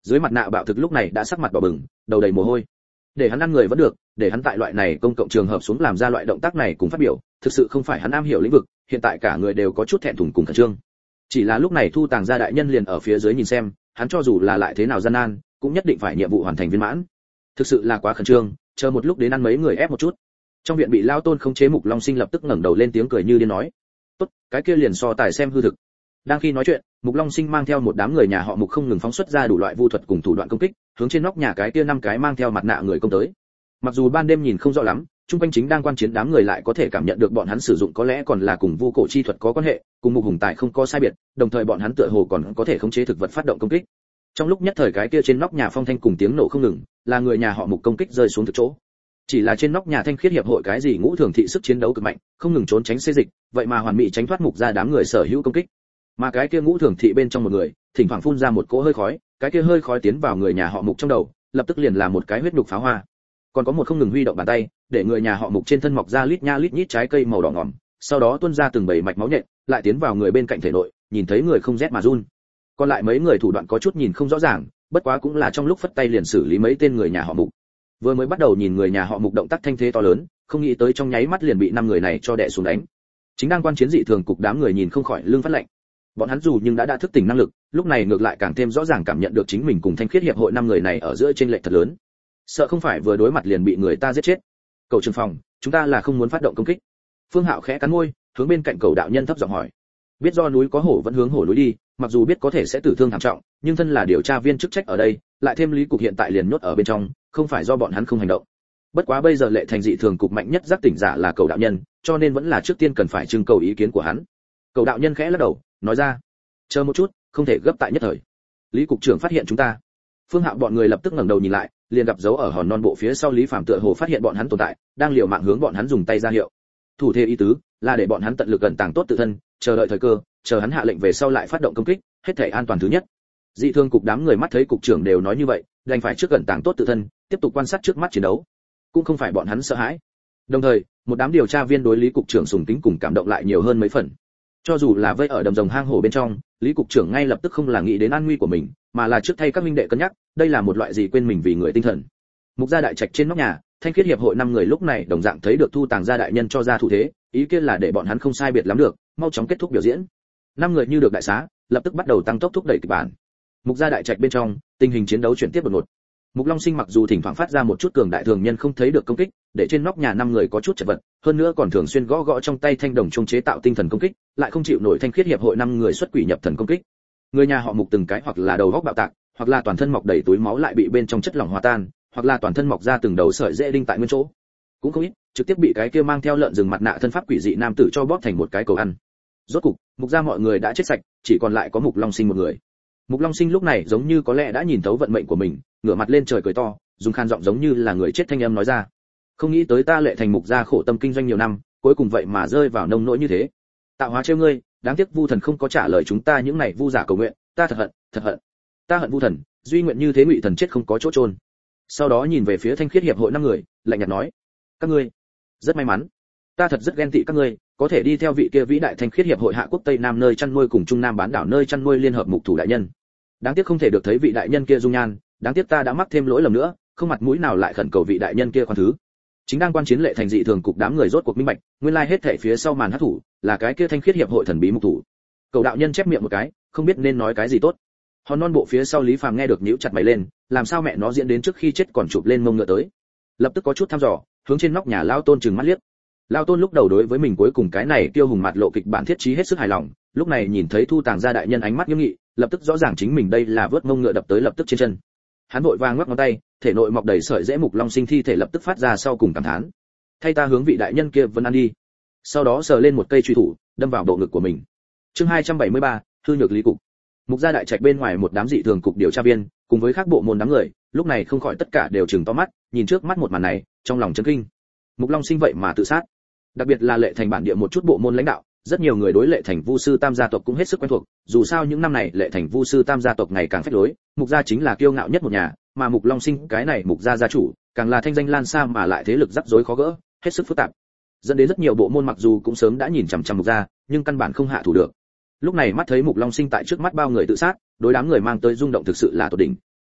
Dưới mặt nạ bạo thực lúc này đã sắc mặt đỏ bừng, đầu đầy mồ hôi. Để hắn ăn người vẫn được, để hắn tại loại này công cộng trường hợp xuống làm ra loại động tác này cùng phát biểu, thực sự không phải hắn am hiểu lĩnh vực, hiện tại cả người đều có chút thẹn thùng cùng khẩn trương. Chỉ là lúc này Thu Tàng gia đại nhân liền ở phía dưới nhìn xem, hắn cho dù là lại thế nào gian nan, cũng nhất định phải nhiệm vụ hoàn thành viên mãn. Thực sự là quá khẩn trương, chờ một lúc đến ăn mấy người ép một chút. Trong viện bị lao tôn khống chế Mục Long Sinh lập tức ngẩng đầu lên tiếng cười như điên nói: "Tốt, cái kia liền so tài xem hư thực." Đang khi nói chuyện, Mục Long Sinh mang theo một đám người nhà họ Mục không ngừng phóng xuất ra đủ loại vu thuật cùng thủ đoạn công kích, hướng trên nóc nhà cái kia 5 cái mang theo mặt nạ người công tới. Mặc dù ban đêm nhìn không rõ lắm, trung quanh chính đang quan chiến đám người lại có thể cảm nhận được bọn hắn sử dụng có lẽ còn là cùng vu cổ chi thuật có quan hệ, cùng Mục Hùng Tài không có sai biệt, đồng thời bọn hắn tựa hồ còn có thể khống chế thực vật phát động công kích. Trong lúc nhất thời cái kia trên nóc nhà phong thanh cùng tiếng nổ không ngừng, là người nhà họ Mục công kích rơi xuống thực chỗ. Chỉ là trên nóc nhà thanh khiết hiệp hội cái gì ngũ thường thị sức chiến đấu cực mạnh, không ngừng trốn tránh xê dịch, vậy mà hoàn mỹ tránh thoát Mục ra đám người sở hữu công kích. Mà cái kia ngũ thường thị bên trong một người, thỉnh thoảng phun ra một cỗ hơi khói, cái kia hơi khói tiến vào người nhà họ Mục trong đầu, lập tức liền là một cái huyết nhục pháo hoa. Còn có một không ngừng huy động bàn tay, để người nhà họ Mục trên thân mọc ra lít nha lít nhít trái cây màu đỏ ngòm, sau đó tuôn ra từng bầy mạch máu nhện, lại tiến vào người bên cạnh thể nội, nhìn thấy người không rét mà run. Còn lại mấy người thủ đoạn có chút nhìn không rõ ràng, bất quá cũng là trong lúc phất tay liền xử lý mấy tên người nhà họ Mục. Vừa mới bắt đầu nhìn người nhà họ Mục động tác thanh thế to lớn, không nghĩ tới trong nháy mắt liền bị 5 người này cho đè xuống đánh. Chính đang quan chiến dị thường cục đám người nhìn không khỏi lưng phát lạnh. Bọn hắn dù nhưng đã thức tỉnh năng lực, lúc này ngược lại càng thêm rõ ràng cảm nhận được chính mình cùng thanh khiết hiệp hội 5 người này ở giữa chênh lệch thật lớn. Sợ không phải vừa đối mặt liền bị người ta giết chết. Cầu Trường Phòng, chúng ta là không muốn phát động công kích. Phương Hạo khẽ cắn môi, hướng bên cạnh Cầu đạo nhân thấp giọng hỏi. Biết do núi có hổ vẫn hướng hổ núi đi, mặc dù biết có thể sẽ tử thương thảm trọng, nhưng thân là điều tra viên chức trách ở đây, lại thêm lý cục hiện tại liền nhốt ở bên trong, không phải do bọn hắn không hành động. Bất quá bây giờ lệ thành dị thường cục mạnh nhất giác tỉnh giả là Cầu đạo nhân, cho nên vẫn là trước tiên cần phải trưng cầu ý kiến của hắn. Cầu đạo nhân khẽ lắc đầu, nói ra: chờ một chút, không thể gấp tại nhất thời. Lý cục trưởng phát hiện chúng ta. Phương Hạo bọn người lập tức ngẩng đầu nhìn lại, liền gặp dấu ở hòn non bộ phía sau Lý Phàm tựa hồ phát hiện bọn hắn tồn tại, đang liều mạng hướng bọn hắn dùng tay ra hiệu. Thủ thế ý tứ là để bọn hắn tận lực gần tàng tốt tự thân, chờ đợi thời cơ, chờ hắn hạ lệnh về sau lại phát động công kích, hết thảy an toàn thứ nhất. Dị thương cục đám người mắt thấy cục trưởng đều nói như vậy, đành phải trước gần tàng tốt tự thân, tiếp tục quan sát trước mắt chiến đấu. Cũng không phải bọn hắn sợ hãi. Đồng thời, một đám điều tra viên đối Lý cục trưởng sùng kính cùng cảm động lại nhiều hơn mấy phần. Cho dù là vây ở đầm rồng hang hổ bên trong, Lý cục trưởng ngay lập tức không là nghĩ đến an nguy của mình, mà là trước thay các minh đệ cân nhắc, đây là một loại gì quên mình vì người tinh thần. Mục gia đại trạch trên nóc nhà, thanh khiết hiệp hội 5 người lúc này đồng dạng thấy được Thu Tàng gia đại nhân cho ra thủ thế, ý kiến là để bọn hắn không sai biệt lắm được, mau chóng kết thúc biểu diễn. 5 người như được đại xá, lập tức bắt đầu tăng tốc thúc đẩy kịch bản. Mục gia đại trạch bên trong, tình hình chiến đấu chuyển tiếp đột ngột. Mục Long Sinh mặc dù thỉnh thoảng phát ra một chút cường đại thường nhân không thấy được công kích, để trên nóc nhà 5 người có chút chật vật, hơn nữa còn thường xuyên gõ gõ trong tay thanh đồng trung chế tạo tinh thần công kích, lại không chịu nổi thanh khiết hiệp hội 5 người xuất quỷ nhập thần công kích. Người nhà họ Mục từng cái hoặc là đầu góc bạo tạc, hoặc là toàn thân mọc đầy túi máu lại bị bên trong chất lỏng hòa tan, hoặc là toàn thân mọc ra từng đầu sợi rễ đinh tại nguyên chỗ. Cũng không ít, trực tiếp bị cái kia mang theo lợn rừng mặt nạ thân pháp quỷ dị nam tử cho bóp thành một cái cầu ăn. Rốt cục, Mục gia mọi người đã chết sạch, chỉ còn lại có Mục Long Sinh một người. Mục Long Sinh lúc này giống như có lẽ đã nhìn thấu vận mệnh của mình, ngửa mặt lên trời cười to, dùng khan giọng giống như là người chết thanh âm nói ra: không nghĩ tới ta lệ thành Mục gia khổ tâm kinh doanh nhiều năm, cuối cùng vậy mà rơi vào nông nỗi như thế. Tạo hóa trêu ngươi, đáng tiếc Vu thần không có trả lời chúng ta những này vu giả cầu nguyện, ta thật hận, ta hận Vu thần, duy nguyện như thế Ngụy thần chết không có chỗ chôn. Sau đó nhìn về phía thanh khiết hiệp hội 5 người, lạnh nhạt nói: các ngươi rất may mắn, ta thật rất ghen tị các ngươi, có thể đi theo vị kia vĩ đại thanh khiết hiệp hội hạ quốc tây nam nơi chăn nuôi cùng trung nam bán đảo nơi chăn nuôi liên hợp mục thủ đại nhân. Đáng tiếc không thể được thấy vị đại nhân kia dung nhan, đáng tiếc ta đã mắc thêm lỗi lầm nữa, không mặt mũi nào lại khẩn cầu vị đại nhân kia khoan thứ. Chính đang quan chiến lệ thành dị thường cục đám người rốt cuộc minh bạch, nguyên lai hết thảy phía sau màn hắc thủ là cái kia thanh khiết hiệp hội thần bí mục thủ. Cầu đạo nhân chép miệng một cái, không biết nên nói cái gì tốt. Hòn non bộ phía sau Lý Phàm nghe được nhíu chặt mày lên, làm sao mẹ nó diễn đến trước khi chết còn chụp lên mông ngựa tới. Lập tức có chút thăm dò, hướng trên nóc nhà Lao Tôn trừng mắt liếc. Lao Tôn lúc đầu đối với mình cuối cùng cái này tiêu hùng mặt lộ kịch bản thiết trí hết sức hài lòng, lúc này nhìn thấy Thu Tàng gia đại nhân ánh mắt nghiêm nghị, lập tức rõ ràng chính mình đây là vớt mông ngựa đập tới lập tức trên chân. Hắn vội vàng ngoắc ngón tay, thể nội mọc đầy sợi rễ Mục Long Sinh thi thể lập tức phát ra sau cùng cảm thán: thay ta hướng vị đại nhân kia vân an đi. Sau đó sờ lên một cây truy thủ, đâm vào bộ ngực của mình. Chương 273, hư nhược lý cục. Mục gia đại trạch bên ngoài một đám dị thường cục điều tra viên, cùng với các bộ môn đám người, lúc này không khỏi tất cả đều trừng to mắt, nhìn trước mắt một màn này, trong lòng chấn kinh. Mục Long Sinh vậy mà tự sát. Đặc biệt là lệ thành bản địa một chút bộ môn lãnh đạo, rất nhiều người đối lệ thành Vu sư Tam gia tộc cũng hết sức quen thuộc, dù sao những năm này lệ thành Vu sư Tam gia tộc ngày càng phách lối, Mục gia chính là kiêu ngạo nhất một nhà, mà Mục Long Sinh cái này Mục gia gia chủ, càng là thanh danh lan xa mà lại thế lực rắc rối khó gỡ, hết sức phức tạp. Dẫn đến rất nhiều bộ môn mặc dù cũng sớm đã nhìn chằm chằm Mục gia, nhưng căn bản không hạ thủ được. Lúc này mắt thấy Mục Long Sinh tại trước mắt bao người tự sát, đối đám người mang tới rung động thực sự là tột đỉnh.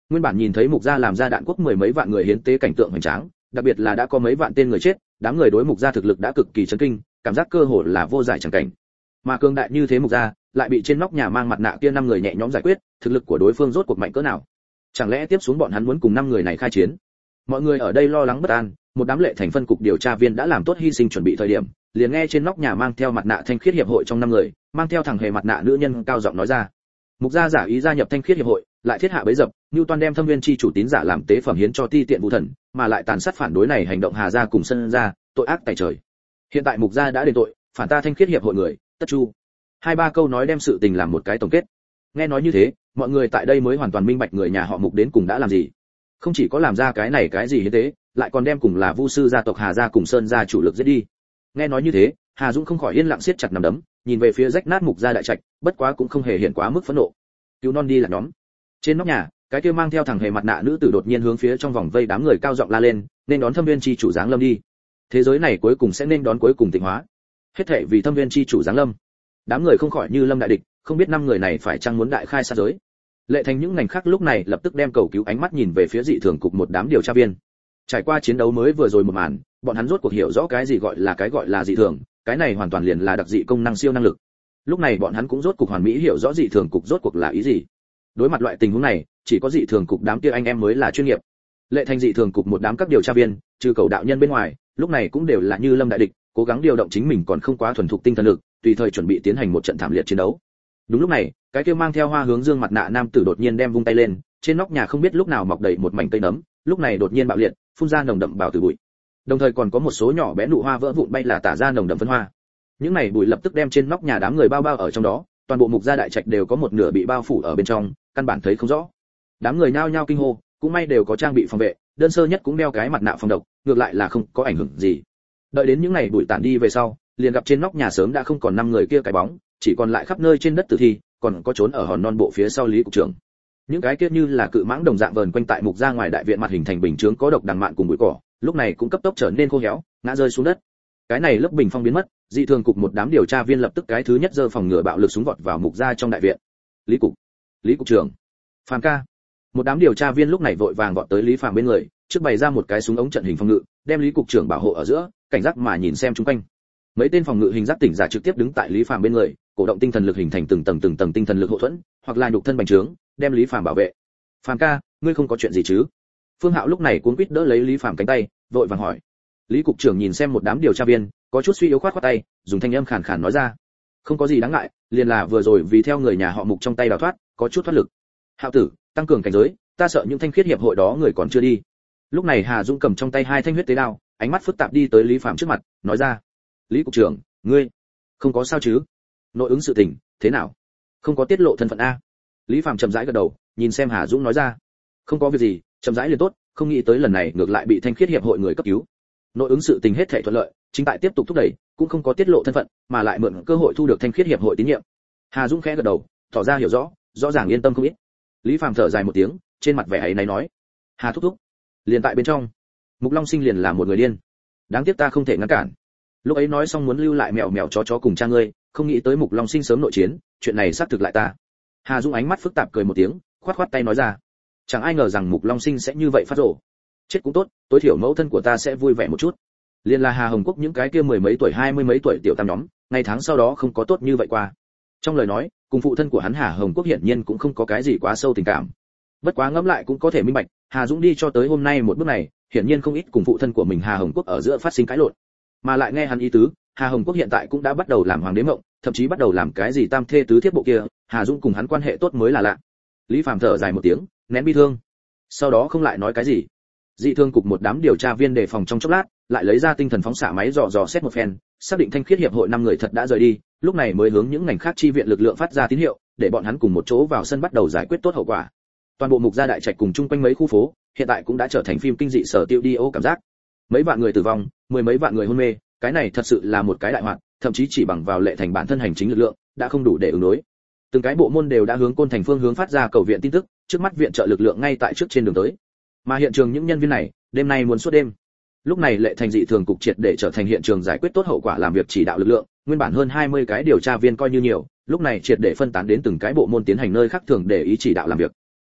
Nguyên bản nhìn thấy mục gia làm ra đạn quốc mười mấy vạn người hiến tế cảnh tượng hoành tráng, đặc biệt là đã có mấy vạn tên người chết, đám người đối mục gia thực lực đã cực kỳ chấn kinh, cảm giác cơ hội là vô giải chẳng cảnh. Mà cường đại như thế mục gia, lại bị trên nóc nhà mang mặt nạ kia 5 người nhẹ nhõm giải quyết, thực lực của đối phương rốt cuộc mạnh cỡ nào? Chẳng lẽ tiếp xuống bọn hắn muốn cùng 5 người này khai chiến? Mọi người ở đây lo lắng bất an, một đám lệ thành phân cục điều tra viên đã làm tốt hy sinh chuẩn bị thời điểm, liền nghe trên nóc nhà mang theo mặt nạ thanh khiết hiệp hội trong 5 người, mang theo thằng hề mặt nạ nữ nhân cao giọng nói ra. Mục gia giả ý gia nhập thanh khiết hiệp hội, lại thiết hạ bẫy dập, Newton đem Thâm Viên chi chủ tín giả làm tế phẩm hiến cho Ti Tiện Vũ Thần, mà lại tàn sát phản đối này hành động Hà gia cùng Sân gia, tội ác tày trời. Hiện tại Mục gia đã đền tội, phản ta thanh khiết hiệp hội người, tất chu. 2-3 câu nói đem sự tình làm một cái tổng kết. Nghe nói như thế, mọi người tại đây mới hoàn toàn minh bạch người nhà họ Mục đến cùng đã làm gì. Không chỉ có làm ra cái này cái gì hiến tế, lại còn đem cùng là Vu sư gia tộc Hà gia cùng Sơn gia chủ lực giết đi. Nghe nói như thế, Hà Dũng không khỏi yên lặng siết chặt nắm đấm, nhìn về phía rách nát Mục gia đại trạch, bất quá cũng không hề hiện quá mức phẫn nộ. Cứu non đi là nhóm. Trên nóc nhà, cái kia mang theo thằng hề mặt nạ nữ tử đột nhiên hướng phía trong vòng vây đám người cao giọng la lên, nên đón Thâm Viên chi chủ giáng lâm đi. Thế giới này cuối cùng sẽ nên đón cuối cùng tịnh hóa. Hết thảy vì Thâm Viên chi chủ giáng lâm. Đám người không khỏi như lâm đại địch, không biết 5 người này phải chăng muốn đại khai sát giới. Lệ Thành những ngành khác lúc này lập tức đem cầu cứu ánh mắt nhìn về phía dị thường cục một đám điều tra viên. Trải qua chiến đấu mới vừa rồi một màn, bọn hắn rốt cuộc hiểu rõ cái gì gọi là dị thường, cái này hoàn toàn liền là đặc dị công năng siêu năng lực. Lúc này bọn hắn cũng rốt cuộc hoàn mỹ hiểu rõ dị thường cục rốt cuộc là ý gì. Đối mặt loại tình huống này, chỉ có dị thường cục đám kia anh em mới là chuyên nghiệp. Lệ Thành dị thường cục một đám các điều tra viên, trừ cầu đạo nhân bên ngoài, lúc này cũng đều là như lâm đại địch, cố gắng điều động chính mình còn không quá thuần thục tinh thần lực, tùy thời chuẩn bị tiến hành một trận thảm liệt chiến đấu. Đúng lúc này, cái kia mang theo hoa hướng dương mặt nạ nam tử đột nhiên đem vung tay lên, trên nóc nhà không biết lúc nào mọc đầy một mảnh cây nấm, lúc này đột nhiên bạo liệt, phun ra nồng đậm bào tử bụi. Đồng thời còn có một số nhỏ bé nụ hoa vỡ vụn bay là tả ra nồng đậm phấn hoa. Những này bụi lập tức đem trên nóc nhà đám người bao bao ở trong đó, toàn bộ Mục gia đại trạch đều có một nửa bị bao phủ ở bên trong, căn bản thấy không rõ. Đám người nhao nhao kinh hô, cũng may đều có trang bị phòng vệ, đơn sơ nhất cũng đeo cái mặt nạ phòng độc, ngược lại là không có ảnh hưởng gì. Đợi đến những này bụi tản đi về sau, liền gặp trên nóc nhà sớm đã không còn 5 người kia cái bóng, chỉ còn lại khắp nơi trên đất tử thi, còn có trốn ở hòn non bộ phía sau Lý cục trưởng. Những cái kia như là cự mãng đồng dạng vờn quanh tại Mục gia ngoài đại viện mặt hình thành bình chướng có độc đằng mạn cùng bụi cỏ, lúc này cũng cấp tốc trở nên khô héo, ngã rơi xuống đất. Cái này lớp bình phong biến mất, dị thường cục một đám điều tra viên lập tức cái thứ nhất giơ phòng ngừa bạo lực súng vọt vào Mục gia trong đại viện. Lý cục trưởng, Phàm ca. Một đám điều tra viên lúc này vội vàng vọt tới Lý Phàm bên người, trước bày ra một cái súng ống trận hình phòng ngự, đem Lý cục trưởng bảo hộ ở giữa, cảnh giác mà nhìn xem xung quanh. Mấy tên phòng ngự hình giác tỉnh giả trực tiếp đứng tại Lý Phàm bên người, cổ động tinh thần lực hình thành từng tầng tinh thần lực hộ thuẫn, hoặc là nhục thân bành trướng, đem Lý Phàm bảo vệ. Phàm ca, ngươi không có chuyện gì chứ? Phương Hạo lúc này cuống quýt đỡ lấy Lý Phàm cánh tay, vội vàng hỏi. Lý cục trưởng nhìn xem một đám điều tra viên, có chút suy yếu khoát tay, dùng thanh âm khàn khàn nói ra. Không có gì đáng ngại, liền là vừa rồi vì theo người nhà họ Mục trong tay đào thoát, có chút thoát lực. Hạo tử, tăng cường cảnh giới, ta sợ những thanh khiết hiệp hội đó người còn chưa đi. Lúc này Hà Dũng cầm trong tay 2 thanh huyết tế đao, ánh mắt phức tạp đi tới Lý Phàm trước mặt, nói ra. Lý cục trưởng, ngươi không có sao chứ? Nội ứng sự tình thế nào? Không có tiết lộ thân phận a? Lý Phàm chậm rãi gật đầu, nhìn xem Hà Dũng nói ra. Không có việc gì, chậm rãi liền tốt, không nghĩ tới lần này ngược lại bị thanh khiết hiệp hội người cấp cứu. Nội ứng sự tình hết thảy thuận lợi, chính tại tiếp tục thúc đẩy, cũng không có tiết lộ thân phận, mà lại mượn cơ hội thu được thanh khiết hiệp hội tín nhiệm. Hà Dũng khẽ gật đầu, tỏ ra hiểu rõ, rõ ràng yên tâm không ít. Lý Phàm thở dài một tiếng, trên mặt vẻ ấy náy nói. Hà thúc thúc, liền tại bên trong, Mục Long Sinh liền là một người điên. Đáng tiếc ta không thể ngăn cản. Lúc ấy nói xong muốn lưu lại mèo mèo chó cùng cha ngươi, không nghĩ tới Mục Long Sinh sớm nội chiến, chuyện này xác thực lại ta. Hà Dũng ánh mắt phức tạp cười một tiếng, khoát khoát tay nói ra. Chẳng ai ngờ rằng Mục Long Sinh sẽ như vậy phát rồ. Chết cũng tốt, tối thiểu mẫu thân của ta sẽ vui vẻ một chút. Liên là Hà Hồng Quốc những cái kia 10 mấy tuổi 20 mấy tuổi tiểu tam nhóm, ngày tháng sau đó không có tốt như vậy qua. Trong lời nói, cùng phụ thân của hắn Hà Hồng Quốc hiển nhiên cũng không có cái gì quá sâu tình cảm. Bất quá ngẫm lại cũng có thể minh bạch, Hà Dũng đi cho tới hôm nay một bước này, hiển nhiên không ít cùng phụ thân của mình Hà Hồng Quốc ở giữa phát sinh cãi lộn. Mà lại nghe hắn ý tứ, Hà Hồng Quốc hiện tại cũng đã bắt đầu làm hoàng đế mộng, thậm chí bắt đầu làm cái gì tam thê tứ thiếp bộ kia, Hà Dũng cùng hắn quan hệ tốt mới là lạ. Lý Phàm thở dài một tiếng, nén bi thương. Sau đó không lại nói cái gì. Dị thương cục một đám điều tra viên đề phòng trong chốc lát, lại lấy ra tinh thần phóng xạ máy dò xét một phen, xác định thanh khiết hiệp hội 5 người thật đã rời đi, lúc này mới hướng những ngành khác chi viện lực lượng phát ra tín hiệu, để bọn hắn cùng một chỗ vào sân bắt đầu giải quyết tốt hậu quả. Toàn bộ Mục gia đại trạch cùng chung quanh mấy khu phố, hiện tại cũng đã trở thành phim kinh dị sở tiêu đi ô cảm giác. Mấy vạn người tử vong, 10 mấy vạn người hôn mê, cái này thật sự là một cái đại hoạn, thậm chí chỉ bằng vào Lệ Thành bản thân hành chính lực lượng, đã không đủ để ứng đối. Từng cái bộ môn đều đã hướng Côn Thành phương hướng phát ra cầu viện tin tức, trước mắt viện trợ lực lượng ngay tại trước trên đường tới. Mà hiện trường những nhân viên này, đêm nay muốn suốt đêm. Lúc này Lệ Thành dị thường cục triệt để trở thành hiện trường giải quyết tốt hậu quả làm việc chỉ đạo lực lượng, nguyên bản hơn 20 cái điều tra viên coi như nhiều, lúc này triệt để phân tán đến từng cái bộ môn tiến hành nơi khác thường để ý chỉ đạo làm việc.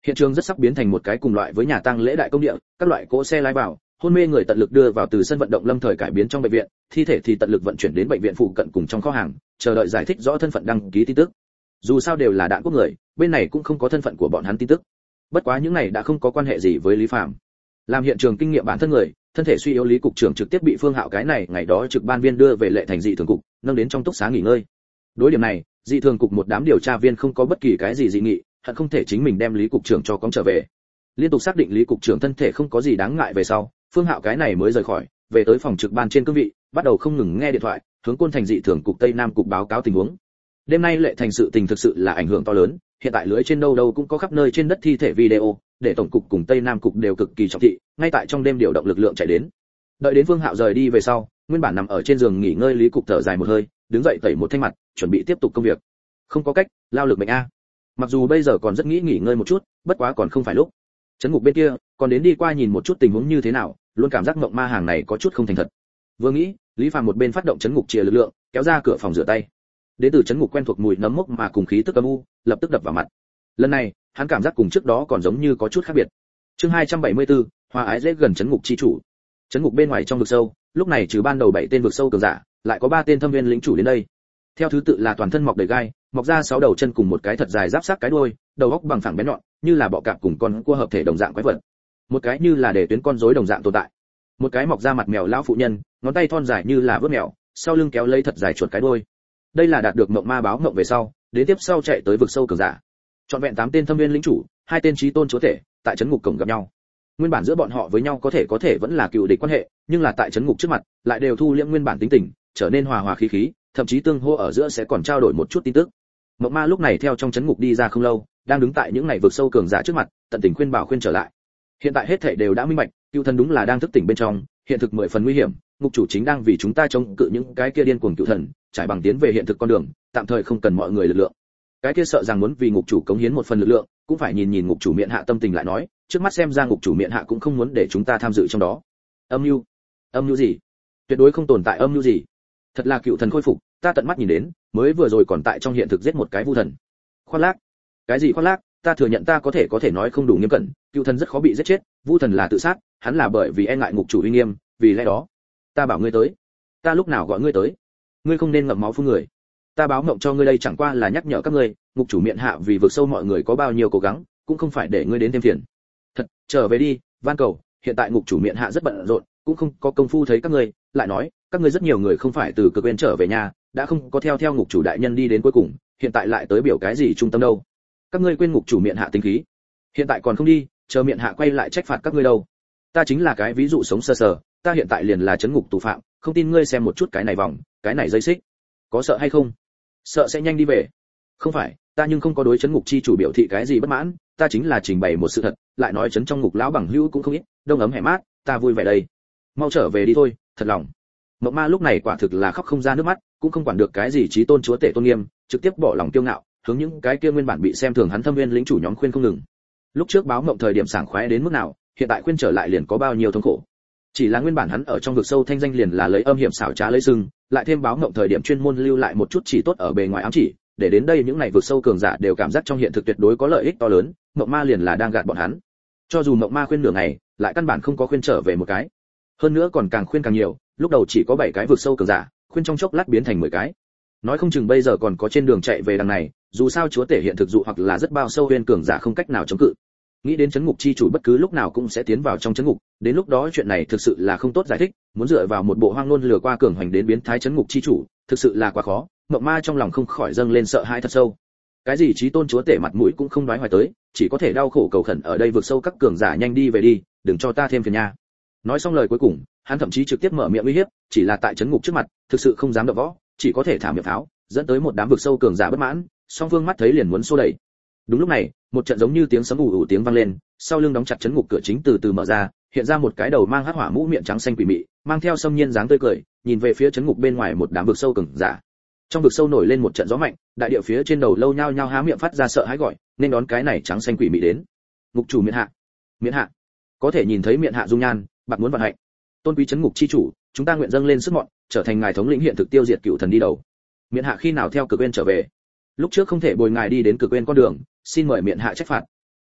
Hiện trường rất sắp biến thành một cái cùng loại với nhà tang lễ đại công địa, các loại cỗ xe lái vào, hôn mê người tận lực đưa vào từ sân vận động lâm thời cải biến trong bệnh viện, thi thể thì tận lực vận chuyển đến bệnh viện phụ cận cùng trong kho hàng, chờ đợi giải thích rõ thân phận đăng ký tin tức. Dù sao đều là đạn quốc người, bên này cũng không có thân phận của bọn hắn tin tức. Bất quá những này đã không có quan hệ gì với Lý Phàm. Làm hiện trường kinh nghiệm bản thân người, thân thể suy yếu Lý cục trưởng trực tiếp bị Phương Hạo cái này ngày đó trực ban viên đưa về Lệ Thành dị thường cục, nâng đến trong túc xá nghỉ ngơi. Đối điểm này, dị thường cục một đám điều tra viên không có bất kỳ cái gì dị nghị, hận không thể chính mình đem Lý cục trưởng cho cóng trở về. Liên tục xác định Lý cục trưởng thân thể không có gì đáng ngại về sau, Phương Hạo cái này mới rời khỏi, về tới phòng trực ban trên cương vị, bắt đầu không ngừng nghe điện thoại, hướng Côn Thành dị thường cục Tây Nam cục báo cáo tình huống. Đêm nay Lệ Thành sự tình thực sự là ảnh hưởng to lớn, hiện tại lưới trên đâu đâu cũng có khắp nơi trên đất thi thể video, để tổng cục cùng Tây Nam cục đều cực kỳ trọng thị, ngay tại trong đêm điều động lực lượng chạy đến. Đợi đến Phương Hạo rời đi về sau, nguyên bản nằm ở trên giường nghỉ ngơi Lý cục thở dài một hơi, đứng dậy tẩy một thanh mặt, chuẩn bị tiếp tục công việc. Không có cách, lao lực bệnh a. Mặc dù bây giờ còn rất nghĩ nghỉ ngơi một chút, bất quá còn không phải lúc. Trấn ngục bên kia, còn đến đi qua nhìn một chút tình huống như thế nào, luôn cảm giác mộng ma hàng này có chút không thành thật. Vừa nghĩ, Lý Phàm một bên phát động trấn ngục chia lực lượng, kéo ra cửa phòng rửa tay. Đến từ trấn ngục quen thuộc mùi nấm mốc mà cùng khí tức âm u, lập tức đập vào mặt. Lần này, hắn cảm giác cùng trước đó còn giống như có chút khác biệt. Chương 274, Hoa ái dễ gần trấn ngục chi chủ. Trấn ngục bên ngoài trong vực sâu, lúc này trừ ban đầu 7 tên vực sâu cường giả, lại có 3 tên thâm viên lĩnh chủ đến đây. Theo thứ tự là toàn thân mọc đầy gai, mọc ra 6 đầu chân cùng một cái thật dài giáp sắc cái đuôi, đầu óc bằng phẳng bén nhọn, như là bọ cạp cùng con cua hợp thể đồng dạng quái vật. Một cái như là để tuyến con rối đồng dạng tồn tại. Một cái mọc ra mặt mèo lão phụ nhân, ngón tay thon dài như là vớt mèo, sau lưng kéo lấy thật dài chuột cái đuôi. Đây là đạt được mộng ma báo mộng về sau, đến tiếp sau chạy tới vực sâu cường giả. Trọn vẹn 8 tên thâm viên lĩnh chủ, 2 tên chí tôn chúa tể, tại trấn ngục cổng gặp nhau. Nguyên bản giữa bọn họ với nhau có thể vẫn là cựu địch quan hệ, nhưng là tại trấn ngục trước mặt, lại đều thu liễm nguyên bản tính tình, trở nên hòa hòa khí khí, thậm chí tương hô ở giữa sẽ còn trao đổi một chút tin tức. Mộng ma lúc này theo trong trấn ngục đi ra không lâu, đang đứng tại những ngày vực sâu cường giả trước mặt, tận tình khuyên bảo khuyên trở lại. Hiện tại hết thảy đều đã minh bạch, cựu thần đúng là đang thức tỉnh bên trong, hiện thực 10 phần nguy hiểm, ngục chủ chính đang vì chúng ta chống cự những cái kia điên cuồng cựu thần, trải bằng tiến về hiện thực con đường, tạm thời không cần mọi người lực lượng. Cái kia sợ rằng muốn vì ngục chủ cống hiến một phần lực lượng, cũng phải nhìn ngục chủ miện hạ tâm tình lại nói, trước mắt xem ra ngục chủ miện hạ cũng không muốn để chúng ta tham dự trong đó. Âm mưu gì? Tuyệt đối không tồn tại âm mưu gì. Thật là cựu thần khôi phục, ta tận mắt nhìn đến, mới vừa rồi còn tại trong hiện thực giết một cái vu thần. Khoác lác. Cái gì khoác lác? Ta thừa nhận ta có thể nói không đủ nghiêm cẩn, cựu thần rất khó bị giết chết, vu thần là tự sát, hắn là bởi vì e ngại ngục chủ uy nghiêm, vì lẽ đó, ta bảo ngươi tới. Ta lúc nào gọi ngươi tới? Ngươi không nên ngậm máu phun người. Ta báo mộng cho ngươi đây chẳng qua là nhắc nhở các ngươi, ngục chủ miện hạ vì vực sâu mọi người có bao nhiêu cố gắng, cũng không phải để ngươi đến thêm phiền. Thật, trở về đi, van cầu, hiện tại ngục chủ miện hạ rất bận rộn, cũng không có công phu thấy các ngươi, lại nói, các ngươi rất nhiều người không phải từ cực bên trở về nhà, đã không có theo ngục chủ đại nhân đi đến cuối cùng, hiện tại lại tới biểu cái gì trung tâm đâu. Các ngươi quên ngục chủ miện hạ tính khí. Hiện tại còn không đi, chờ miện hạ quay lại trách phạt các ngươi đâu. Ta chính là cái ví dụ sống sơ sờ, ta hiện tại liền là trấn ngục tù phạm, không tin ngươi xem một chút cái này vòng, cái này dây xích. Có sợ hay không? Sợ sẽ nhanh đi về. Không phải, ta nhưng không có đối trấn ngục chi chủ biểu thị cái gì bất mãn, ta chính là trình bày một sự thật, lại nói trấn trong ngục lão bằng hữu cũng không ít, đông ấm hẻ mát, ta vui vẻ đây. Mau trở về đi thôi, thật lòng. Mộng ma lúc này quả thực là khóc không ra nước mắt, cũng không quản được cái gì chí tôn chúa tể tôn nghiêm, trực tiếp bỏ lòng kiêu ngạo, hướng những cái kia nguyên bản bị xem thường hắn thâm viên lĩnh chủ nhóm khuyên không ngừng. Lúc trước báo mộng thời điểm sảng khoái đến mức nào, hiện tại khuyên trở lại liền có bao nhiêu thống khổ. Chỉ là nguyên bản hắn ở trong vực sâu thanh danh liền là lấy âm hiểm xảo trá lấy sừng, lại thêm báo mộng thời điểm chuyên môn lưu lại một chút chỉ tốt ở bề ngoài ám chỉ, để đến đây những này vực sâu cường giả đều cảm giác trong hiện thực tuyệt đối có lợi ích to lớn, mộng ma liền là đang gạt bọn hắn. Cho dù mộng ma khuyên nửa ngày, lại căn bản không có khuyên trở về một cái. Hơn nữa còn càng khuyên càng nhiều, lúc đầu chỉ có 7 cái vực sâu cường giả, khuyên trong chốc lát biến thành 10 cái. Nói không chừng bây giờ còn có trên đường chạy về đằng này, dù sao chúa tể hiện thực dụ hoặc là rất bao sâu huyên cường giả không cách nào chống cự. Nghĩ đến chấn ngục chi chủ bất cứ lúc nào cũng sẽ tiến vào trong chấn ngục, đến lúc đó chuyện này thực sự là không tốt giải thích, muốn dựa vào một bộ hoang ngôn lừa qua cường hoành đến biến thái chấn ngục chi chủ, thực sự là quá khó, mộng ma trong lòng không khỏi dâng lên sợ hãi thật sâu. Cái gì chí tôn chúa tể mặt mũi cũng không nói hoài tới, chỉ có thể đau khổ cầu khẩn ở đây vượt sâu các cường giả nhanh đi về đi, đừng cho ta thêm phiền nha. Nói xong lời cuối cùng, hắn thậm chí trực tiếp mở miệng uy hiếp, chỉ là tại chấn ngục trước mặt, thực sự không dám động võ, chỉ có thể thả miệng pháo, dẫn tới một đám vực sâu cường giả bất mãn, song phương mắt thấy liền muốn xô đẩy. Đúng lúc này, một trận giống như tiếng sấm ù ù tiếng vang lên, sau lưng đóng chặt chấn ngục cửa chính từ từ mở ra, hiện ra một cái đầu mang hắc hỏa mũ miệng trắng xanh quỷ mị, mang theo xâm nhiên dáng tươi cười, nhìn về phía chấn ngục bên ngoài một đám vực sâu cường giả. Trong vực sâu nổi lên một trận gió mạnh, đại địa phía trên đầu lâu nhao nhao há miệng phát ra sợ hãi gọi, nên đón cái này trắng xanh quỷ mị đến. Ngục chủ miện hạ, miện hạ, có thể nhìn thấy miện hạ dung nhan, bạc muốn vận hạnh. Tôn quý chấn ngục chi chủ, chúng ta nguyện dâng lên sức mọn, trở thành ngài thống lĩnh hiện thực tiêu diệt cựu thần đi đầu. Miện hạ khi nào theo cực bên trở về? Lúc trước không thể bồi ngài đi đến cực bên con đường, xin mời miện hạ trách phạt.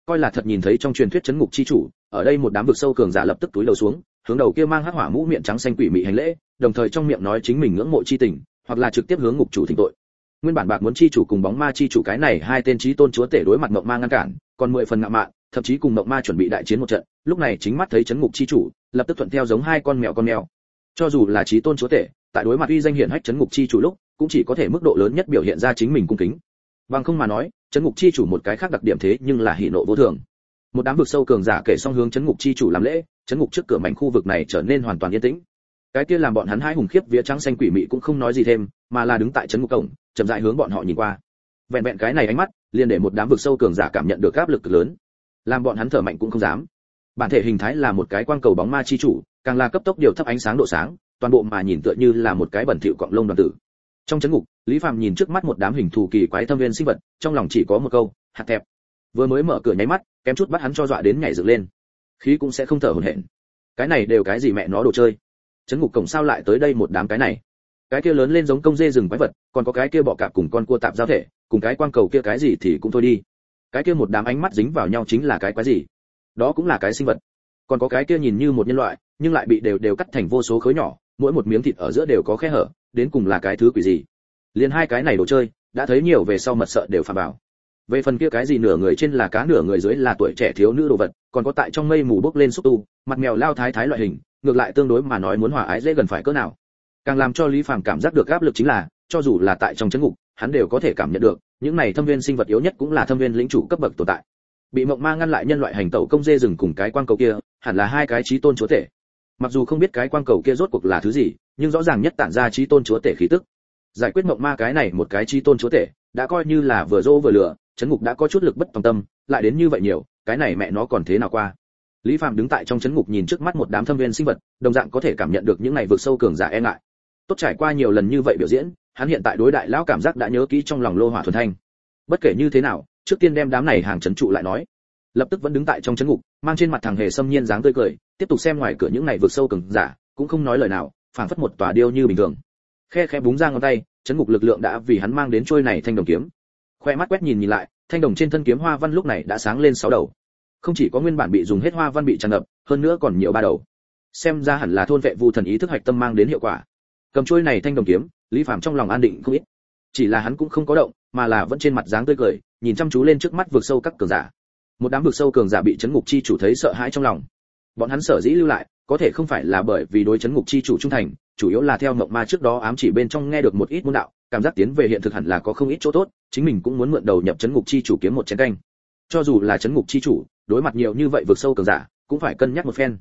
coi là thật nhìn thấy trong truyền thuyết chấn ngục chi chủ. Ở đây một đám vực sâu cường giả lập tức túi đầu xuống, hướng đầu kia mang hắc hỏa mũ miệng trắng xanh quỷ mị hành lễ, đồng thời trong miệng nói chính mình ngưỡng mộ chi tình, hoặc là trực tiếp hướng ngục chủ thỉnh tội. Nguyên bản bạc muốn chi chủ cùng bóng ma chi chủ cái này hai tên chí tôn chúa tể đối mặt mộng ma ngăn cản, còn 10 phần ngạo mạn, thậm chí cùng mộng ma chuẩn bị đại chiến một trận, lúc này chính mắt thấy chấn ngục chi chủ, lập tức thuận theo giống hai con mèo. Cho dù là chí tôn chúa tể, tại đối mặt uy danh hiển hách chấn ngục chi chủ lúc, cũng chỉ có thể mức độ lớn nhất biểu hiện ra chính mình cung kính. Bằng không mà nói, chấn ngục chi chủ một cái khác đặc điểm thế nhưng là hỉ nộ vô thường. Một đám vực sâu cường giả kể xong hướng chấn ngục chi chủ làm lễ, chấn ngục trước cửa mảnh khu vực này trở nên hoàn toàn yên tĩnh. Cái kia làm bọn hắn hãi hùng khiếp vía trắng xanh quỷ mị cũng không nói gì thêm, mà là đứng tại chấn ngục cổng, chậm rãi hướng bọn họ nhìn qua. Vẹn vẹn cái này ánh mắt, liền để một đám vực sâu cường giả cảm nhận được áp lực cực lớn, làm bọn hắn thở mạnh cũng không dám. Bản thể hình thái là một cái quang cầu bóng ma chi chủ, càng là cấp tốc điều thấp ánh sáng độ sáng, toàn bộ mà nhìn tựa như là một cái bẩn thỉu cọng lông đoàn tử. Trong chấn ngục, Lý Phàm nhìn trước mắt một đám hình thù kỳ quái thâm viên sinh vật, trong lòng chỉ có một câu, hạt thẹp. Vừa mới mở cửa nháy mắt, kém chút bắt hắn cho dọa đến nhảy dựng lên. Khí cũng sẽ không thở hổn hển. Cái này đều cái gì mẹ nó đồ chơi? Chấn ngục cổng sao lại tới đây một đám cái này? Cái kia lớn lên giống công dê rừng quái vật, còn có cái kia bọ cạp cùng con cua tạp giao thể, cùng cái quang cầu kia cái gì thì cũng thôi đi. Cái kia một đám ánh mắt dính vào nhau chính là cái quái gì? Đó cũng là cái sinh vật. Còn có cái kia nhìn như một nhân loại, nhưng lại bị đều cắt thành vô số khối nhỏ, mỗi một miếng thịt ở giữa đều có khe hở, đến cùng là cái thứ quỷ gì? Liên hai cái này đồ chơi, đã thấy nhiều về sau mật sợ đều phàm vào. Về phần kia cái gì nửa người trên là cá nửa người dưới là tuổi trẻ thiếu nữ đồ vật, còn có tại trong mây mù bốc lên xúc tu, mặt mèo lao thái loại hình, ngược lại tương đối mà nói muốn hòa ái dễ gần phải cỡ nào. Càng làm cho Lý Phàm cảm giác được áp lực chính là, cho dù là tại trong chấn ngục, hắn đều có thể cảm nhận được, những này thâm viên sinh vật yếu nhất cũng là thâm viên lĩnh chủ cấp bậc tồn tại. Bị mộng ma ngăn lại nhân loại hành tẩu công dê rừng cùng cái quang cầu kia, hẳn là hai cái chí tôn chúa tể. Mặc dù không biết cái quang cầu kia rốt cuộc là thứ gì, nhưng rõ ràng nhất tản ra chí tôn chúa tể khí tức. Giải quyết mộng ma cái này một cái chí tôn chúa tể, đã coi như là vừa dỗ vừa lừa, chấn ngục đã có chút lực bất tòng tâm, lại đến như vậy nhiều, cái này mẹ nó còn thế nào qua. Lý Phàm đứng tại trong chấn ngục nhìn trước mắt một đám thâm viên sinh vật, đồng dạng có thể cảm nhận được những này vượt sâu cường giả e ngại. Tốt trải qua nhiều lần như vậy biểu diễn, hắn hiện tại đối đại lão cảm giác đã nhớ kỹ trong lòng lô hỏa thuần thanh. Bất kể như thế nào, trước tiên đem đám này hàng trấn trụ lại nói. Lập tức vẫn đứng tại trong chấn ngục, mang trên mặt thằng hề xâm nhiên dáng tươi cười, tiếp tục xem ngoài cửa những này vượt sâu cường giả, cũng không nói lời nào, phảng phất một tòa điêu như bình thường. Khe khẽ búng ra ngón tay, chấn ngục lực lượng đã vì hắn mang đến trôi này thanh đồng kiếm. Khoe mắt quét nhìn lại, thanh đồng trên thân kiếm hoa văn lúc này đã sáng lên 6 đầu. Không chỉ có nguyên bản bị dùng hết hoa văn bị tràn ngập, hơn nữa còn nhiều 3 đầu. Xem ra hẳn là thôn vệ vu thần ý thức hạch tâm mang đến hiệu quả. Cầm trôi này thanh đồng kiếm, Lý Phàm trong lòng an định không ít. Chỉ là hắn cũng không có động, mà là vẫn trên mặt dáng tươi cười, nhìn chăm chú lên trước mắt vượt sâu các cường giả. Một đám vượt sâu cường giả bị chấn ngục chi chủ thấy sợ hãi trong lòng. Bọn hắn sở dĩ lưu lại, có thể không phải là bởi vì đối chấn ngục chi chủ trung thành, chủ yếu là theo mộng ma trước đó ám chỉ bên trong nghe được một ít môn đạo, cảm giác tiến về hiện thực hẳn là có không ít chỗ tốt, chính mình cũng muốn mượn đầu nhập chấn ngục chi chủ kiếm một chén canh. Cho dù là chấn ngục chi chủ, đối mặt nhiều như vậy vượt sâu cường giả, cũng phải cân nhắc một phen.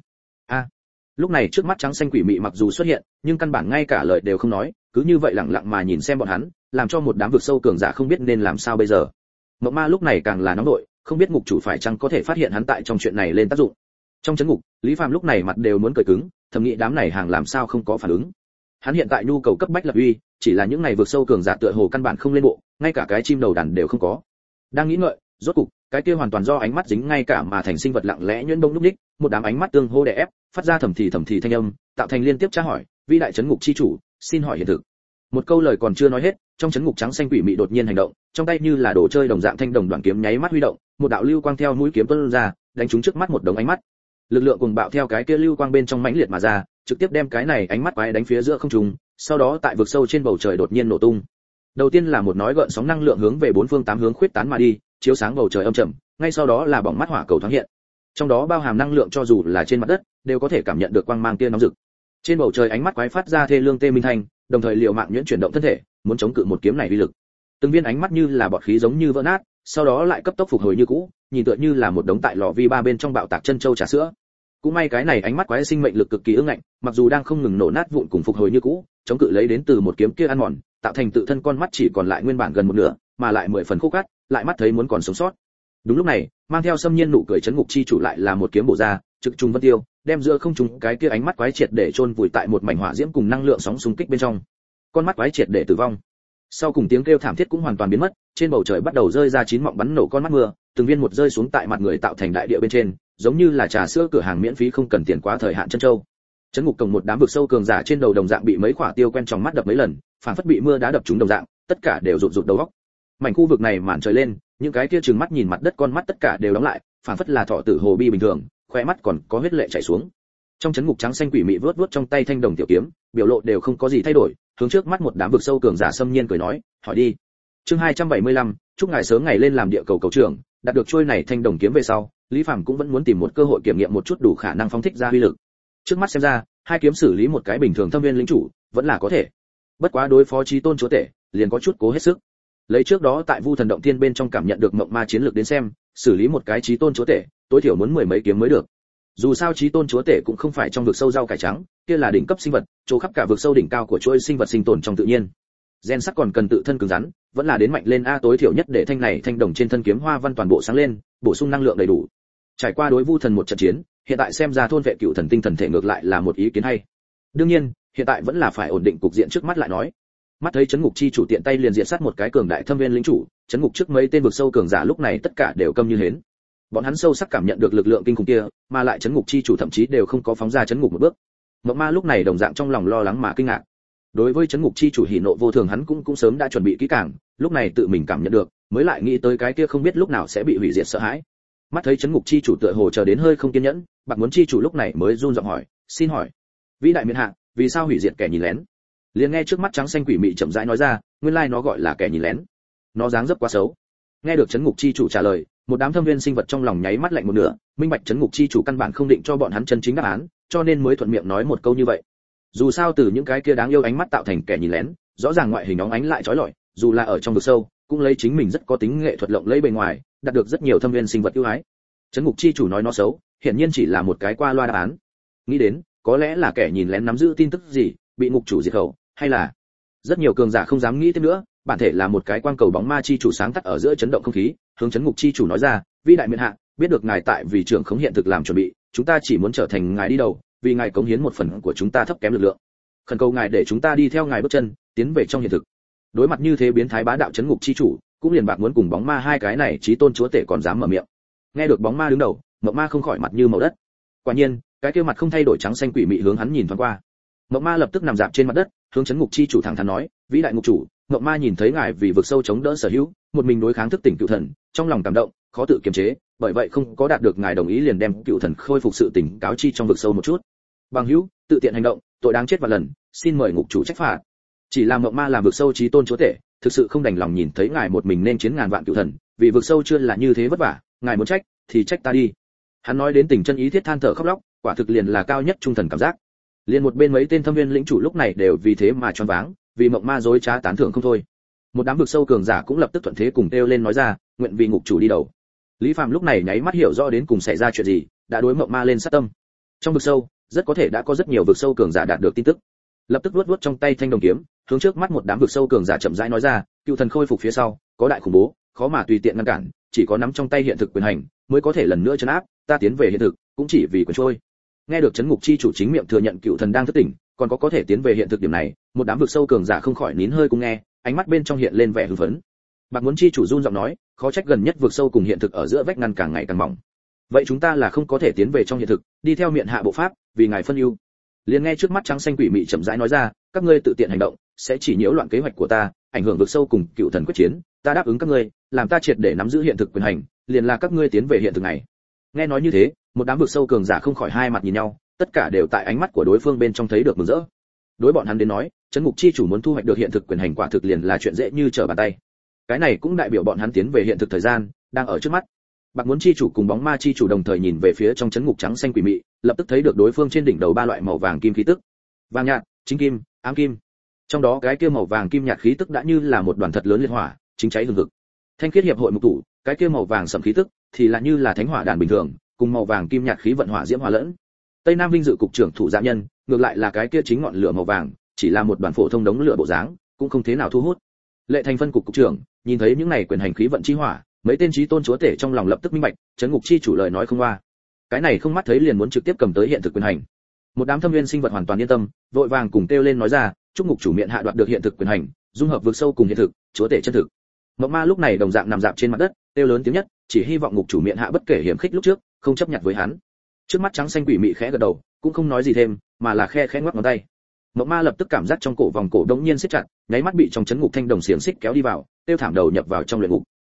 Lúc này trước mắt trắng xanh quỷ mị mặc dù xuất hiện, nhưng căn bản ngay cả lời đều không nói, cứ như vậy lặng lặng mà nhìn xem bọn hắn, làm cho một đám vượt sâu cường giả không biết nên làm sao bây giờ. Mộng ma lúc này càng là nóng nội, không biết ngục chủ phải chăng có thể phát hiện hắn tại trong chuyện này lên tác dụng. Trong chấn ngục, Lý Phàm lúc này mặt đều muốn cười cứng, thầm nghĩ đám này hàng làm sao không có phản ứng. Hắn hiện tại nhu cầu cấp bách lập uy, chỉ là những này vượt sâu cường giả tựa hồ căn bản không lên bộ, ngay cả cái chim đầu đàn đều không có. Đang nghĩ ngợi, rốt cục, cái kia hoàn toàn do ánh mắt dính ngay cả mà thành sinh vật lặng lẽ nhuyễn bông lúc ních, một đám ánh mắt tương hô đè ép, phát ra thầm thì thanh âm, tạo thành liên tiếp tra hỏi, vĩ đại chấn ngục chi chủ, xin hỏi hiện thực. Một câu lời còn chưa nói hết, trong chấn ngục trắng xanh quỷ mị đột nhiên hành động, trong tay như là đồ chơi đồng dạng thanh đồng đoạn kiếm nháy mắt huy động, một đạo lưu quang theo mũi kiếm tuôn ra, đánh trúng trước mắt một đống ánh mắt. Lực lượng cùng bạo theo cái kia lưu quang bên trong mãnh liệt mà ra, trực tiếp đem cái này ánh mắt quái đánh phía giữa không trung, sau đó tại vực sâu trên bầu trời đột nhiên nổ tung. Đầu tiên là một nói gợn sóng năng lượng hướng về bốn phương tám hướng khuyết tán mà đi, chiếu sáng bầu trời âm trầm, ngay sau đó là bỏng mắt hỏa cầu thoáng hiện. Trong đó bao hàm năng lượng cho dù là trên mặt đất, đều có thể cảm nhận được quang mang tia nóng rực. Trên bầu trời ánh mắt quái phát ra thê lương tê minh thanh, đồng thời liều mạng nhuyễn chuyển động thân thể, muốn chống cự một kiếm này uy lực. Từng viên ánh mắt như là bọt khí giống như vỡ nát, sau đó lại cấp tốc phục hồi như cũ, nhìn tựa như là một đống tại lò vi ba bên trong bạo tạc chân châu trà sữa. Cũng may cái này ánh mắt quái sinh mệnh lực cực kỳ ương ngạnh, mặc dù đang không ngừng nổ nát vụn cùng phục hồi như cũ, chống cự lấy đến từ một kiếm kia ăn mòn, tạo thành tự thân con mắt chỉ còn lại nguyên bản gần một nửa, mà lại 10 phần khô cát, lại mắt thấy muốn còn sống sót. Đúng lúc này, mang theo xâm nhiên nụ cười chấn ngục chi chủ lại là một kiếm bổ ra, trực trùng vân tiêu, đem giữa không trung cái kia ánh mắt quái triệt để chôn vùi tại một mảnh hỏa diễm cùng năng lượng sóng xung kích bên trong. Con mắt quái triệt để tử vong. Sau cùng tiếng kêu thảm thiết cũng hoàn toàn biến mất, trên bầu trời bắt đầu rơi ra 9 mọng bắn nổ con mắt mưa, từng viên một rơi xuống tại mặt người tạo thành đại địa bên trên, giống như là trà sữa cửa hàng miễn phí không cần tiền quá thời hạn chân châu. Chấn ngục cổng một đám vực sâu cường giả trên đầu đồng dạng bị mấy quả tiêu quen trong mắt đập mấy lần, phản phất bị mưa đá đập trúng đồng dạng, tất cả đều rụt đầu óc. Mảnh khu vực này màn trời lên, những cái kia trừng mắt nhìn mặt đất con mắt tất cả đều đóng lại, phản phất là thọ tử hồ bi bình thường, khóe mắt còn có huyết lệ chảy xuống. Trong chấn ngục trắng xanh quỷ mị vớt vớt trong tay thanh đồng tiểu kiếm, biểu lộ đều không có gì thay đổi, hướng trước mắt một đám vực sâu cường giả xâm nhiên cười nói, hỏi đi. Chương 275, chúc ngài sớm ngày lên làm địa cầu cầu trưởng, đạt được trôi này thanh đồng kiếm về sau, Lý Phàm cũng vẫn muốn tìm một cơ hội kiểm nghiệm một chút đủ khả năng phóng thích ra uy lực. Trước mắt xem ra, hai kiếm xử lý một cái bình thường thâm viên lĩnh chủ, vẫn là có thể. Bất quá đối phó chí tôn chúa tể, liền có chút cố hết sức. Lấy trước đó tại Vu Thần động thiên bên trong cảm nhận được mộng ma chiến lược đến xem, xử lý một cái chí tôn chúa tể, tối thiểu muốn mười mấy kiếm mới được. Dù sao chí tôn chúa tể cũng không phải trong vực sâu rau cải trắng, kia là đỉnh cấp sinh vật, chỗ khắp cả vực sâu đỉnh cao của chuỗi sinh vật sinh tồn trong tự nhiên. Gen sắc còn cần tự thân cứng rắn, vẫn là đến mạnh lên a, tối thiểu nhất để thanh này thanh đồng trên thân kiếm hoa văn toàn bộ sáng lên, bổ sung năng lượng đầy đủ. Trải qua đối Vu Thần một trận chiến, hiện tại xem ra thôn vệ cựu thần tinh thần thể ngược lại là một ý kiến hay. Đương nhiên, hiện tại vẫn là phải ổn định cục diện trước mắt lại nói. Mắt thấy chấn ngục chi chủ tiện tay liền diện sát một cái cường đại thâm viên lĩnh chủ, chấn ngục trước mấy tên vực sâu cường giả lúc này tất cả đều câm như hến. Bọn hắn sâu sắc cảm nhận được lực lượng kinh khủng kia, mà lại chấn ngục chi chủ thậm chí đều không có phóng ra chấn ngục một bước. Mộng Ma lúc này đồng dạng trong lòng lo lắng mà kinh ngạc. Đối với chấn ngục chi chủ hỉ nộ vô thường hắn cũng sớm đã chuẩn bị kỹ càng, lúc này tự mình cảm nhận được, mới lại nghĩ tới cái kia không biết lúc nào sẽ bị hủy diệt sợ hãi. Mắt thấy chấn ngục chi chủ tựa hồ chờ đến hơi không kiên nhẫn, Bạc Muốn chi chủ lúc này mới run giọng hỏi, xin hỏi, vĩ đại miện hạ, vì sao hủy diệt kẻ nhìn lén? Liền nghe trước mắt trắng xanh quỷ mị chậm rãi nói ra, nguyên lai nó gọi là kẻ nhìn lén. Nó dáng dấp quá xấu. Nghe được chấn ngục chi chủ trả lời, một đám thâm viên sinh vật trong lòng nháy mắt lạnh một nửa, minh bạch chấn ngục chi chủ căn bản không định cho bọn hắn chân chính đáp án, cho nên mới thuận miệng nói một câu như vậy. Dù sao từ những cái kia đáng yêu ánh mắt tạo thành kẻ nhìn lén, rõ ràng ngoại hình óng ánh lại chói lọi, dù là ở trong vực sâu, cũng lấy chính mình rất có tính nghệ thuật lộng lẫy bề ngoài, đạt được rất nhiều thâm viên sinh vật ưu ái. Chấn ngục chi chủ nói nó xấu, hiển nhiên chỉ là một cái qua loa đáp án. Nghĩ đến, có lẽ là kẻ nhìn lén nắm giữ tin tức gì, bị ngục chủ diệt khẩu, hay là rất nhiều cường giả không dám nghĩ thêm nữa, bản thể là một cái quang cầu bóng ma chi chủ sáng tắt ở giữa chấn động không khí, hướng chấn ngục chi chủ nói ra, vĩ đại miện hạ, biết được ngài tại vì trưởng khống hiện thực làm chuẩn bị, chúng ta chỉ muốn trở thành ngài đi đầu, vì ngài cống hiến một phần của chúng ta thấp kém lực lượng. Khẩn cầu ngài để chúng ta đi theo ngài bước chân, tiến về trong hiện thực. Đối mặt như thế biến thái bá đạo chấn ngục chi chủ, cũng liền Bạc Muốn cùng bóng ma hai cái này chí tôn chúa tể còn dám mở miệng. Nghe được bóng ma đứng đầu, mộng ma không khỏi mặt như màu đất. Quả nhiên, cái kia mặt không thay đổi trắng xanh quỷ mị hướng hắn nhìn thoáng qua. Mộng ma lập tức nằm dạp trên mặt đất, hướng chấn ngục chi chủ thẳng thắn nói, vĩ đại ngục chủ, mộng ma nhìn thấy ngài vì vực sâu chống đỡ sở hữu, một mình đối kháng thức tỉnh cựu thần, trong lòng cảm động, khó tự kiềm chế, bởi vậy không có đạt được ngài đồng ý liền đem cựu thần khôi phục sự tỉnh cáo chi trong vực sâu một chút. Bằng hữu, tự tiện hành động, tội đáng chết vạn lần, xin mời ngục chủ trách phạt. Chỉ làm mộng ma làm vực sâu chí tôn chúa tể, thực sự không đành lòng nhìn thấy ngài một mình nên chiến ngàn vạn cựu thần, vì vực sâu chưa là như thế vất vả, ngài muốn trách thì trách ta đi. Hắn nói đến tình chân ý thiết than thở khóc lóc, quả thực liền là cao nhất trung thần cảm giác. Liền một bên mấy tên thâm viên lĩnh chủ lúc này đều vì thế mà choáng váng, vì mộng ma dối trá tán thưởng không thôi. Một đám vực sâu cường giả cũng lập tức thuận thế cùng kêu lên nói ra, nguyện vì ngục chủ đi đầu. Lý Phàm lúc này nháy mắt hiểu rõ đến cùng xảy ra chuyện gì, đã đối mộng ma lên sát tâm. Trong vực sâu, rất có thể đã có rất nhiều vực sâu cường giả đạt được tin tức. Lập tức vuốt vuốt trong tay thanh đồng kiếm, hướng trước mắt một đám vực sâu cường giả chậm rãi nói ra, cựu thần khôi phục phía sau, có đại khủng bố, khó mà tùy tiện ngăn cản, chỉ có nắm trong tay hiện thực quyền hành, mới có thể lần nữa trấn áp, ta tiến về hiện thực, cũng chỉ vì quyền trôi. Nghe được chấn ngục chi chủ chính miệng thừa nhận cựu thần đang thức tỉnh, còn có thể tiến về hiện thực điểm này, một đám vực sâu cường giả không khỏi nín hơi cùng nghe, ánh mắt bên trong hiện lên vẻ hưng phấn. Bạc Muốn chi chủ run giọng nói, khó trách gần nhất vực sâu cùng hiện thực ở giữa vách ngăn càng ngày càng mỏng. Vậy chúng ta là không có thể tiến về trong hiện thực, đi theo miện hạ bộ pháp, vì ngài phân ưu. Liền nghe trước mắt trắng xanh quỷ mị chậm rãi nói ra, các ngươi tự tiện hành động, sẽ chỉ nhiễu loạn kế hoạch của ta, ảnh hưởng vực sâu cùng cựu thần quyết chiến, ta đáp ứng các ngươi, làm ta triệt để nắm giữ hiện thực quyền hành, liền là các ngươi tiến về hiện thực này. Nghe nói như thế, một đám vực sâu cường giả không khỏi hai mặt nhìn nhau, tất cả đều tại ánh mắt của đối phương bên trong thấy được mừng rỡ. Đối bọn hắn đến nói, chấn ngục chi chủ muốn thu hoạch được hiện thực quyền hành quả thực liền là chuyện dễ như trở bàn tay. Cái này cũng đại biểu bọn hắn tiến về hiện thực thời gian đang ở trước mắt. Bạc Muốn chi chủ cùng bóng ma chi chủ đồng thời nhìn về phía trong chấn ngục trắng xanh quỷ mị, lập tức thấy được đối phương trên đỉnh đầu ba loại màu vàng kim khí tức. Vàng nhạt, chính kim, ám kim. Trong đó cái kia màu vàng kim nhạt khí tức đã như là một đoàn thật lớn liệt hỏa, chính cháy hừng hực. Thanh khiết hiệp hội mục thủ, cái kia màu vàng sẫm khí tức thì là như là thánh hỏa đàn bình thường, cùng màu vàng kim nhạt khí vận hỏa diễm hòa lẫn. Tây Nam Vinh dự cục trưởng thủ dạ nhân, ngược lại là cái kia chính ngọn lửa màu vàng, chỉ là một đoàn phổ thông đống lửa bộ dáng, cũng không thế nào thu hút. Lệ Thành phân cục trưởng, nhìn thấy những này quyền hành khí vận chi hỏa, mấy tên chí tôn chúa tể trong lòng lập tức minh bạch, chấn ngục chi chủ lời nói không qua. Cái này không mắt thấy liền muốn trực tiếp cầm tới hiện thực quyền hành. Một đám thâm viên sinh vật hoàn toàn yên tâm, vội vàng cùng kêu lên nói ra, chúc ngục chủ miện hạ đoạt được hiện thực quyền hành, dung hợp vực sâu cùng hiện thực, chúa tể chân thực. Mộng ma lúc này đồng dạng nằm dạp trên mặt đất, kêu lớn tiếng nhất, chỉ hy vọng ngục chủ miện hạ bất kể hiểm khích lúc trước, không chấp nhận với hắn. Trước mắt trắng xanh quỷ mị khẽ gật đầu, cũng không nói gì thêm, mà là khẽ ngoắc ngón tay. Mộng ma lập tức cảm giác trong cổ vòng cổ đống nhiên siết chặt, nháy mắt bị trong chấn ngục thanh đồng xiềng xích kéo đi vào, tiêu thảm đầu nhập vào trong luyện ngục.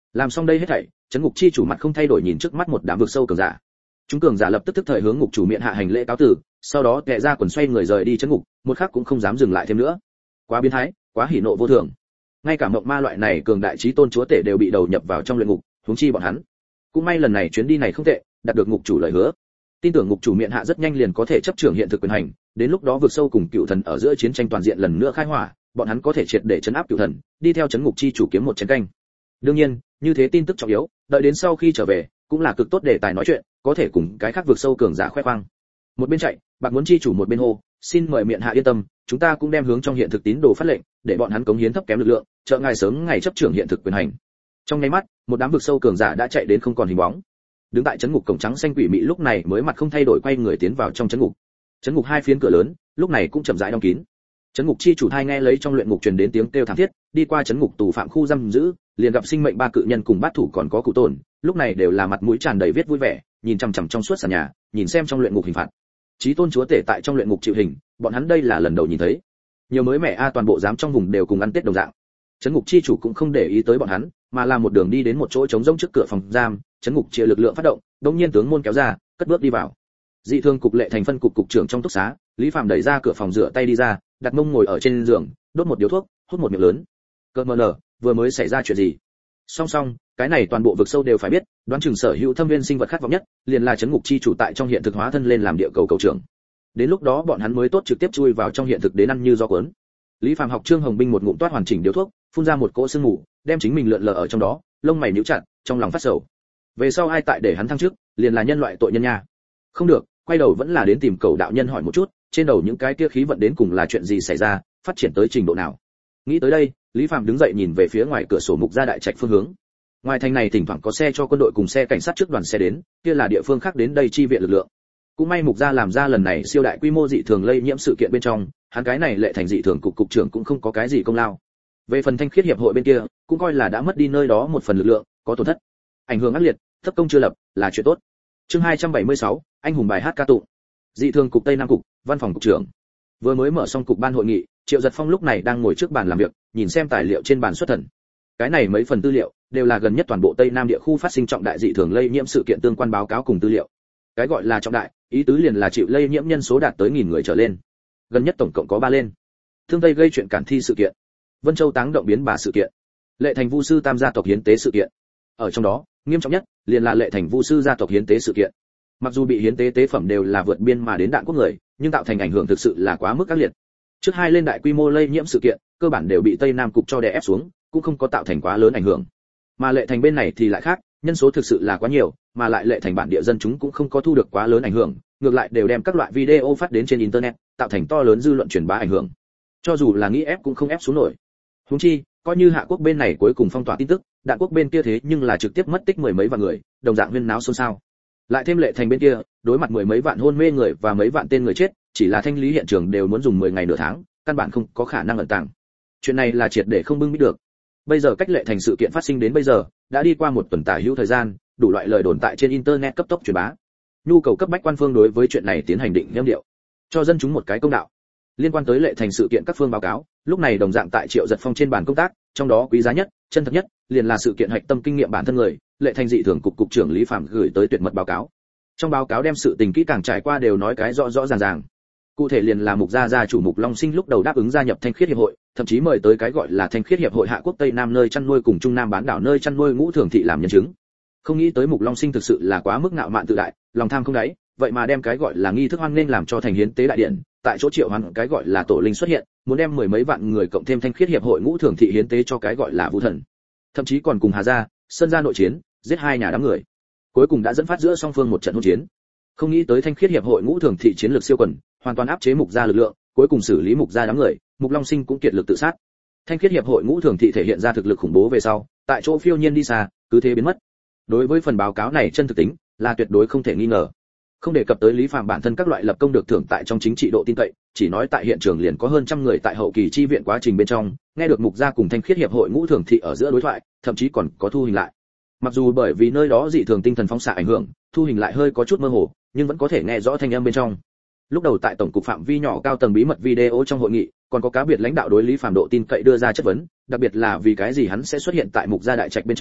Làm xong đây hết thảy, trấn ngục chi chủ mặt không thay đổi nhìn trước mắt một đám vực sâu cường giả. Chúng cường giả lập tức tức thời hướng ngục chủ miệng hạ hành lễ cáo tử, sau đó tệ ra quần xoay người rời đi trấn ngục, một khắc cũng không dám dừng lại thêm nữa. Quá biến thái, quá hỉ nộ vô thường. Ngay cả mộng ma loại này cường đại chí tôn chúa tể đều bị đầu nhập vào trong luyện ngục, huống chi bọn hắn. Cũng may lần này chuyến đi này không tệ, đạt được ngục chủ lời hứa. Tin tưởng ngục chủ miệng hạ rất nhanh liền có thể chấp trưởng hiện thực quyền hành, đến lúc đó vực sâu cùng cựu thần ở giữa chiến tranh toàn diện lần nữa khai hỏa, bọn hắn có thể triệt để trấn áp cựu thần, đi theo trấn ngục chi chủ kiếm một chén canh. Đương nhiên, như thế tin tức trọng yếu, đợi đến sau khi trở về, cũng là cực tốt để tài nói chuyện, có thể cùng cái khác vực sâu cường giả khoe khoang. Một bên chạy, bạc muốn chi chủ một bên hô, xin mời miệng hạ yên tâm, chúng ta cũng đem hướng trong hiện thực tín đồ phát lệnh, để bọn hắn cống hiến thấp kém lực lượng, trợ ngài sớm ngày chấp trưởng hiện thực quyền hành. Trong nháy mắt, một đám vực sâu cường giả đã chạy đến không còn hình bóng. Đứng tại trấn ngục cổng trắng xanh quỷ mị lúc này mới mặt không thay đổi quay người tiến vào trong trấn ngục. Trấn ngục hai phiến cửa lớn, lúc này cũng chậm rãi đóng kín. Trấn ngục chi chủ thai nghe lấy trong luyện ngục truyền đến tiếng kêu thảm thiết, đi qua trấn ngục tù phạm khu giam giữ, liền gặp sinh mệnh ba cự nhân cùng bát thủ còn có cụ tồn, lúc này đều là mặt mũi tràn đầy viết vui vẻ, nhìn chằm chằm trong suốt sàn nhà, nhìn xem trong luyện ngục hình phạt. Chí tôn chúa tể tại trong luyện ngục chịu hình, bọn hắn đây là lần đầu nhìn thấy. Nhiều mới mẻ toàn bộ giám trong vùng đều cùng ăn tết đồng dạng. Trấn ngục chi chủ cũng không để ý tới bọn hắn, mà là một đường đi đến một chỗ trống rỗng trước cửa phòng giam, trấn ngục chia lực lượng phát động, đột nhiên tướng môn kéo ra, cất bước đi vào. Dị thương cục lệ thành phân cục cục trưởng trong túc xá, Lý Phạm đẩy ra cửa phòng rửa tay đi ra, đặt mông ngồi ở trên giường, đốt một điếu thuốc, hút một miệng lớn. Cơ mờ nở, vừa mới xảy ra chuyện gì? Song song, cái này toàn bộ vực sâu đều phải biết, đoán chừng sở hữu thâm viên sinh vật khát vọng nhất, liền là trấn ngục chi chủ tại trong hiện thực hóa thân lên làm địa cầu cầu trưởng. Đến lúc đó bọn hắn mới tốt trực tiếp chui vào trong hiện thực đến ăn như gió cuốn. Lý Phạm học Trương Hồng Binh một ngụm toát hoàn chỉnh điếu thuốc, phun ra một cỗ sương mù, đem chính mình lượn lờ ở trong đó, lông mày nhíu chặt, trong lòng phát sầu. Về sau ai tại để hắn thăng chức, liền là nhân loại tội nhân nha. Không được, quay đầu vẫn là đến tìm cầu đạo nhân hỏi một chút, trên đầu những cái kia khí vận đến cùng là chuyện gì xảy ra, phát triển tới trình độ nào. Nghĩ tới đây, Lý Phạm đứng dậy nhìn về phía ngoài cửa sổ mục gia đại trạch phương hướng. Ngoài thành này thỉnh thoảng có xe cho quân đội cùng xe cảnh sát trước đoàn xe đến, kia là địa phương khác đến đây chi viện lực lượng. Cũng may mục gia làm ra lần này siêu đại quy mô dị thường lây nhiễm sự kiện bên trong, hắn cái này lệ thành dị thường cục cục trưởng cũng không có cái gì công lao. Về phần thanh khiết hiệp hội bên kia, cũng coi là đã mất đi nơi đó một phần lực lượng, có tổn thất. Ảnh hưởng ác liệt, thất công chưa lập, là chuyện tốt. Chương 276, anh hùng bài hát ca tụng. Dị thường cục Tây Nam cục, văn phòng cục trưởng. Vừa mới mở xong cục ban hội nghị, Triệu Giật Phong lúc này đang ngồi trước bàn làm việc, nhìn xem tài liệu trên bàn xuất thần. Cái này mấy phần tư liệu đều là gần nhất toàn bộ Tây Nam địa khu phát sinh trọng đại dị thường lây nhiễm sự kiện tương quan báo cáo cùng tư liệu. Cái gọi là trọng đại, ý tứ liền là chịu lây nhiễm nhân số đạt tới 1000 người trở lên. Gần nhất tổng cộng có 3 lên. Thương Tây gây chuyện cản thi sự kiện, Vân Châu táng động biến bà sự kiện, Lệ Thành Vu sư tam gia tộc hiến tế sự kiện. Ở trong đó, nghiêm trọng nhất liền là Lệ Thành Vu sư gia tộc hiến tế sự kiện. Mặc dù bị hiến tế tế phẩm đều là vượt biên mà đến đạn quốc người, nhưng tạo thành ảnh hưởng thực sự là quá mức ác liệt. Trước hai lên đại quy mô lây nhiễm sự kiện, cơ bản đều bị Tây Nam cục cho đè ép xuống, cũng không có tạo thành quá lớn ảnh hưởng. Mà Lệ Thành bên này thì lại khác, nhân số thực sự là quá nhiều, mà lại Lệ Thành bản địa dân chúng cũng không có thu được quá lớn ảnh hưởng, ngược lại đều đem các loại video phát đến trên internet, tạo thành to lớn dư luận truyền bá ảnh hưởng. Cho dù là nghĩ ép cũng không ép xuống nổi. Huống chi, coi như Hạ quốc bên này cuối cùng phong tỏa tin tức, Đạn quốc bên kia thế nhưng là trực tiếp mất tích mười mấy vạn người, đồng dạng huyên náo xôn xao. Lại thêm Lệ Thành bên kia, đối mặt mười mấy vạn hôn mê người và mấy vạn tên người chết, chỉ là thanh lý hiện trường đều muốn dùng 10 ngày nửa tháng, căn bản không có khả năng ẩn tàng. Chuyện này là triệt để không bưng bít được. Bây giờ cách Lệ Thành sự kiện phát sinh đến bây giờ, đã đi qua một tuần tả hữu thời gian, đủ loại lời đồn tại trên internet cấp tốc truyền bá. Nhu cầu cấp bách quan phương đối với chuyện này tiến hành định nhâm điệu, cho dân chúng một cái công đạo. Liên quan tới Lệ Thành sự kiện các phương báo cáo, lúc này đồng dạng tại Triệu Giật Phong trên bàn công tác, trong đó quý giá nhất, chân thật nhất, liền là sự kiện hạch tâm kinh nghiệm bản thân người, Lệ Thành dị thường cục cục trưởng Lý Phạm gửi tới tuyệt mật báo cáo. Trong báo cáo đem sự tình kỹ càng trải qua đều nói cái rõ rõ ràng ràng. Cụ thể liền là Mục gia chủ Mục Long Sinh lúc đầu đáp ứng gia nhập Thanh Khiết hiệp hội, thậm chí mời tới cái gọi là Thanh Khiết hiệp hội Hạ Quốc Tây Nam nơi chăn nuôi cùng Trung Nam bán đảo nơi chăn nuôi Ngũ Thường thị làm nhân chứng. Không nghĩ tới Mục Long Sinh thực sự là quá mức ngạo mạn tự đại, lòng tham không đáy, vậy mà đem cái gọi là nghi thức hoan nên làm cho thành hiến tế đại điện, tại chỗ triệu hoan cái gọi là tổ linh xuất hiện, muốn đem mười mấy vạn người cộng thêm Thanh Khiết hiệp hội Ngũ Thường thị hiến tế cho cái gọi là Vũ Thần. Thậm chí còn cùng Hà gia, Sơn gia nội chiến, giết hai nhà đám người. Cuối cùng đã dẫn phát giữa song phương một trận hỗn chiến. Không nghĩ tới Thanh Khiết hiệp hội Ngũ Thường thị chiến lược siêu quần, hoàn toàn áp chế Mục gia lực lượng, cuối cùng xử lý Mục gia đám người, Mục Long Sinh cũng kiệt lực tự sát. Thanh Khiết hiệp hội Ngũ Thường thị thể hiện ra thực lực khủng bố về sau, tại chỗ phiêu nhiên đi xa, cứ thế biến mất. Đối với phần báo cáo này chân thực tính, là tuyệt đối không thể nghi ngờ. Không đề cập tới Lý Phạm bản thân các loại lập công được thưởng tại trong chính trị độ tin cậy, chỉ nói tại hiện trường liền có hơn trăm người tại hậu kỳ chi viện quá trình bên trong, nghe được Mục gia cùng Thanh Khiết hiệp hội Ngũ Thường thị ở giữa đối thoại, thậm chí còn có thu hình lại. Mặc dù bởi vì nơi đó dị thường tinh thần phóng xạ ảnh hưởng, thu hình lại hơi có chút mơ hồ, nhưng vẫn có thể nghe rõ thanh âm bên trong. Lúc đầu tại tổng cục phạm vi nhỏ cao tầng bí mật video trong hội nghị, còn có cá biệt lãnh đạo đối Lý Phạm độ tin cậy đưa ra chất vấn, đặc biệt là vì cái gì hắn sẽ xuất hiện tại Mục gia đại trạch bên trong,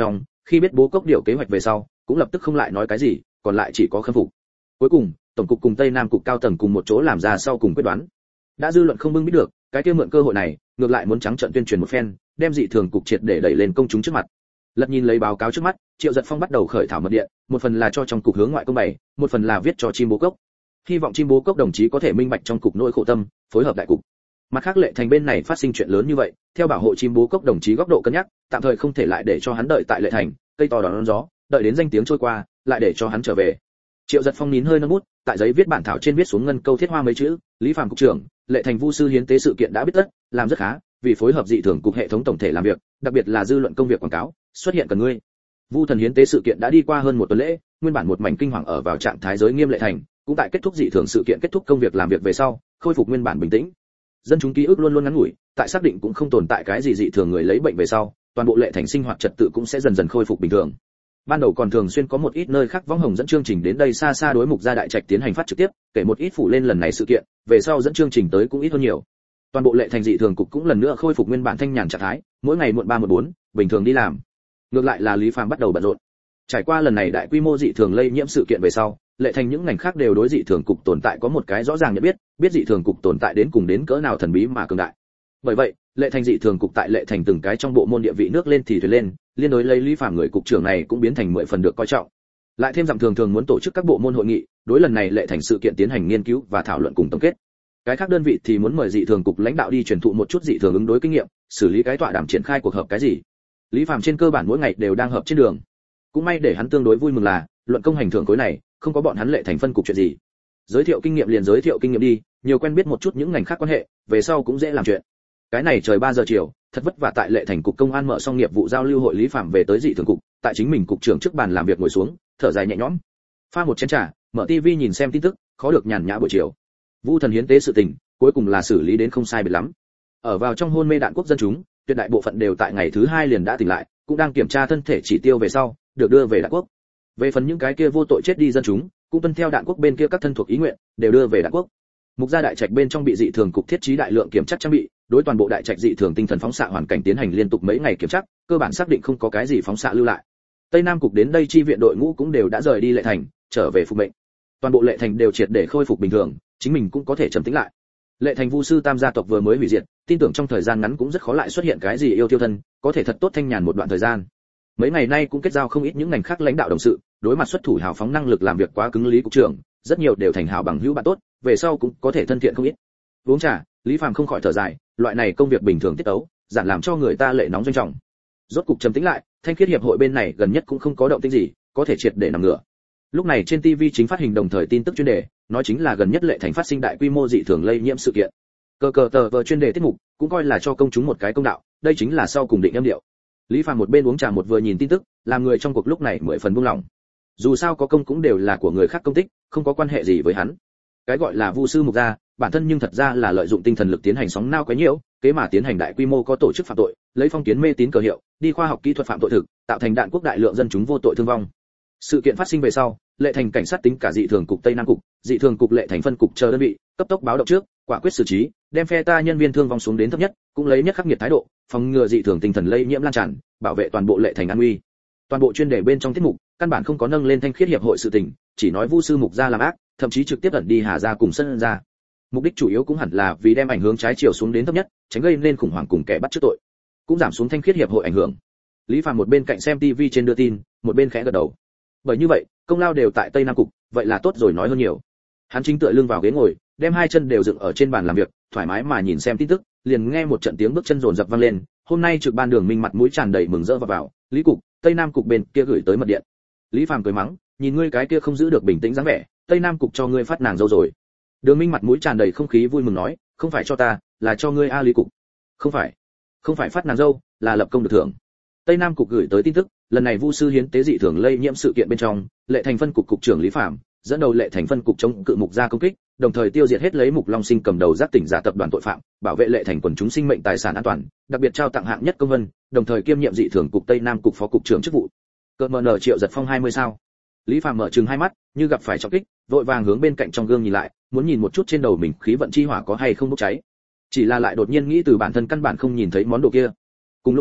khi biết bố cốc điều kế hoạch về sau cũng lập tức không lại nói cái gì, còn lại chỉ có khâm phục. Cuối cùng tổng cục cùng tây nam cục cao tầng cùng một chỗ làm ra sau cùng quyết đoán. Đã dư luận không bưng biết được, cái kia mượn cơ hội này ngược lại muốn trắng trợn tuyên truyền một phen, đem dị thường cục triệt để đẩy lên công chúng trước mặt. Lật nhìn lấy báo cáo trước mắt, Triệu Dật Phong bắt đầu khởi thảo mật điện, một phần là cho trong cục hướng ngoại công bày, một phần là viết cho chim bố cốc. Hy vọng chim bố cốc đồng chí có thể minh bạch trong cục nỗi khổ tâm, phối hợp đại cục. Mặt khác Lệ Thành bên này phát sinh chuyện lớn như vậy, theo bảo hộ chim bố cốc đồng chí góc độ cân nhắc, tạm thời không thể lại để cho hắn đợi tại Lệ Thành, cây to đón gió, đợi đến danh tiếng trôi qua, lại để cho hắn trở về. Triệu Dật Phong nín hơi nâng bút, tại giấy viết bản thảo trên viết xuống ngân câu thiết hoa mấy chữ, Lý Phàm cục trưởng, Lệ Thành Vu sư hiến tế sự kiện đã biết tất, làm rất khá, vì phối hợp dị thường cục hệ thống tổng thể làm việc, đặc biệt là dư luận công việc quảng cáo, xuất hiện cần ngươi. Vu thần hiến tế sự kiện đã đi qua hơn một tuần lễ, nguyên bản một mảnh kinh hoàng ở vào trạng thái giới nghiêm Lệ Thành, cũng tại kết thúc dị thường sự kiện kết thúc công việc làm việc về sau, khôi phục nguyên bản bình tĩnh. Dân chúng ký ức luôn luôn ngắn ngủi, tại xác định cũng không tồn tại cái gì dị thường người lấy bệnh về sau, toàn bộ Lệ Thành sinh hoạt trật tự cũng sẽ dần dần khôi phục bình thường. Ban đầu còn thường xuyên có một ít nơi khác võng hồng dẫn chương trình đến đây xa xa đối mục gia đại trạch tiến hành phát trực tiếp, kể một ít phủ lên lần này sự kiện, về sau dẫn chương trình tới cũng ít hơn nhiều. Toàn bộ Lệ Thành dị thường cục cũng lần nữa khôi phục nguyên bản thanh nhàn trạng thái, mỗi ngày muộn 3 muộn 4, bình thường đi làm. Ngược lại là Lý Phàm bắt đầu bận rộn. Trải qua lần này đại quy mô dị thường lây nhiễm sự kiện về sau, Lệ Thành những ngành khác đều đối dị thường cục tồn tại có một cái rõ ràng nhận biết, biết dị thường cục tồn tại đến cùng đến cỡ nào thần bí mà cường đại. Bởi vậy, Lệ Thành dị thường cục tại Lệ Thành từng cái trong bộ môn địa vị nước lên thì thuyền lên, liên đối lấy Lý Phàm người cục trưởng này cũng biến thành 10 phần được coi trọng. Lại thêm rằng thường muốn tổ chức các bộ môn hội nghị, đối lần này Lệ Thành sự kiện tiến hành nghiên cứu và thảo luận cùng tổng kết. Cái khác đơn vị thì muốn mời dị thường cục lãnh đạo đi truyền thụ một chút dị thường ứng đối kinh nghiệm, xử lý cái tọa đàm triển khai cuộc họp cái gì. Lý Phàm trên cơ bản mỗi ngày đều đang họp trên đường. Cũng may để hắn tương đối vui mừng là, luận công hành thưởng khối này, không có bọn hắn Lệ Thành phân cục chuyện gì. Giới thiệu kinh nghiệm liền giới thiệu kinh nghiệm đi, nhiều quen biết một chút những ngành khác quan hệ, về sau cũng dễ làm chuyện. Cái này trời 3 giờ chiều, thật vất vả tại Lệ Thành cục công an mở xong nghiệp vụ giao lưu hội, Lý Phàm về tới dị thường cục, tại chính mình cục trưởng trước bàn làm việc ngồi xuống, thở dài nhẹ nhõm. Pha một chén trà, mở tivi nhìn xem tin tức, khó được nhàn nhã buổi chiều. Vu thần hiến tế sự tình, cuối cùng là xử lý đến không sai biệt lắm. Ở vào trong hôn mê đạn quốc dân chúng, tuyệt đại bộ phận đều tại ngày thứ 2 liền đã tỉnh lại, cũng đang kiểm tra thân thể chỉ tiêu về sau, được đưa về đạn quốc. Về phần những cái kia vô tội chết đi dân chúng, cũng tuân theo đạn quốc bên kia các thân thuộc ý nguyện, đều đưa về đạn quốc. Mục gia đại trạch bên trong bị dị thường cục thiết trí đại lượng kiểm tra trang bị, đối toàn bộ đại trạch dị thường tinh thần phóng xạ hoàn cảnh tiến hành liên tục mấy ngày kiểm tra, cơ bản xác định không có cái gì phóng xạ lưu lại. Tây Nam cục đến đây chi viện đội ngũ cũng đều đã rời đi Lệ Thành, trở về phục mệnh. Toàn bộ Lệ Thành đều triệt để khôi phục bình thường, chính mình cũng có thể trầm tĩnh lại. Lệ Thành Vu sư tam gia tộc vừa mới hủy diệt, tin tưởng trong thời gian ngắn cũng rất khó lại xuất hiện cái gì yêu tiêu thân, có thể thật tốt thanh nhàn một đoạn thời gian. Mấy ngày nay cũng kết giao không ít những ngành khác lãnh đạo đồng sự, đối mặt xuất thủ hào phóng năng lực làm việc quá cứng Lý cục trưởng, rất nhiều đều thành hảo bằng hữu bạn tốt, về sau cũng có thể thân thiện không ít. Uống trà, Lý Phàm không khỏi thở dài, loại này công việc bình thường tiết tấu, giản làm cho người ta lệ nóng doanh trọng. Rốt cục trầm tĩnh lại, Thanh Khiết hiệp hội bên này gần nhất cũng không có động tĩnh gì, có thể triệt để nằm ngửa. Lúc này trên TV chính phát hình đồng thời tin tức chuyên đề, nói chính là gần nhất Lệ Thành phát sinh đại quy mô dị thường lây nhiễm sự kiện. Cờ tờ vờ chuyên đề tiết mục, cũng coi là cho công chúng một cái công đạo, đây chính là sau cùng định âm điệu. Lý Phàm một bên uống trà một vừa nhìn tin tức, làm người trong cuộc lúc này 10 phần buông lỏng. Dù sao có công cũng đều là của người khác công tích, không có quan hệ gì với hắn. Cái gọi là Vu sư mục gia, bản thân nhưng thật ra là lợi dụng tinh thần lực tiến hành sóng nao quấy nhiễu, kế mà tiến hành đại quy mô có tổ chức phạm tội, lấy phong kiến mê tín cờ hiệu, đi khoa học kỹ thuật phạm tội thực, tạo thành đạn quốc đại lượng dân chúng vô tội thương vong. Sự kiện phát sinh về sau, Lệ Thành cảnh sát tính cả dị thường cục Tây Nam cục, dị thường cục Lệ Thành phân cục chờ đơn vị, cấp tốc báo động trước, quả quyết xử trí, đem phe ta nhân viên thương vong xuống đến thấp nhất, cũng lấy nhất khắc nghiệt thái độ, phòng ngừa dị thường tinh thần lây nhiễm lan tràn, bảo vệ toàn bộ Lệ Thành an nguy. Toàn bộ chuyên đề bên trong tiết mục, căn bản không có nâng lên Thanh Khiết hiệp hội sự tình, chỉ nói Vu sư mục gia làm ác, thậm chí trực tiếp ẩn đi Hà gia cùng Sân gia. Mục đích chủ yếu cũng hẳn là vì đem ảnh hưởng trái chiều xuống đến thấp nhất, tránh gây nên khủng hoảng cùng kẻ bắt chước tội, cũng giảm xuống Thanh Khiết hiệp hội ảnh hưởng. Lý Phàm một bên cạnh xem TV trên đưa tin, một bên khẽ gật đầu. Bởi như vậy, công lao đều tại Tây Nam cục, vậy là tốt rồi nói hơn nhiều. Hắn chính tựa lưng vào ghế ngồi, đem hai chân đều dựng ở trên bàn làm việc, thoải mái mà nhìn xem tin tức, liền nghe một trận tiếng bước chân rồn rập vang lên. Hôm nay trực ban Đường Minh mặt mũi tràn đầy mừng rỡ vào, Lý cục, Tây Nam cục bên kia gửi tới mật điện. Lý Phàm cười mắng, nhìn ngươi cái kia không giữ được bình tĩnh dáng vẻ, Tây Nam cục cho ngươi phát nàng dâu rồi. Đường Minh mặt mũi tràn đầy không khí vui mừng nói, không phải cho ta, là cho ngươi a Lý cục. Không phải phát nàng dâu, là lập công được thưởng. Tây Nam cục gửi tới tin tức, lần này Vu sư hiến tế dị thường lây nhiễm sự kiện bên trong, Lệ Thành phân cục cục trưởng Lý Phàm dẫn đầu Lệ Thành phân cục chống cự mục gia công kích, đồng thời tiêu diệt hết lấy Mục Long Sinh cầm đầu giác tỉnh giả tập đoàn tội phạm, bảo vệ Lệ Thành quần chúng sinh mệnh tài sản an toàn, đặc biệt trao tặng hạng nhất công vân, đồng thời kiêm nhiệm dị thường cục Tây Nam cục phó cục trưởng chức vụ. Cờ MN Triệu Giật Phong 20 sao. Lý Phàm mở trừng hai mắt, như gặp phải trọng kích, vội vàng hướng bên cạnh trong gương nhìn lại, muốn nhìn một chút trên đầu mình khí vận chi hỏa có hay không bốc cháy. Chỉ là lại đột nhiên nghĩ từ bản thân căn bản không nhìn thấy món đồ kia. Cùng lúc đó,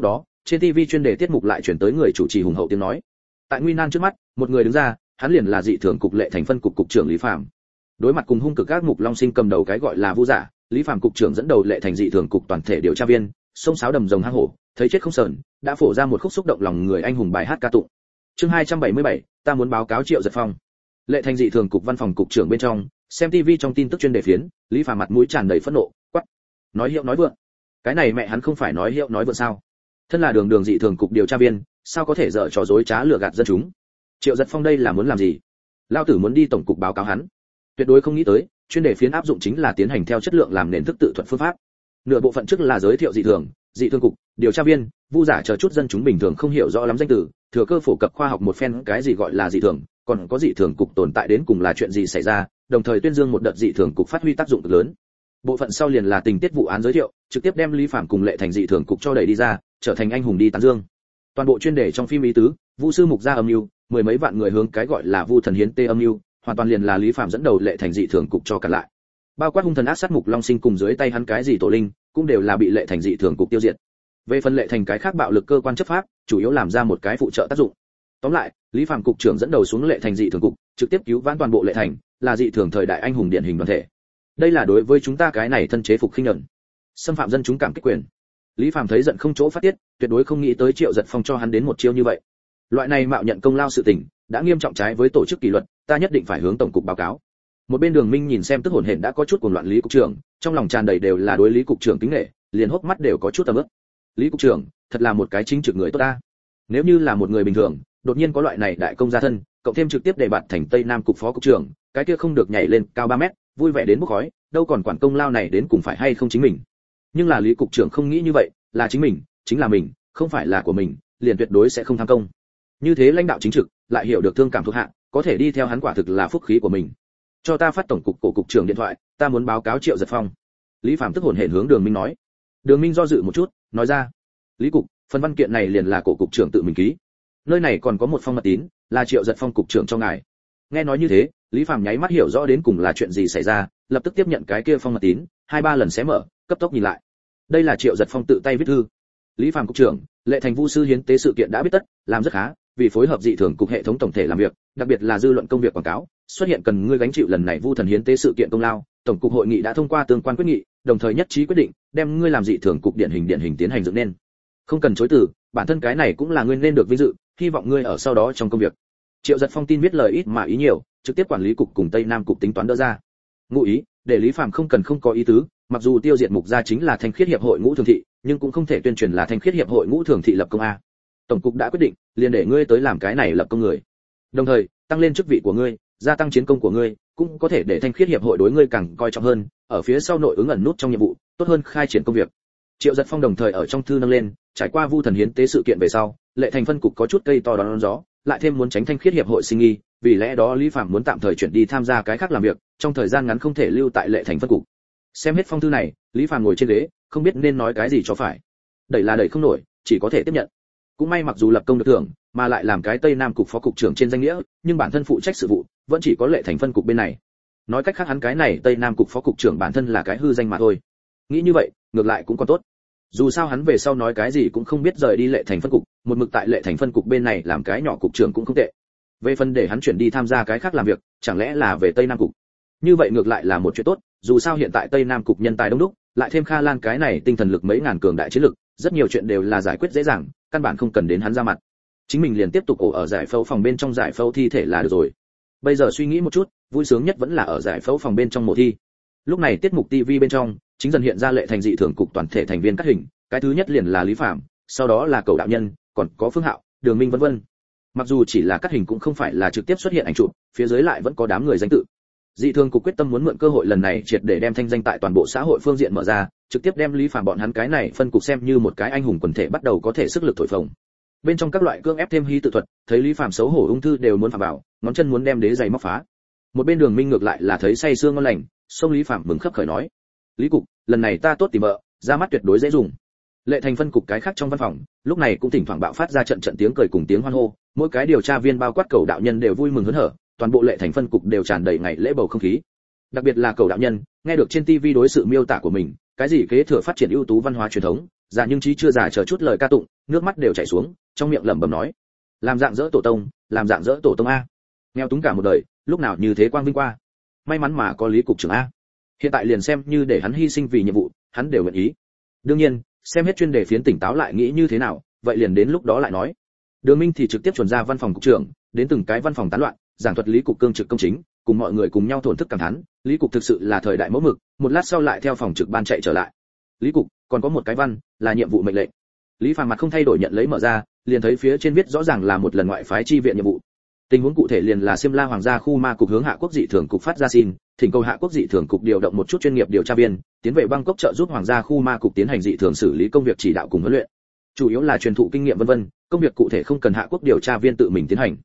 trên TV chuyên đề tiết mục lại chuyển tới người chủ trì hùng hậu tiếng nói. Tại nguy nan trước mắt, một người đứng ra, hắn liền là dị thường cục lệ thành phân cục cục trưởng Lý Phàm. Đối mặt cùng hung cực các Mục Long Sinh cầm đầu cái gọi là Vu giả, Lý Phàm cục trưởng dẫn đầu lệ thành dị thường cục toàn thể điều tra viên, sông sáo đầm rồng hang hổ, thấy chết không sờn, đã phổ ra một khúc xúc động lòng người anh hùng bài hát ca tụng. Chương 277, ta muốn báo cáo Triệu Giật Phong. Lệ thành dị thường cục văn phòng cục trưởng bên trong, xem TV trong tin tức chuyên đề phiến, Lý Phàm mặt mũi tràn đầy phẫn nộ, quát: nói hiệu nói vượng. Cái này mẹ hắn không phải nói hiệu nói vượng sao? Thân là đường dị thường cục điều tra viên, sao có thể dở trò dối trá lừa gạt dân chúng? Triệu Giật Phong đây là muốn làm gì? Lao tử muốn đi tổng cục báo cáo hắn. Tuyệt đối không nghĩ tới, chuyên đề phiến áp dụng chính là tiến hành theo chất lượng làm nền thức tự thuận phương pháp. Nửa bộ phận trước là giới thiệu dị thường cục, điều tra viên, Vu giả chờ chút dân chúng bình thường không hiểu rõ lắm danh từ, thừa cơ phổ cập khoa học một phen cái gì gọi là dị thường, còn có dị thường cục tồn tại đến cùng là chuyện gì xảy ra, đồng thời tuyên dương một đợt dị thường cục phát huy tác dụng cực lớn. Bộ phận sau liền là tình tiết vụ án giới thiệu, trực tiếp đem Lý Phàm cùng lệ thành dị thường cục cho đẩy đi ra, trở thành anh hùng đi tán dương. Toàn bộ chuyên đề trong phim ý tứ, Vu sư mục ra âm mưu, mười mấy vạn người hướng cái gọi là Vu thần hiến tê âm mưu, hoàn toàn liền là Lý Phàm dẫn đầu lệ thành dị thường cục cho cản lại. Bao quát hung thần ác sát Mục Long Sinh cùng dưới tay hắn cái gì tổ linh, cũng đều là bị lệ thành dị thường cục tiêu diệt. Về phần lệ thành cái khác bạo lực cơ quan chấp pháp, chủ yếu làm ra một cái phụ trợ tác dụng. Tóm lại, Lý Phàm cục trưởng dẫn đầu xuống lệ thành dị thường cục, trực tiếp cứu vãn toàn bộ lệ thành, là dị thường thời đại anh hùng điển hình đoàn thể. Đây là đối với chúng ta cái này thân chế phục khinh nhẫn, xâm phạm dân chúng cảm kích quyền. Lý Phàm thấy giận không chỗ phát tiết, tuyệt đối không nghĩ tới Triệu Giật Phong cho hắn đến một chiêu như vậy. Loại này mạo nhận công lao sự tình, đã nghiêm trọng trái với tổ chức kỷ luật, ta nhất định phải hướng tổng cục báo cáo. Một bên Đường Minh nhìn xem tức hổn hển đã có chút cuồng loạn Lý cục trưởng, trong lòng tràn đầy đều là đối Lý cục trưởng kính nể, liền hốc mắt đều có chút tầm ướt. Lý cục trưởng, thật là một cái chính trực người tốt ta. Nếu như là một người bình thường, đột nhiên có loại này đại công gia thân, cộng thêm trực tiếp đề bạt thành Tây Nam cục phó cục trưởng, cái kia không được nhảy lên cao 3 mét, vui vẻ đến bốc khói, đâu còn quản công lao này đến cùng phải hay không chính mình. Nhưng là Lý cục trưởng không nghĩ như vậy, là chính mình, chính là mình, không phải là của mình, liền tuyệt đối sẽ không tham công. Như thế lãnh đạo chính trực, lại hiểu được thương cảm thuộc hạ, có thể đi theo hắn quả thực là phúc khí của mình. Cho ta phát tổng cục cổ cục trưởng điện thoại, ta muốn báo cáo Triệu Giật Phong. Lý Phàm tức hổn hển hướng Đường Minh nói. Đường Minh do dự một chút, nói ra: Lý cục, phần văn kiện này liền là cổ cục trưởng tự mình ký. Nơi này còn có một phong mật tín, là Triệu Giật Phong cục trưởng cho ngài. Nghe nói như thế, Lý Phàm nháy mắt hiểu rõ đến cùng là chuyện gì xảy ra, lập tức tiếp nhận cái kia phong mật tín, 2-3 lần xé mở, cấp tốc nhìn lại. Đây là Triệu Giật Phong tự tay viết thư. Lý Phàm cục trưởng, lệ thành Vu sư hiến tế sự kiện đã biết tất, làm rất khá, vì phối hợp dị thường cục hệ thống tổng thể làm việc, đặc biệt là dư luận công việc quảng cáo, xuất hiện cần ngươi gánh chịu lần này Vu thần hiến tế sự kiện công lao, tổng cục hội nghị đã thông qua tương quan quyết nghị, đồng thời nhất trí quyết định, đem ngươi làm dị thường cục điển hình tiến hành dựng nên. Không cần chối từ, bản thân cái này cũng là ngươi nên được vinh dự, hy vọng ngươi ở sau đó trong công việc. Triệu Giật Phong tin viết lời ít mà ý nhiều, trực tiếp quản lý cục cùng Tây Nam cục tính toán đỡ ra. Ngụ ý, để Lý Phàm không cần không có ý tứ, mặc dù tiêu diệt mục gia chính là Thanh Khiết hiệp hội Ngũ Thường thị, nhưng cũng không thể tuyên truyền là Thanh Khiết hiệp hội Ngũ Thường thị lập công a. Tổng cục đã quyết định, liền để ngươi tới làm cái này lập công người. Đồng thời, tăng lên chức vị của ngươi, gia tăng chiến công của ngươi, cũng có thể để Thanh Khiết hiệp hội đối ngươi càng coi trọng hơn, ở phía sau nội ứng ẩn nút trong nhiệm vụ, tốt hơn khai triển công việc. Triệu Giật Phong đồng thời ở trong thư nâng lên, trải qua Vu thần hiến tế sự kiện về sau, lệ thành phân cục có chút cây to đón gió, lại thêm muốn tránh Thanh Khiết hiệp hội sinh nghi, vì lẽ đó Lý Phàm muốn tạm thời chuyển đi tham gia cái khác làm việc, trong thời gian ngắn không thể lưu tại lệ thành phân cục. Xem hết phong thư này, Lý Phàm ngồi trên ghế, không biết nên nói cái gì cho phải. Đẩy là đẩy không nổi, chỉ có thể tiếp nhận. Cũng may mặc dù lập công được thưởng, mà lại làm cái Tây Nam cục phó cục trưởng trên danh nghĩa, nhưng bản thân phụ trách sự vụ, vẫn chỉ có lệ thành phân cục bên này. Nói cách khác hắn cái này Tây Nam cục phó cục trưởng bản thân là cái hư danh mà thôi. Nghĩ như vậy, ngược lại cũng còn tốt. Dù sao hắn về sau nói cái gì cũng không biết rời đi lệ thành phân cục, một mực tại lệ thành phân cục bên này làm cái nhỏ cục trưởng cũng không tệ. Về phần để hắn chuyển đi tham gia cái khác làm việc, chẳng lẽ là về Tây Nam cục? Như vậy ngược lại là một chuyện tốt, dù sao hiện tại Tây Nam cục nhân tài đông đúc, lại thêm Kha Lan cái này tinh thần lực mấy ngàn cường đại chiến lực, rất nhiều chuyện đều là giải quyết dễ dàng, căn bản không cần đến hắn ra mặt. Chính mình liền tiếp tục ổ ở giải phẫu phòng bên trong giải phẫu thi thể là được rồi. Bây giờ suy nghĩ một chút, vui sướng nhất vẫn là ở giải phẫu phòng bên trong mổ thi. Lúc này tiết mục TV bên trong, chính dần hiện ra lệ thành dị thường cục toàn thể thành viên cắt hình, cái thứ nhất liền là Lý Phàm, sau đó là Cầu đạo nhân, còn có Phương Hạo, Đường Minh vân vân. Mặc dù chỉ là cắt hình cũng không phải là trực tiếp xuất hiện ảnh chụp, phía dưới lại vẫn có đám người danh tự. Dị thường cục quyết tâm muốn mượn cơ hội lần này triệt để đem thanh danh tại toàn bộ xã hội phương diện mở ra, trực tiếp đem Lý Phàm bọn hắn cái này phân cục xem như một cái anh hùng quần thể bắt đầu có thể sức lực thổi phồng. Bên trong các loại cương ép thêm hí tự thuật, thấy Lý Phàm xấu hổ ung thư đều muốn phạm vào, ngón chân muốn đem đế giày móc phá. Một bên Đường Minh ngược lại là thấy say sương ngon lành, xông Lý Phàm mừng khấp khởi nói: "Lý cục, lần này ta tốt tìm vợ, ra mắt tuyệt đối dễ dùng." Lệ thành phân cục cái khác trong văn phòng, lúc này cũng thỉnh thoảng bạo phát ra trận trận tiếng cười cùng tiếng hoan hô, mỗi cái điều tra viên bao quát Cầu đạo nhân đều vui mừng hớn hở, toàn bộ lệ thành phân cục đều tràn đầy ngày lễ bầu không khí. Đặc biệt là Cầu đạo nhân, nghe được trên TV đối sự miêu tả của mình, cái gì kế thừa phát triển ưu tú văn hóa truyền thống, già nhưng trí chưa già chờ chút lời ca tụng, nước mắt đều chảy xuống, trong miệng lẩm bẩm nói: làm dạng dỡ tổ tông, làm dạng dỡ tổ tông a. Nghèo túng cả một đời, lúc nào như thế quang vinh qua. May mắn mà có Lý cục trưởng a. Hiện tại liền xem như để hắn hy sinh vì nhiệm vụ, hắn đều nguyện ý. Đương nhiên, xem hết chuyên đề phiến tỉnh táo lại nghĩ như thế nào, vậy liền đến lúc đó lại nói. Đường Minh thì trực tiếp chuẩn ra văn phòng cục trưởng, đến từng cái văn phòng tán loạn, giảng thuật Lý cục cương trực công chính, cùng mọi người cùng nhau thổn thức cảm thán, Lý cục thực sự là thời đại mẫu mực, một lát sau lại theo phòng trực ban chạy trở lại. Lý cục, còn có một cái văn, là nhiệm vụ mệnh lệnh. Lý Phàm mặt không thay đổi nhận lấy mở ra, liền thấy phía trên viết rõ ràng là một lần ngoại phái chi viện nhiệm vụ. Tình huống cụ thể liền là Xiêm La Hoàng gia khu ma cục hướng Hạ Quốc dị thường cục phát ra xin, thỉnh cầu Hạ Quốc dị thường cục điều động một chút chuyên nghiệp điều tra viên, tiến về Bangkok trợ giúp Hoàng gia khu ma cục tiến hành dị thường xử lý công việc chỉ đạo cùng huấn luyện. Chủ yếu là truyền thụ kinh nghiệm vân vân, công việc cụ thể không cần Hạ Quốc điều tra viên tự mình tiến hành.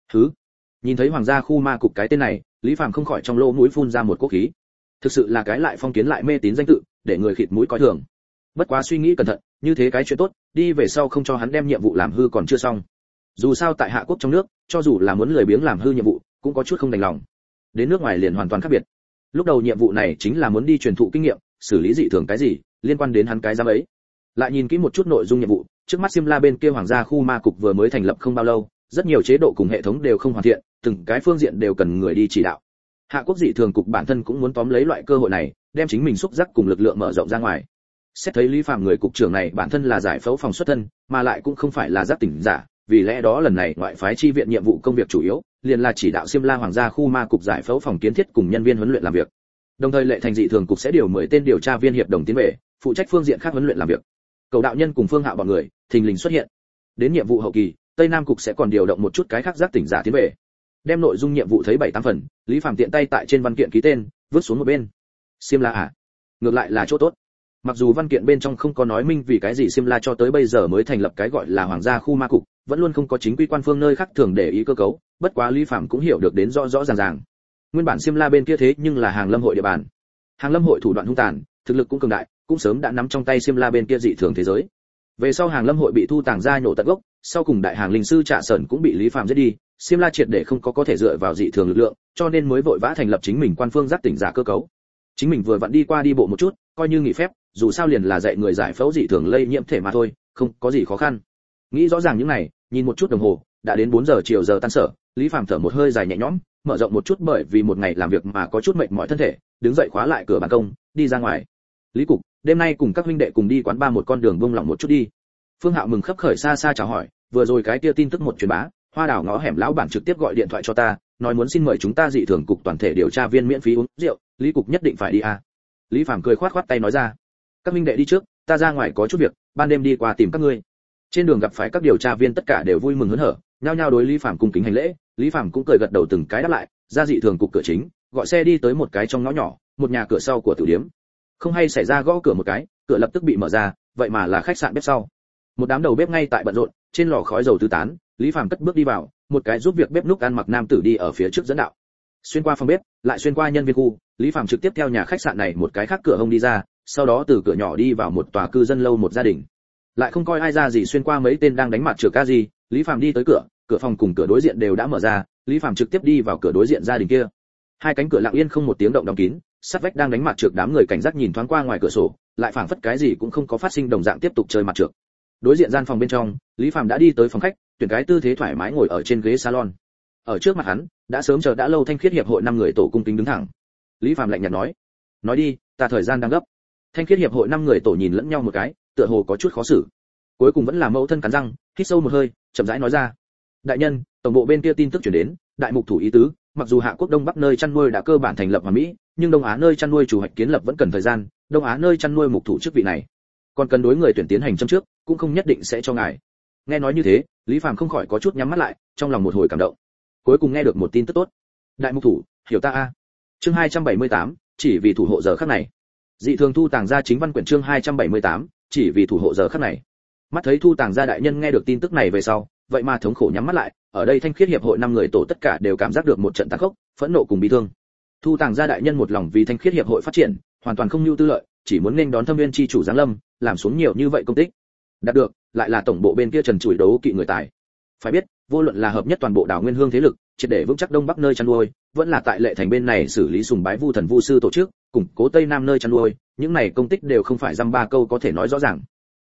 Nhìn thấy Hoàng gia khu ma cục cái tên này, Lý Phàm không khỏi trong lỗ mũi phun ra một cỗ khí. Thực sự là cái lại phong kiến lại mê tín danh tự, để người khịt mũi coi thường. Bất quá suy nghĩ cẩn thận, như thế cái chuyện tốt, đi về sau không cho hắn đem nhiệm vụ làm hư còn chưa xong. Dù sao tại Hạ Quốc trong nước, cho dù là muốn lười biếng làm hư nhiệm vụ, cũng có chút không đành lòng. Đến nước ngoài liền hoàn toàn khác biệt. Lúc đầu nhiệm vụ này chính là muốn đi truyền thụ kinh nghiệm, xử lý dị thường cái gì, liên quan đến hắn cái giám ấy. Lại nhìn kỹ một chút nội dung nhiệm vụ, trước mắt Xiêm La bên kia Hoàng gia khu ma cục vừa mới thành lập không bao lâu, rất nhiều chế độ cùng hệ thống đều không hoàn thiện, từng cái phương diện đều cần người đi chỉ đạo. Hạ Quốc dị thường cục bản thân cũng muốn tóm lấy loại cơ hội này, đem chính mình xúc giác cùng lực lượng mở rộng ra ngoài. Xét thấy Lý Phàm người cục trưởng này bản thân là giải phẫu phòng xuất thân, mà lại cũng không phải là giác tỉnh giả, vì lẽ đó lần này ngoại phái chi viện nhiệm vụ công việc chủ yếu liền là chỉ đạo Xiêm La Hoàng gia khu ma cục giải phẫu phòng kiến thiết cùng nhân viên huấn luyện làm việc. Đồng thời Lệ Thành dị thường cục sẽ điều 10 tên điều tra viên hiệp đồng tiến về, phụ trách phương diện khác huấn luyện làm việc. Cầu đạo nhân cùng Phương Hạo bọn người thình lình xuất hiện. Đến nhiệm vụ hậu kỳ, Tây Nam cục sẽ còn điều động một chút cái khác giác tỉnh giả tiến về. Đem nội dung nhiệm vụ thấy 7-8 phần, Lý Phàm tiện tay tại trên văn kiện ký tên, vứt xuống một bên. Xiêm La à? Ngược lại là chỗ tốt. Mặc dù văn kiện bên trong không có nói minh vì cái gì Xiêm La cho tới bây giờ mới thành lập cái gọi là Hoàng gia khu ma cục, vẫn luôn không có chính quy quan phương nơi khác thường để ý cơ cấu, bất quá Lý Phàm cũng hiểu được đến rõ rõ ràng ràng. Nguyên bản Xiêm La bên kia thế nhưng là Hàng Lâm hội địa bàn. Hàng Lâm hội thủ đoạn hung tàn, thực lực cũng cường đại, cũng sớm đã nắm trong tay Xiêm La bên kia dị thường thế giới. Về sau Hàng Lâm hội bị thu tàng ra nhổ tận gốc, sau cùng đại hàng linh sư Trạ Sởn cũng bị Lý Phàm giết đi, Xiêm La triệt để không có thể dựa vào dị thường lực lượng, cho nên mới vội vã thành lập chính mình quan phương giác tỉnh giả cơ cấu. Chính mình vừa vặn đi qua đi bộ một chút, coi như nghỉ phép, dù sao liền là dạy người giải phẫu dị thường lây nhiễm thể mà thôi, không có gì khó khăn. Nghĩ rõ ràng những này, nhìn một chút đồng hồ, đã đến 4 giờ chiều giờ tan sở, Lý Phàm thở một hơi dài nhẹ nhõm, mở rộng một chút bởi vì một ngày làm việc mà có chút mệt mỏi thân thể, đứng dậy khóa lại cửa ban công, đi ra ngoài. Lý cục, đêm nay cùng các huynh đệ cùng đi quán ba một con đường buông lỏng một chút đi. Phương Hạo mừng khấp khởi xa xa chào hỏi, vừa rồi cái kia tin tức một truyền bá, Hoa Đảo ngõ hẻm lão bản trực tiếp gọi điện thoại cho ta, nói muốn xin mời chúng ta dị thường cục toàn thể điều tra viên miễn phí uống rượu, Lý cục nhất định phải đi à. Lý Phàm cười khoát khoát tay nói ra, các huynh đệ đi trước, ta ra ngoài có chút việc, ban đêm đi qua tìm các ngươi. Trên đường gặp phải các điều tra viên tất cả đều vui mừng hớn hở, nhao nhao đối Lý Phàm cung kính hành lễ, Lý Phàm cũng cười gật đầu từng cái đáp lại, ra dị thường cục cửa chính, gọi xe đi tới một cái trong ngõ nhỏ, một nhà cửa sau của tử điếm. Không hay xảy ra gõ cửa một cái, cửa lập tức bị mở ra, vậy mà là khách sạn bếp sau. Một đám đầu bếp ngay tại bận rộn, trên lò khói dầu tứ tán, Lý Phàm cất bước đi vào, một cái giúp việc bếp núc ăn mặc nam tử đi ở phía trước dẫn đạo. Xuyên qua phòng bếp, lại xuyên qua nhân viên khu, Lý Phàm trực tiếp theo nhà khách sạn này một cái khác cửa hông đi ra, sau đó từ cửa nhỏ đi vào một tòa cư dân lâu một gia đình. Lại không coi ai ra gì xuyên qua mấy tên đang đánh mặt trược ca gì, Lý Phàm đi tới cửa, cửa phòng cùng cửa đối diện đều đã mở ra, Lý Phàm trực tiếp đi vào cửa đối diện gia đình kia. Hai cánh cửa lặng yên không một tiếng động đóng kín, sát vách đang đánh mặt trược đám người cảnh giác nhìn thoáng qua ngoài cửa sổ, lại phảng phất cái gì cũng không có phát sinh đồng dạng tiếp tục chơi mặt trược. Đối diện gian phòng bên trong, Lý Phàm đã đi tới phòng khách, tuyển cái tư thế thoải mái ngồi ở trên ghế salon. Ở trước mặt hắn, đã sớm chờ đã lâu Thanh Khiết hiệp hội 5 người tổ cung kính đứng thẳng. Lý Phàm lạnh nhạt nói đi, ta thời gian đang gấp. Thanh Khiết hiệp hội 5 người tổ nhìn lẫn nhau một cái, tựa hồ có chút khó xử. Cuối cùng vẫn là mẫu thân cắn răng, hít sâu một hơi, chậm rãi nói ra: đại nhân, tổng bộ bên kia tin tức truyền đến, đại mục thủ ý tứ, mặc dù Hạ Quốc Đông Bắc nơi chăn nuôi đã cơ bản thành lập hoàn mỹ, nhưng Đông Á nơi chăn nuôi chủ hoạch kiến lập vẫn cần thời gian, Đông Á nơi chăn nuôi mục thủ chức vị này, còn cần đối người tuyển tiến hành châm trước, cũng không nhất định sẽ cho ngài. Nghe nói như thế, Lý Phàm không khỏi có chút nhắm mắt lại, trong lòng một hồi cảm động. Cuối cùng nghe được một tin tức tốt. Đại mục thủ, hiểu ta a. Chương 278, chỉ vì thủ hộ giờ khắc này. Dị thường thu tàng ra chính văn quyển chương 278, chỉ vì thủ hộ giờ khắc này. Mắt thấy thu tàng gia đại nhân nghe được tin tức này về sau, vậy mà thống khổ nhắm mắt lại, ở đây Thanh Khiết hiệp hội 5 người tổ tất cả đều cảm giác được một trận tàn khốc, phẫn nộ cùng bi thương. Thu tàng gia đại nhân một lòng vì Thanh Khiết hiệp hội phát triển, hoàn toàn không nhu tư lợi, chỉ muốn nên đón Thâm Viên chi chủ giáng lâm, làm xuống nhiều như vậy công tích. Đạt được, lại là tổng bộ bên kia trần trụi đấu kỵ người tài. Phải biết, vô luận là hợp nhất toàn bộ đảo Nguyên Hương thế lực, triệt để vững chắc Đông Bắc nơi chăn nuôi, vẫn là tại Lệ Thành bên này xử lý sùng bái vu thần vu sư tổ chức, củng cố Tây Nam nơi chăn nuôi, những này công tích đều không phải dăm ba câu có thể nói rõ ràng.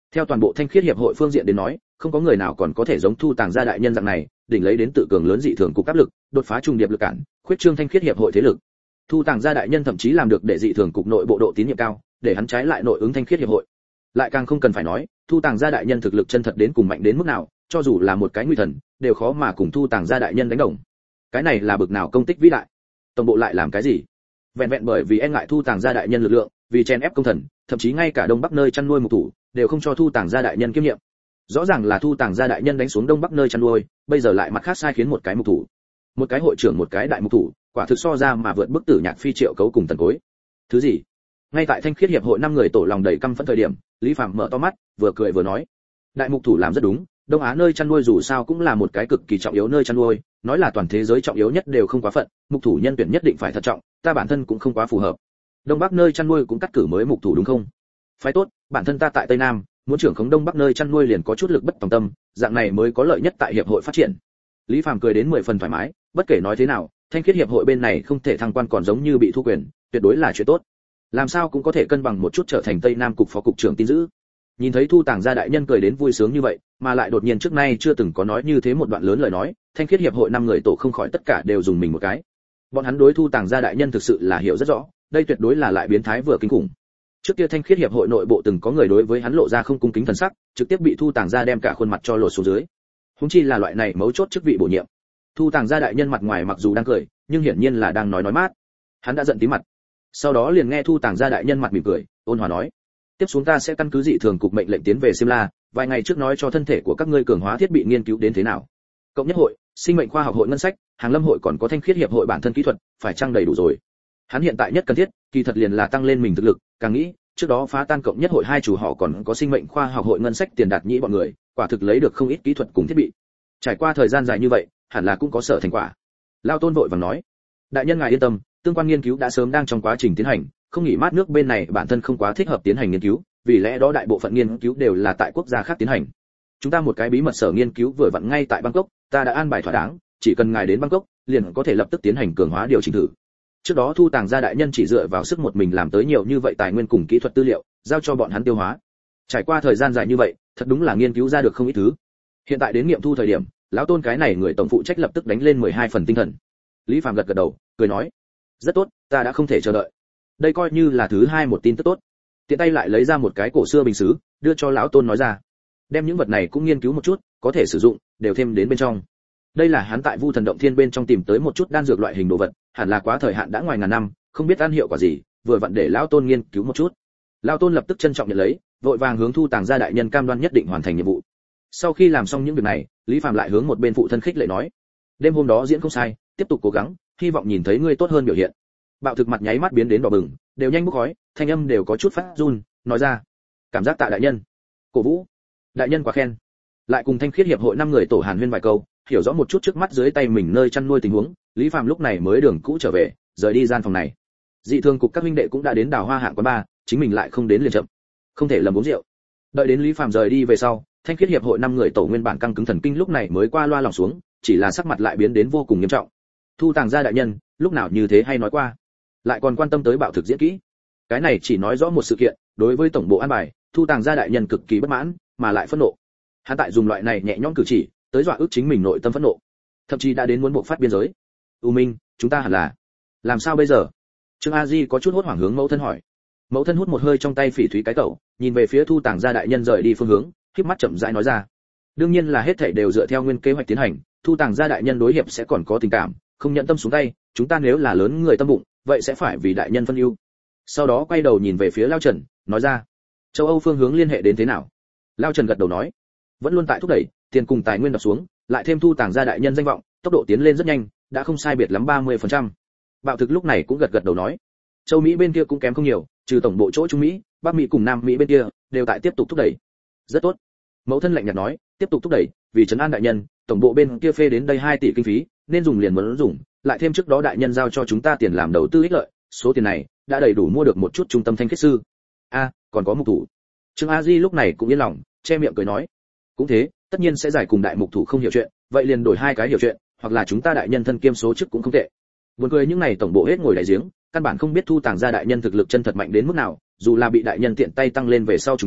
Theo toàn bộ thanh khiết hiệp hội phương diện đến nói, không có người nào còn có thể giống Thu Tàng gia đại nhân dạng này, đỉnh lấy đến tự cường lớn dị thường cục áp lực, đột phá trùng điệp lực cản, khuyết trương thanh khiết hiệp hội thế lực. Thu Tàng gia đại nhân thậm chí làm được để dị thường cục nội bộ độ tín nhiệm cao, để hắn trái lại nội ứng thanh khiết hiệp hội. Lại càng không cần phải nói, Thu Tàng gia đại nhân thực lực chân thật đến cùng mạnh đến mức nào, cho dù là một cái nguy thần, đều khó mà cùng Thu Tàng gia đại nhân đánh đồng. Cái này là bực nào công tích vĩ đại. Tổng bộ lại làm cái gì? Vẹn vẹn bởi vì e ngại Thu Tàng gia đại nhân lực lượng, vì chen ép công thần, thậm chí ngay cả Đông Bắc nơi chăn nuôi mục thủ, đều không cho Thu Tàng gia đại nhân kiêm nhiệm. Rõ ràng là Thu Tàng gia đại nhân đánh xuống Đông Bắc nơi chăn nuôi, bây giờ lại mặt khác sai khiến một cái mục thủ, một cái hội trưởng, một cái đại mục thủ, quả thực so ra mà vượt bức Tử Nhạc Phi Triệu Cấu cùng Tần Cối. Thứ gì? Ngay tại thanh khiết hiệp hội 5 người tổ lòng đầy căm phẫn thời điểm, Lý Phàm mở to mắt, vừa cười vừa nói: đại mục thủ làm rất đúng, Đông Á nơi chăn nuôi dù sao cũng là một cái cực kỳ trọng yếu nơi chăn nuôi, nói là toàn thế giới trọng yếu nhất đều không quá phận, mục thủ nhân tuyển nhất định phải thận trọng, ta bản thân cũng không quá phù hợp. Đông Bắc nơi chăn nuôi cũng cắt cử mới mục thủ đúng không? Phái tốt, bản thân ta tại Tây Nam, muốn trưởng khống Đông Bắc nơi chăn nuôi liền có chút lực bất tòng tâm, dạng này mới có lợi nhất tại hiệp hội phát triển. Lý Phàm cười đến 10 phần thoải mái, bất kể nói thế nào, thanh khiết hiệp hội bên này không thể thăng quan còn giống như bị thu quyền, tuyệt đối là chuyện tốt. Làm sao cũng có thể cân bằng một chút trở thành Tây Nam cục phó cục trưởng tin giữ. Nhìn thấy Thu Tàng gia đại nhân cười đến vui sướng như vậy, mà lại đột nhiên trước nay chưa từng có nói như thế một đoạn lớn lời nói, thanh khiết hiệp hội 5 người tổ không khỏi tất cả đều dùng mình một cái. Bọn hắn đối Thu Tàng gia đại nhân thực sự là hiểu rất rõ, đây tuyệt đối là lại biến thái vừa kinh khủng. Trước kia thanh khiết hiệp hội nội bộ từng có người đối với hắn lộ ra không cung kính thần sắc, trực tiếp bị Thu Tàng gia đem cả khuôn mặt cho lột xuống dưới. Huống chi là loại này mấu chốt chức vị bổ nhiệm. Thu Tàng gia đại nhân mặt ngoài mặc dù đang cười, nhưng hiển nhiên là đang nói mát. Hắn đã giận tí mặt. Sau đó liền nghe Thu Tàng gia đại nhân mặt mỉm cười, ôn hòa nói: tiếp xuống ta sẽ căn cứ dị thường cục mệnh lệnh tiến về Simla, vài ngày trước nói cho thân thể của các ngươi cường hóa thiết bị nghiên cứu đến thế nào. Cộng nhất hội, sinh mệnh khoa học hội ngân sách, hàng lâm hội còn có thanh khiết hiệp hội bản thân kỹ thuật, phải trang đầy đủ rồi. Hắn hiện tại nhất cần thiết, kỳ thật liền là tăng lên mình thực lực, càng nghĩ, trước đó phá tan cộng nhất hội hai chủ họ còn có sinh mệnh khoa học hội ngân sách tiền đạt nhĩ bọn người, quả thực lấy được không ít kỹ thuật cùng thiết bị. Trải qua thời gian dài như vậy, hẳn là cũng có sở thành quả. Lao Tôn vội vàng nói: đại nhân ngài yên tâm, tương quan nghiên cứu đã sớm đang trong quá trình tiến hành, không nghỉ mát nước bên này bản thân không quá thích hợp tiến hành nghiên cứu, vì lẽ đó đại bộ phận nghiên cứu đều là tại quốc gia khác tiến hành. Chúng ta một cái bí mật sở nghiên cứu vừa vặn ngay tại Bangkok, ta đã an bài thỏa đáng, chỉ cần ngài đến Bangkok, liền có thể lập tức tiến hành cường hóa điều chỉnh thử. Trước đó Thu Tàng gia đại nhân chỉ dựa vào sức một mình làm tới nhiều như vậy tài nguyên cùng kỹ thuật tư liệu, giao cho bọn hắn tiêu hóa. Trải qua thời gian dài như vậy, thật đúng là nghiên cứu ra được không ít thứ. Hiện tại đến nghiệm thu thời điểm, lão Tôn cái này người tổng phụ trách lập tức đánh lên 12 phần tinh thần. Lý Phàm gật gật đầu, cười nói: rất tốt, ta đã không thể chờ đợi. Đây coi như là thứ hai một tin tức tốt. Tiện tay lại lấy ra một cái cổ xưa bình sứ, đưa cho lão Tôn nói ra: đem những vật này cũng nghiên cứu một chút, có thể sử dụng, đều thêm đến bên trong. Đây là hắn tại Vu Thần Động Thiên bên trong tìm tới một chút đan dược loại hình đồ vật, hẳn là quá thời hạn đã ngoài ngàn năm, không biết ăn hiệu quả gì, vừa vặn để lão Tôn nghiên cứu một chút. Lão Tôn lập tức trân trọng nhận lấy, vội vàng hướng Thu Tàng gia đại nhân cam đoan nhất định hoàn thành nhiệm vụ. Sau khi làm xong những việc này, Lý Phàm lại hướng một bên phụ thân khích lệ nói: đêm hôm đó diễn không sai, tiếp tục cố gắng, hy vọng nhìn thấy ngươi tốt hơn biểu hiện. Bạo thực mặt nháy mắt biến đến đỏ bừng, đều nhanh bốc khói, thanh âm đều có chút phát run, nói ra: cảm giác tạ đại nhân. Cổ vũ. Đại nhân quá khen. Lại cùng thanh khiết hiệp hội 5 người tổ hàn huyên vài câu, hiểu rõ một chút trước mắt dưới tay mình nơi chăn nuôi tình huống, Lý Phàm lúc này mới đường cũ trở về, rời đi gian phòng này. Dị thường cục các huynh đệ cũng đã đến Đào Hoa hạng quán bar, chính mình lại không đến liền chậm. Không thể lầm uống rượu. Đợi đến Lý Phàm rời đi về sau, thanh khiết hiệp hội 5 người tổ nguyên bản căng cứng thần kinh lúc này mới qua loa lòng xuống, chỉ là sắc mặt lại biến đến vô cùng nghiêm trọng. Thu Tàng gia đại nhân, lúc nào như thế hay nói qua, lại còn quan tâm tới bạo thực diễn kỹ. Cái này chỉ nói rõ một sự kiện, đối với tổng bộ an bài, Thu Tàng gia đại nhân cực kỳ bất mãn, mà lại phẫn nộ. Hắn tại dùng loại này nhẹ nhõm cử chỉ, tới dọa ức chính mình nội tâm phẫn nộ, thậm chí đã đến muốn buộc phát biên giới. U Minh, chúng ta hẳn là làm sao bây giờ? Trương A Di có chút hốt hoảng hướng mẫu thân hỏi. Mẫu thân hút một hơi trong tay phỉ thúy cái cẩu, nhìn về phía Thu Tàng gia đại nhân rời đi phương hướng, khép mắt chậm rãi nói ra: đương nhiên là hết thảy đều dựa theo nguyên kế hoạch tiến hành, Thu Tàng gia đại nhân đối hiệp sẽ còn có tình cảm, không nhận tâm xuống tay, chúng ta nếu là lớn người tâm bụng, vậy sẽ phải vì đại nhân phân ưu. Sau đó quay đầu nhìn về phía Lao Trần, nói ra: châu Âu phương hướng liên hệ đến thế nào? Lao Trần gật đầu nói: vẫn luôn tại thúc đẩy, tiền cùng tài nguyên đập xuống, lại thêm Thu Tàng gia đại nhân danh vọng, tốc độ tiến lên rất nhanh, đã không sai biệt lắm 30%. Bạo thực lúc này cũng gật gật đầu nói: châu Mỹ bên kia cũng kém không nhiều, trừ tổng bộ chỗ Trung Mỹ, Bắc Mỹ cùng Nam Mỹ bên kia đều tại tiếp tục thúc đẩy. Rất tốt. Mẫu thân lạnh nhạt nói: tiếp tục thúc đẩy, vì trấn an đại nhân, tổng bộ bên kia phê đến đây 2 tỷ kinh phí, nên dùng liền muốn dùng, lại thêm trước đó đại nhân giao cho chúng ta tiền làm đầu tư ích lợi, số tiền này đã đầy đủ mua được một chút trung tâm thanh khiết sư. Còn có mục thủ. Trương A Di lúc này cũng yên lòng, che miệng cười nói: cũng thế, tất nhiên sẽ giải cùng đại mục thủ không hiểu chuyện, vậy liền đổi 2 cái hiểu chuyện, hoặc là chúng ta đại nhân thân kiêm số chức cũng không tệ. Buồn cười những này tổng bộ hết ngồi đại giếng, căn bản không biết Thu Tàng gia đại nhân thực lực chân thật mạnh đến mức nào, dù là bị đại nhân tiện tay tăng lên về sau chúng ta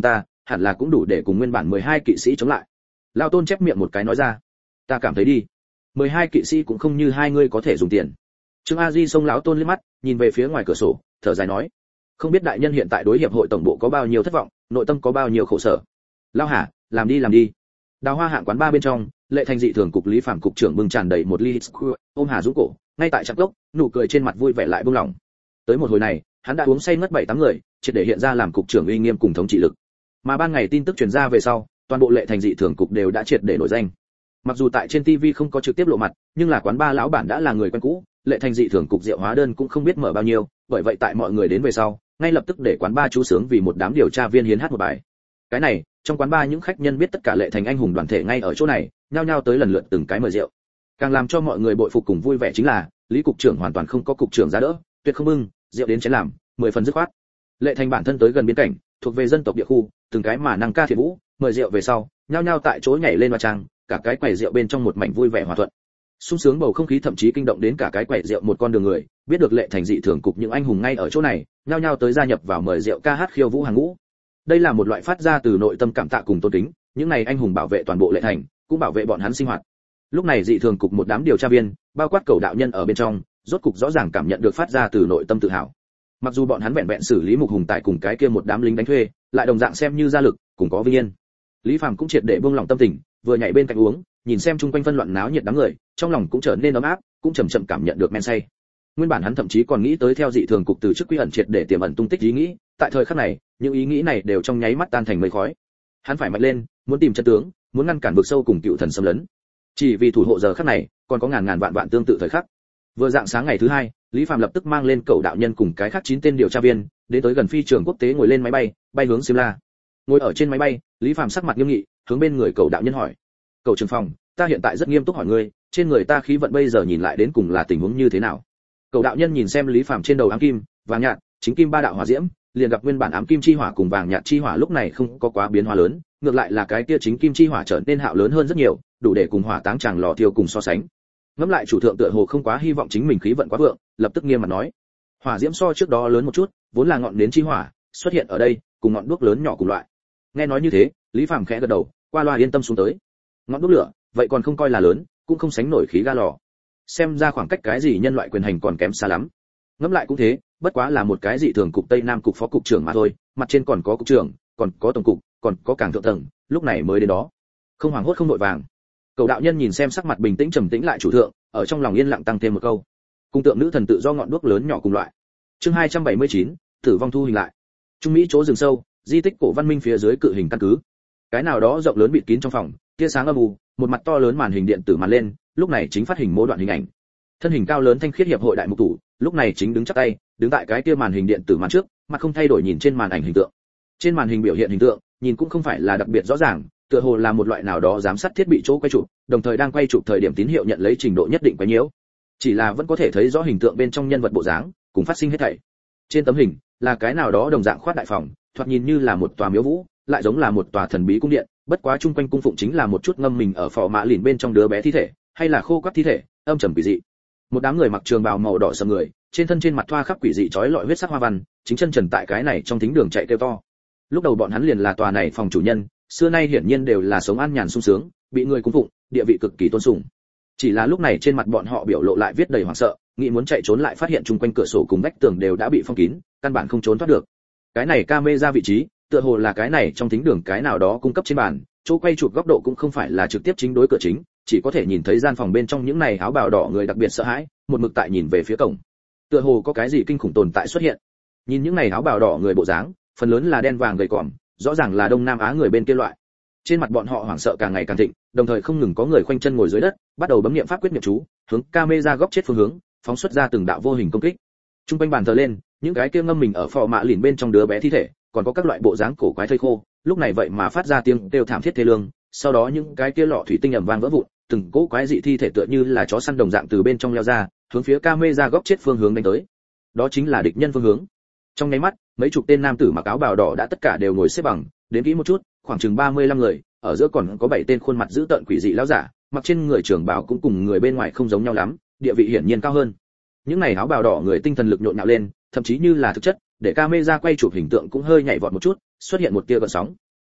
hẳn là cũng đủ để cùng nguyên bản 12 kỵ sĩ chống lại. Lao Tôn chép miệng một cái nói ra, ta cảm thấy đi, 12 kỵ sĩ cũng không như hai ngươi có thể dùng tiền. Trương A Di xông lão Tôn liếc mắt, nhìn về phía ngoài cửa sổ, thở dài nói, không biết đại nhân hiện tại đối hiệp hội tổng bộ có bao nhiêu thất vọng, nội tâm có bao nhiêu khổ sở. Lao Hà, làm đi. Đào Hoa hạng quán ba bên trong, Lệ Thành dị thường cục Lý Phạm cục trưởng bưng tràn đầy một ly ôm Hà Dũng cổ, ngay tại chặt gốc, nụ cười trên mặt vui vẻ lại buông lỏng. Tới một hồi này, hắn đã uống say ngất 7-8 người, triệt để hiện ra làm cục trưởng uy nghiêm cùng thống trị lực. Mà ban ngày tin tức truyền ra về sau, toàn bộ Lệ Thành dị thường cục đều đã triệt để nổi danh. Mặc dù tại trên TV không có trực tiếp lộ mặt, nhưng là quán ba lão bản đã là người quen cũ, Lệ Thành dị thường cục rượu hóa đơn cũng không biết mở bao nhiêu, bởi vậy tại mọi người đến về sau, ngay lập tức để quán ba chú sướng vì một đám điều tra viên hiến hát một bài. Cái này, trong quán ba những khách nhân biết tất cả Lệ Thành anh hùng đoàn thể ngay ở chỗ này, nhao nhao tới lần lượt từng cái mời rượu. Càng làm cho mọi người bội phục cùng vui vẻ chính là, Lý cục trưởng hoàn toàn không có cục trưởng giá đỡ, tuyệt không bưng rượu đến chén làm, 10 phần dứt khoát. Lệ Thành bản thân tới gần biên cảnh, thuộc về dân tộc địa khu, từng cái mà năng ca thiện vũ, mời rượu về sau, nhao nhao tại chỗ nhảy lên hoa trang, cả cái quầy rượu bên trong một mảnh vui vẻ hòa thuận. Sung sướng bầu không khí thậm chí kinh động đến cả cái quầy rượu một con đường người, biết được Lệ Thành dị thường cục những anh hùng ngay ở chỗ này, nhao nhao tới gia nhập vào mời rượu ca hát khiêu vũ hàng ngũ. Đây là một loại phát ra từ nội tâm cảm tạ cùng tôn kính, những này anh hùng bảo vệ toàn bộ Lệ Thành, cũng bảo vệ bọn hắn sinh hoạt. Lúc này dị thường cục một đám điều tra viên, bao quát cầu đạo nhân ở bên trong, rốt cục rõ ràng cảm nhận được phát ra từ nội tâm tự hào. Mặc dù bọn hắn vẹn vẹn xử lý Mục Hùng Tài cùng cái kia một đám lính đánh thuê, lại đồng dạng xem như gia lực, cùng có vinh yên. Lý Phàm cũng triệt để buông lòng tâm tình, vừa nhảy bên cạnh uống, nhìn xem chung quanh phân loạn náo nhiệt đám người, trong lòng cũng trở nên ấm áp, cũng chậm chậm cảm nhận được men say. Nguyên bản hắn thậm chí còn nghĩ tới theo dị thường cục từ chức quy ẩn triệt để tiềm ẩn tung tích ý nghĩ, tại thời khắc này, những ý nghĩ này đều trong nháy mắt tan thành mây khói. Hắn phải mạnh lên, muốn tìm chân tướng, muốn ngăn cản vực sâu cùng cựu thần xâm lấn. Chỉ vì thủ hộ giờ khắc này, còn có ngàn ngàn vạn vạn tương tự thời khắc. Vừa dạng sáng ngày thứ hai, Lý Phàm lập tức mang lên cậu đạo nhân cùng cái khác 9 tên điều tra viên, đến tới gần phi trường quốc tế ngồi lên máy bay, bay hướng Simla. Ngồi ở trên máy bay, Lý Phàm sắc mặt nghiêm nghị, hướng bên người cậu đạo nhân hỏi: "Cậu trưởng phòng, ta hiện tại rất nghiêm túc hỏi ngươi, trên người ta khí vận bây giờ nhìn lại đến cùng là tình huống như thế nào?" Cậu đạo nhân nhìn xem Lý Phàm trên đầu ám kim, vàng nhạt, chính kim ba đạo hỏa diễm, liền gặp nguyên bản ám kim chi hỏa cùng vàng nhạt chi hỏa lúc này không có quá biến hóa lớn, ngược lại là cái kia chính kim chi hỏa trở nên hạo lớn hơn rất nhiều, đủ để cùng hỏa táng tràng lò thiêu cùng so sánh. Ngẫm lại chủ thượng tựa hồ không quá hy vọng chính mình khí vận quá vượng, lập tức nghiêm mặt nói: "Hỏa diễm so trước đó lớn một chút, vốn là ngọn nến chi hỏa, xuất hiện ở đây, cùng ngọn đuốc lớn nhỏ cùng loại." Nghe nói như thế, Lý Phàm khẽ gật đầu, qua loa yên tâm xuống tới. Ngọn đuốc lửa, vậy còn không coi là lớn, cũng không sánh nổi khí ga lò. Xem ra khoảng cách cái gì nhân loại quyền hành còn kém xa lắm. Ngẫm lại cũng thế, bất quá là một cái dị thường cục Tây Nam cục phó cục trưởng mà thôi, mặt trên còn có cục trưởng, còn có tổng cục, còn có cảng thượng tầng, lúc này mới đến đó. Không hoảng hốt không nội vàng. Cầu đạo nhân nhìn xem sắc mặt bình tĩnh trầm tĩnh lại chủ thượng, ở trong lòng yên lặng tăng thêm một câu: cung tượng nữ thần tự do ngọn đuốc lớn nhỏ cùng loại. Chương 279, tử vong thu hình lại. Trung Mỹ chỗ rừng sâu, di tích cổ văn minh phía dưới cự hình căn cứ. Cái nào đó rộng lớn bịt kín trong phòng, tia sáng âm u, một mặt to lớn màn hình điện tử màn lên, lúc này chính phát hình mô đoạn hình ảnh. Thân hình cao lớn thanh khiết hiệp hội đại mục thủ, lúc này chính đứng chắp tay, đứng tại cái kia màn hình điện tử màn trước, mặt không thay đổi nhìn trên màn ảnh hình tượng. Trên màn hình biểu hiện hình tượng, nhìn cũng không phải là đặc biệt rõ ràng, tựa hồ là một loại nào đó giám sát thiết bị chỗ quay chụp, đồng thời đang quay chụp thời điểm tín hiệu nhận lấy trình độ nhất định quấy nhiễu. Chỉ là vẫn có thể thấy rõ hình tượng bên trong nhân vật bộ dáng, cùng phát sinh hết thảy. Trên tấm hình là cái nào đó đồng dạng khoát đại phòng, thoạt nhìn như là một tòa miếu vũ, lại giống là một tòa thần bí cung điện, bất quá chung quanh cung phụng chính là một chút ngâm mình ở phò mã lìn bên trong đứa bé thi thể, hay là khô quắt thi thể, âm trầm quỷ dị. Một đám người mặc trường bào màu đỏ sẫm người, trên thân trên mặt thoa khắp quỷ dị chói lọi huyết sắc hoa văn, chính chân trần tại cái này trong thính đường chạy kêu to. Lúc đầu bọn hắn liền là tòa này phòng chủ nhân, xưa nay hiển nhiên đều là sống an nhàn sung sướng, bị người cung phụng, địa vị cực kỳ tôn sùng. Chỉ là lúc này trên mặt bọn họ biểu lộ lại viết đầy hoảng sợ, nghĩ muốn chạy trốn lại phát hiện chung quanh cửa sổ cùng vách tường đều đã bị phong kín, căn bản không trốn thoát được. Cái này camera vị trí, tựa hồ là cái này trong thính đường cái nào đó cung cấp trên bàn, chỗ quay chụp góc độ cũng không phải là trực tiếp chính đối cửa chính, chỉ có thể nhìn thấy gian phòng bên trong những này áo bào đỏ người đặc biệt sợ hãi, một mực tại nhìn về phía cổng. Tựa hồ có cái gì kinh khủng tồn tại xuất hiện. Nhìn những này áo bào đỏ người bộ dáng, phần lớn là đen vàng gầy còm, rõ ràng là Đông Nam Á người bên kia loại. Trên mặt bọn họ hoảng sợ càng ngày càng thịnh, đồng thời không ngừng có người khoanh chân ngồi dưới đất, bắt đầu bấm niệm pháp quyết niệm chú, hướng camera góc chết phương hướng, phóng xuất ra từng đạo vô hình công kích. Trung quanh bàn thờ lên, những cái kia ngâm mình ở phò mạ lìn bên trong đứa bé thi thể, còn có các loại bộ dáng cổ quái thây khô, lúc này vậy mà phát ra tiếng kêu thảm thiết thê lương, sau đó những cái kia lọ thủy tinh ầm vang vỡ vụn, từng cỗ quái dị thi thể tựa như là chó săn đồng dạng từ bên trong leo ra, hướng phía camera góc chết phương hướng đánh tới. Đó chính là địch nhân phương hướng. Trong nháy mắt, mấy chục tên nam tử mặc áo bào đỏ đã tất cả đều ngồi xếp bằng, đến kỹ một chút, khoảng chừng 35 người, ở giữa còn có 7 tên khuôn mặt dữ tợn quỷ dị lão giả, mặc trên người trưởng bào cũng cùng người bên ngoài không giống nhau lắm, địa vị hiển nhiên cao hơn. Những này áo bào đỏ người tinh thần lực nhộn nhạo lên, thậm chí như là thực chất, để camera quay chụp hình tượng cũng hơi nhảy vọt một chút, xuất hiện một tia gợn sóng.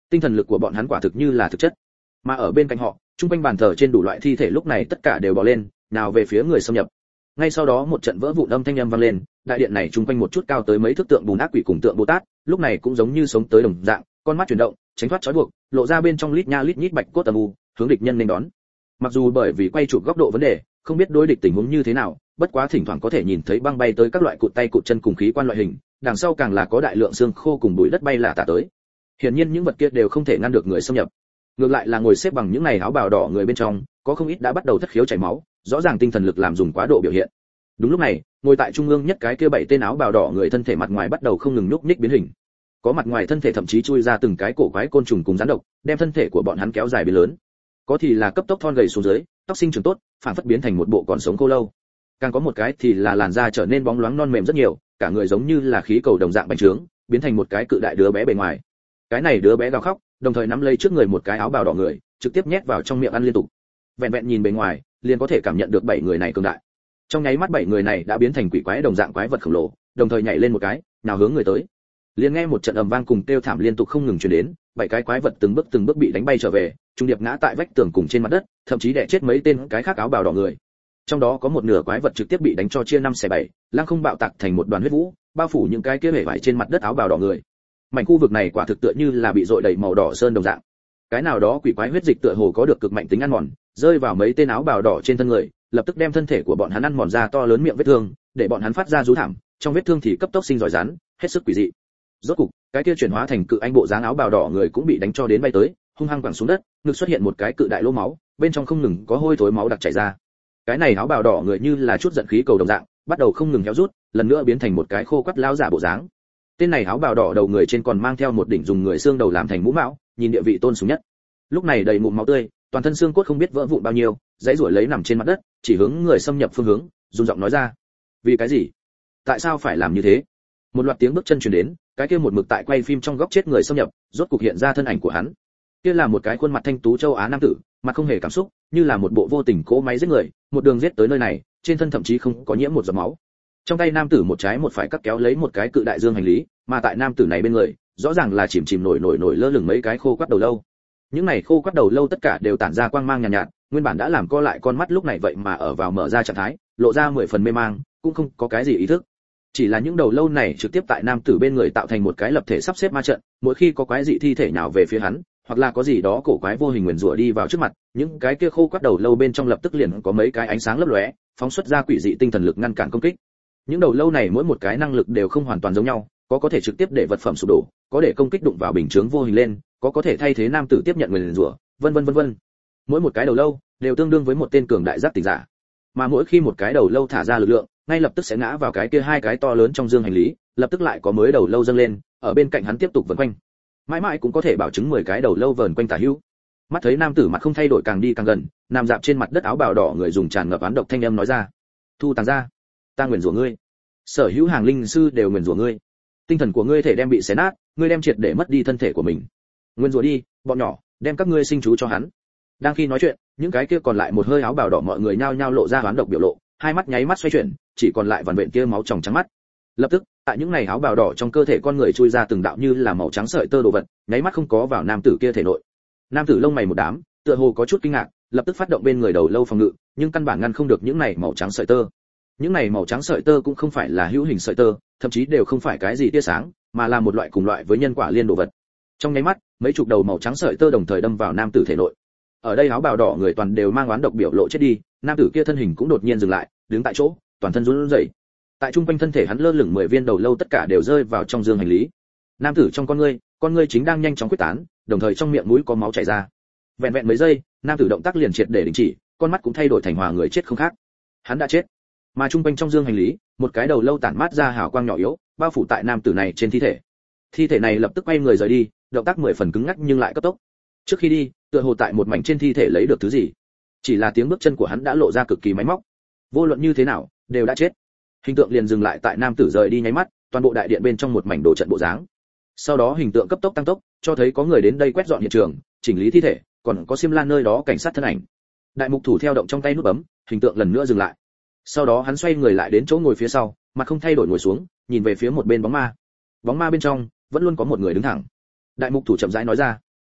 Tinh thần lực của bọn hắn quả thực như là thực chất. Mà ở bên cạnh họ, trung quanh bàn thờ trên đủ loại thi thể lúc này tất cả đều bò lên, nào về phía người xâm nhập. Ngay sau đó một trận vỡ vụn âm thanh âm vang lên, đại điện này trung quanh một chút cao tới mấy thước tượng bùn ác quỷ cùng tượng Bồ Tát, lúc này cũng giống như sống tới đồng dạng, con mắt chuyển động, tránh thoát trói buộc, lộ ra bên trong lít nha lít nhít bạch cốt âm u, hướng địch nhân nên đón. Mặc dù bởi vì quay chụp góc độ vấn đề, không biết đối địch tình huống như thế nào, bất quá thỉnh thoảng có thể nhìn thấy băng bay tới các loại cụt tay cụt chân cùng khí quan loại hình, đằng sau càng là có đại lượng xương khô cùng bụi đất bay là tả tới. Hiển nhiên những vật kia đều không thể ngăn được người xâm nhập. Ngược lại là ngồi xếp bằng những này áo bào đỏ người bên trong, có không ít đã bắt đầu thất khiếu chảy máu, rõ ràng tinh thần lực làm dùng quá độ biểu hiện. Đúng lúc này, ngồi tại trung ương nhất cái kia 7 tên áo bào đỏ người thân thể mặt ngoài bắt đầu không ngừng nhúc nhích biến hình. Có mặt ngoài thân thể thậm chí chui ra từng cái cổ quái côn trùng cùng rắn độc, đem thân thể của bọn hắn kéo dài biến lớn. Có thì là cấp tốc thon gầy xuống dưới, tóc sinh trưởng tốt, phản phất biến thành một bộ còn sống khô lâu. Càng có một cái thì là làn da trở nên bóng loáng non mềm rất nhiều, cả người giống như là khí cầu đồng dạng bành trướng, biến thành một cái cự đại đứa bé bề ngoài. Cái này đứa bé gào khóc, đồng thời nắm lấy trước người một cái áo bào đỏ người, trực tiếp nhét vào trong miệng ăn liên tục. Vẹn vẹn nhìn bề ngoài, liền có thể cảm nhận được 7 người này cường đại. Trong nháy mắt 7 người này đã biến thành quỷ quái đồng dạng quái vật khổng lồ, đồng thời nhảy lên một cái, nào hướng người tới. Liền nghe một trận ầm vang cùng kêu thảm liên tục không ngừng truyền đến, 7 cái quái vật từng bước bị đánh bay trở về, trung điệp ngã tại vách tường cùng trên mặt đất, thậm chí đè chết mấy tên cái khác áo bào đỏ người. Trong đó có một nửa quái vật trực tiếp bị đánh cho chia 5 xẻ 7, lăng không bạo tạc thành một đoàn huyết vũ, bao phủ những cái kia bể vải trên mặt đất áo bào đỏ người. Mảnh khu vực này quả thực tựa như là bị dội đầy màu đỏ sơn đồng dạng. Cái nào đó quỷ quái huyết dịch tựa hồ có được cực mạnh tính ăn mòn, rơi vào mấy tên áo bào đỏ trên thân người, lập tức đem thân thể của bọn hắn ăn mòn ra to lớn miệng vết thương, để bọn hắn phát ra rú thảm, trong vết thương thì cấp tốc sinh giỏi rắn, hết sức quỷ dị. Rốt cục, cái kia chuyển hóa thành cự anh bộ dáng áo bào đỏ người cũng bị đánh cho đến bay tới, hung hăng quẳng xuống đất, ngực xuất hiện một cái cự đại lỗ máu, bên trong không ngừng có hôi thối máu đặc chảy ra. Cái này áo bào đỏ người như là chút giận khí cầu đồng dạng, bắt đầu không ngừng héo rút, lần nữa biến thành một cái khô quắt lão giả bộ dáng. Tên này áo bào đỏ đầu người trên còn mang theo một đỉnh dùng người xương đầu làm thành mũ mão, nhìn địa vị tôn sùng nhất. Lúc này đầy ngụm máu tươi, toàn thân xương cốt không biết vỡ vụn bao nhiêu, dãy rủa lấy nằm trên mặt đất, chỉ hướng người xâm nhập phương hướng, run giọng nói ra: "Vì cái gì? Tại sao phải làm như thế?" Một loạt tiếng bước chân truyền đến, cái kia một mực tại quay phim trong góc chết người xâm nhập, rốt cục hiện ra thân ảnh của hắn. Kia là một cái khuôn mặt thanh tú châu Á nam tử, mặt không hề cảm xúc, như là một bộ vô tình cỗ máy giết người, một đường giết tới nơi này, trên thân thậm chí không có nhiễm một giọt máu. Trong tay nam tử một trái một phải cắt kéo lấy một cái cự đại dương hành lý, mà tại nam tử này bên người, rõ ràng là chìm nổi lơ lửng mấy cái khô quắt đầu lâu. Những này khô quắt đầu lâu tất cả đều tản ra quang mang nhàn nhạt, nguyên bản đã làm co lại con mắt lúc này vậy mà ở vào mở ra trạng thái, lộ ra 10 phần mê mang, cũng không có cái gì ý thức. Chỉ là những đầu lâu này trực tiếp tại nam tử bên người tạo thành một cái lập thể sắp xếp ma trận, mỗi khi có quái dị thi thể nào về phía hắn, hoặc là có gì đó cổ quái vô hình nguyền rủa đi vào trước mặt, những cái kia khô quắt đầu lâu bên trong lập tức liền có mấy cái ánh sáng lấp lóe, phóng xuất ra quỷ dị tinh thần lực ngăn cản công kích. Những đầu lâu này mỗi một cái năng lực đều không hoàn toàn giống nhau, có thể trực tiếp để vật phẩm sụp đổ, có để công kích đụng vào bình chướng vô hình lên, có thể thay thế nam tử tiếp nhận nguyền rủa, vân vân. Mỗi một cái đầu lâu đều tương đương với một tên cường đại giác tỉnh giả, mà mỗi khi một cái đầu lâu thả ra lực lượng, ngay lập tức sẽ ngã vào cái kia hai cái to lớn trong dương hành lý, lập tức lại có mới đầu lâu dâng lên, ở bên cạnh hắn tiếp tục vần quanh. Mãi mãi cũng có thể bảo chứng 10 cái đầu lâu vờn quanh tả hữu. Mắt thấy nam tử mặt không thay đổi càng đi càng gần, nằm dạp trên mặt đất áo bào đỏ người dùng tràn ngập oán độc thanh âm nói ra: "Thu tàng ra, ta nguyền rủa ngươi. Sở hữu hàng linh sư đều nguyền rủa ngươi. Tinh thần của ngươi thể đem bị xé nát, ngươi đem triệt để mất đi thân thể của mình. Nguyền rủa đi, bọn nhỏ, đem các ngươi sinh chú cho hắn." Đang khi nói chuyện, những cái kia còn lại một hơi áo bào đỏ mọi người nhao nhao lộ ra oán độc biểu lộ, hai mắt nháy mắt xoay chuyển, chỉ còn lại vằn vện kia máu tròng trắng mắt. Lập tức, tại những này áo bào đỏ trong cơ thể con người chui ra từng đạo như là màu trắng sợi tơ đồ vật, nháy mắt không có vào nam tử kia thể nội. Nam tử lông mày một đám, tựa hồ có chút kinh ngạc, lập tức phát động bên người đầu lâu phòng ngự, nhưng căn bản ngăn không được những này màu trắng sợi tơ. Những này màu trắng sợi tơ cũng không phải là hữu hình sợi tơ, thậm chí đều không phải cái gì tia sáng, mà là một loại cùng loại với nhân quả liên đồ vật. Trong nháy mắt, mấy chục đầu màu trắng sợi tơ đồng thời đâm vào nam tử thể nội. Ở đây áo bào đỏ người toàn đều mang oán độc biểu lộ chết đi, nam tử kia thân hình cũng đột nhiên dừng lại, đứng tại chỗ, toàn thân run rẩy. Tại trung quanh thân thể hắn lơ lửng 10 viên đầu lâu tất cả đều rơi vào trong dương hành lý. Nam tử trong con ngươi chính đang nhanh chóng quyết tán, đồng thời trong miệng mũi có máu chảy ra. Vẹn vẹn mấy giây, nam tử động tác liền triệt để đình chỉ, con mắt cũng thay đổi thành hòa người chết không khác. Hắn đã chết. Mà trung quanh trong dương hành lý, một cái đầu lâu tản mát ra hào quang nhỏ yếu, bao phủ tại nam tử này trên thi thể. Thi thể này lập tức quay người rời đi, động tác 10 phần cứng ngắc nhưng lại cấp tốc. Trước khi đi, tựa hồ tại một mảnh trên thi thể lấy được thứ gì. Chỉ là tiếng bước chân của hắn đã lộ ra cực kỳ máy móc. Vô luận như thế nào, đều đã chết. Hình tượng liền dừng lại tại nam tử rời đi nháy mắt, toàn bộ đại điện bên trong một mảnh đồ trận bộ dáng. Sau đó hình tượng cấp tốc tăng tốc, cho thấy có người đến đây quét dọn hiện trường, chỉnh lý thi thể, còn có xiêm la nơi đó cảnh sát thân ảnh. Đại mục thủ theo động trong tay nút bấm, hình tượng lần nữa dừng lại. Sau đó hắn xoay người lại đến chỗ ngồi phía sau, mặt không thay đổi ngồi xuống, nhìn về phía một bên bóng ma. Bóng ma bên trong vẫn luôn có một người đứng thẳng. Đại mục thủ chậm rãi nói ra: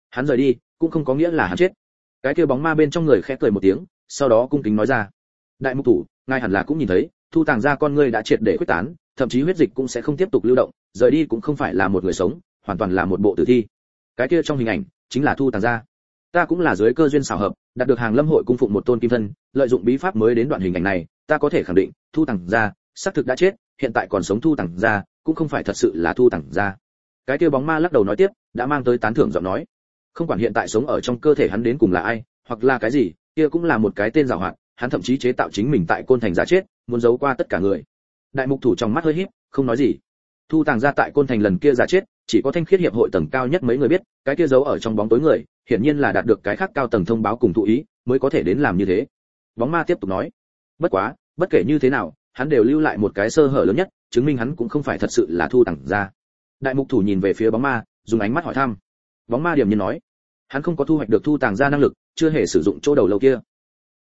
Hắn rời đi cũng không có nghĩa là hắn chết. Cái kia bóng ma bên trong người khẽ cười một tiếng, sau đó cung kính nói ra: đại mục thủ, ngài hẳn là cũng nhìn thấy, thu tàng ra con ngươi đã triệt để khuếch tán, thậm chí huyết dịch cũng sẽ không tiếp tục lưu động, rời đi cũng không phải là một người sống, hoàn toàn là một bộ tử thi. Cái kia trong hình ảnh chính là thu tàng ra. Ta cũng là dưới cơ duyên xảo hợp, đạt được Hàng Lâm hội cung phụng một tôn kim thân, lợi dụng bí pháp mới đến đoạn hình ảnh này, ta có thể khẳng định, thu tàng ra xác thực đã chết, hiện tại còn sống thu tàng ra cũng không phải thật sự là thu tàng ra. Cái kia bóng ma lắc đầu nói tiếp, đã mang tới tán thưởng giọng nói. Không quản hiện tại sống ở trong cơ thể hắn đến cùng là ai, hoặc là cái gì, kia cũng là một cái tên giàu hoạt, hắn thậm chí chế tạo chính mình tại Côn Thành giả chết, muốn giấu qua tất cả người. Đại mục thủ trong mắt hơi híp, không nói gì. Thu tàng ra tại Côn Thành lần kia giả chết, chỉ có Thanh Khiết hiệp hội tầng cao nhất mấy người biết, cái kia giấu ở trong bóng tối người, hiển nhiên là đạt được cái khác cao tầng thông báo cùng thụ ý, mới có thể đến làm như thế. Bóng ma tiếp tục nói, bất quá, bất kể như thế nào, hắn đều lưu lại một cái sơ hở lớn nhất, chứng minh hắn cũng không phải thật sự là thu tàng ra. Đại mục thủ nhìn về phía bóng ma, dùng ánh mắt hỏi thăm. Bóng ma điểm nhiên nói, hắn không có thu hoạch được thu tàng ra năng lực, chưa hề sử dụng chỗ đầu lâu kia.